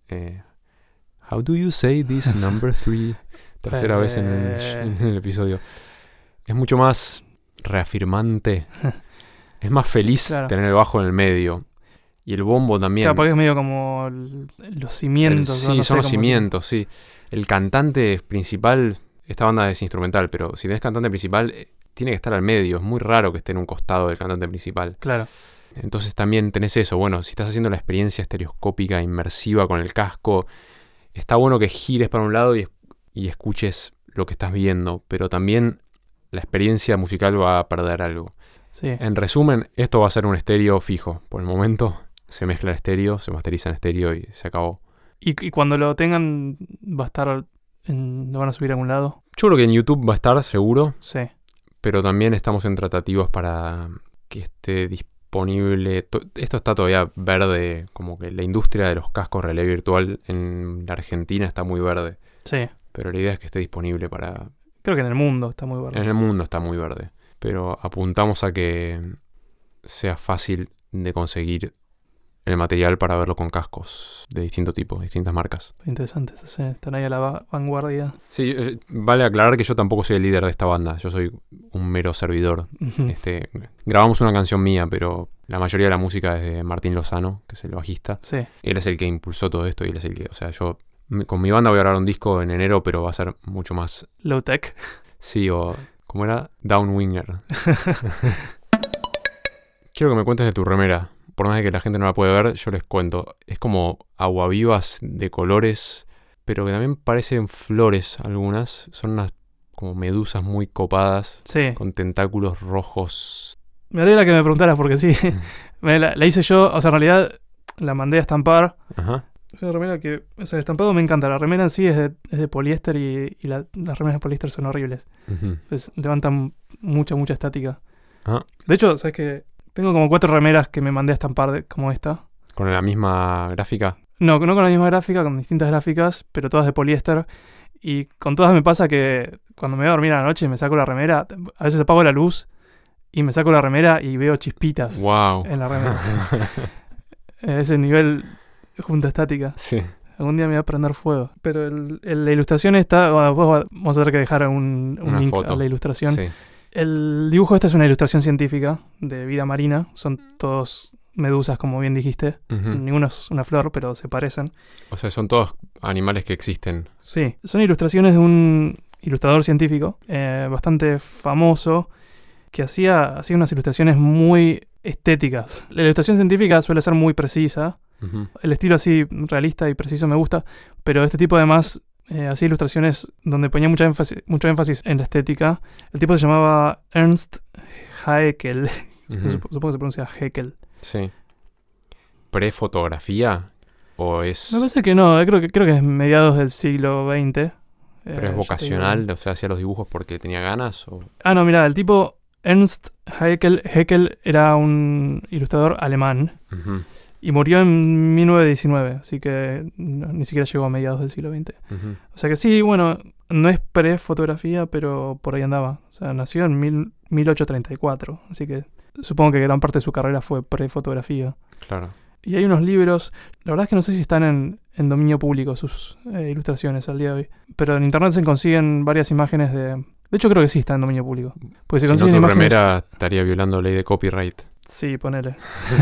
How do you say this number 3? Tercera vez en el episodio. Es mucho más reafirmante. Es más feliz tener el bajo en el medio. Y el bombo también. Claro, porque es medio como los cimientos. Son los cimientos, sí. El cantante principal... Esta banda es instrumental, pero si tenés cantante principal, tiene que estar al medio. Es muy raro que esté en un costado del cantante principal. Claro. Entonces también tenés eso. Bueno, si estás haciendo la experiencia estereoscópica, inmersiva con el casco, está bueno que gires para un lado y escuches lo que estás viendo. Pero también la experiencia musical va a perder algo. Sí. En resumen, esto va a ser un estéreo fijo. Por el momento se mezcla en estéreo, se masteriza en estéreo y se acabó. ¿Y cuando lo tengan va a estar... ¿Lo van a subir a algún lado? Yo creo que en YouTube va a estar seguro. Sí. Pero también estamos en tratativas para que esté disponible. Esto está todavía verde, como que la industria de los cascos realidad virtual en la Argentina está muy verde. Sí. Pero la idea es que esté disponible para... Creo que en el mundo está muy verde. En el mundo está muy verde. Pero apuntamos a que sea fácil de conseguir el material para verlo con cascos de distinto tipo, distintas marcas. Interesante, están ahí a la vanguardia. Sí, vale aclarar que yo tampoco soy el líder de esta banda, yo soy un mero servidor. Grabamos una canción mía, pero la mayoría de la música es de Martín Lozano, que es el bajista. Sí. Él es el que impulsó todo esto y él es el que, o sea, yo con mi banda voy a grabar un disco en enero, pero va a ser mucho más... Low tech. Sí, o ¿cómo era? Downwinger. Quiero que me cuentes de tu remera. Por más de que la gente no la puede ver, yo les cuento. Es como aguavivas de colores, pero que también parecen flores algunas. Son unas como medusas muy copadas, con tentáculos rojos. Me alegra que me preguntaras porque sí. la hice yo, o sea, en realidad la mandé a estampar. Ajá. Es una remera que, o sea, el estampado me encanta. La remera en sí es de poliéster y las remeras de poliéster son horribles. Pues levantan mucha estática. Ajá. De hecho, ¿sabes qué? Tengo como 4 remeras que me mandé a estampar como esta. ¿Con la misma gráfica? No con la misma gráfica, con distintas gráficas, pero todas de poliéster. Y con todas me pasa que cuando me voy a dormir a la noche y me saco la remera, a veces apago la luz y me saco la remera y veo chispitas en la remera. Ese nivel junta estática. Sí. Algún día me voy a prender fuego. Pero la ilustración esta, vamos a tener que dejar un link foto a la ilustración. Sí. El dibujo esta es una ilustración científica de vida marina. Son todos medusas, como bien dijiste. Ninguno es una flor, pero se parecen. O sea, son todos animales que existen. Sí. Son ilustraciones de un ilustrador científico bastante famoso que hacía unas ilustraciones muy estéticas. La ilustración científica suele ser muy precisa. El estilo así realista y preciso me gusta, pero este tipo además hacía ilustraciones donde ponía mucho énfasis en la estética. El tipo se llamaba Ernst Haeckel. Supongo que se pronuncia Haeckel. Sí. pre-fotografía o es... Me parece que no, creo que es mediados del siglo XX. ¿Pero es vocacional? O sea, ¿hacía los dibujos porque tenía ganas? O... No, mira, el tipo Ernst Haeckel era un ilustrador alemán. Uh-huh. Y murió en 1919, así que ni siquiera llegó a mediados del siglo XX. Uh-huh. O sea que sí, bueno, no es pre-fotografía, pero por ahí andaba. O sea, nació en 1834, así que supongo que gran parte de su carrera fue pre-fotografía. Claro. Y hay unos libros, la verdad es que no sé si están en dominio público sus ilustraciones al día de hoy, pero en internet se consiguen varias imágenes de... De hecho creo que sí está en dominio público. Porque se consiguen si no, tu imágenes... remera estaría violando ley de copyright. Sí, ponele.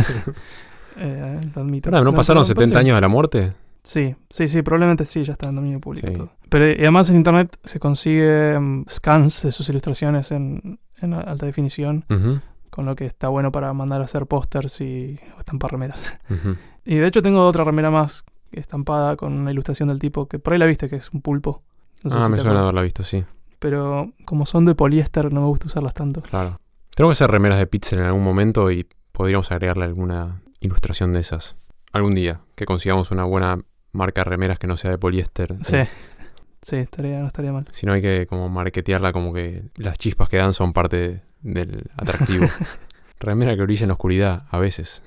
Lo admito. ¿No pasaron 70 años de la muerte? Sí, probablemente sí, ya está en dominio público. Sí. Todo. Pero además en internet se consigue scans de sus ilustraciones en alta definición, uh-huh. con lo que está bueno para mandar a hacer pósters y estampar remeras. Uh-huh. Y de hecho tengo otra remera más estampada con una ilustración del tipo que por ahí la viste, que es un pulpo. No sé si me suena haberla visto, sí. Pero como son de poliéster no me gusta usarlas tanto. Claro. Tenemos que hacer remeras de Pixel en algún momento y podríamos agregarle alguna ilustración de esas. Algún día, que consigamos una buena marca de remeras que no sea de poliéster. Sí, no estaría mal. Si no hay que como marketearla como que las chispas que dan son parte del atractivo. Remera que brilla en la oscuridad, a veces.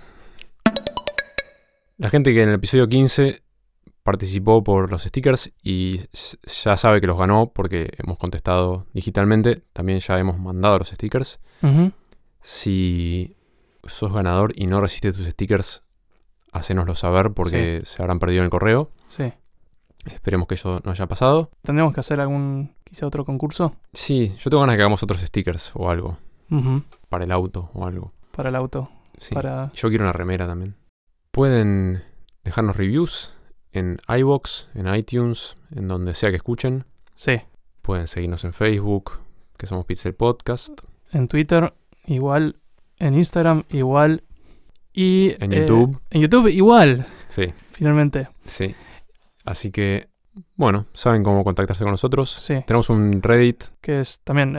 La gente que en el episodio 15 participó por los stickers y ya sabe que los ganó porque hemos contestado digitalmente. También ya hemos mandado los stickers. Uh-huh. Si sos ganador y no recibiste tus stickers, hacénoslo saber porque se habrán perdido en el correo. Sí. Esperemos que eso no haya pasado. ¿Tendremos que hacer quizá otro concurso? Sí, yo tengo ganas de que hagamos otros stickers o algo. Uh-huh. Para el auto o algo. Para el auto. Sí. Yo quiero una remera también. Pueden dejarnos reviews en iVoox, en iTunes, en donde sea que escuchen. Sí. Pueden seguirnos en Facebook, que somos Pixel Podcast. En Twitter, igual. En Instagram, igual. Y en YouTube. En YouTube, igual. Sí. Finalmente. Sí. Así que, bueno, saben cómo contactarse con nosotros. Sí. Tenemos un Reddit. Que es también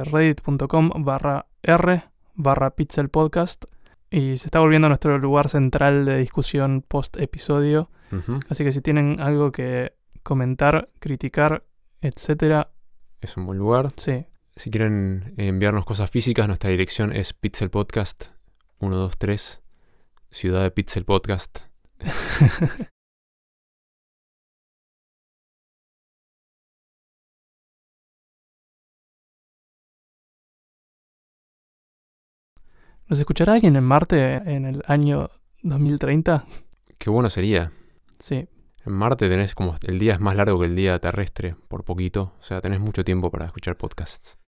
reddit.com/r/pixelpodcast. Y se está volviendo nuestro lugar central de discusión post-episodio. Uh-huh. Así que si tienen algo que comentar, criticar, etcétera... Es un buen lugar. Sí. Si quieren enviarnos cosas físicas, nuestra dirección es Pixel Podcast 123, Ciudad de Pixel Podcast. ¿Nos escuchará alguien en Marte en el año 2030? Qué bueno sería. Sí. En Marte tenés como el día es más largo que el día terrestre, por poquito. O sea, tenés mucho tiempo para escuchar podcasts.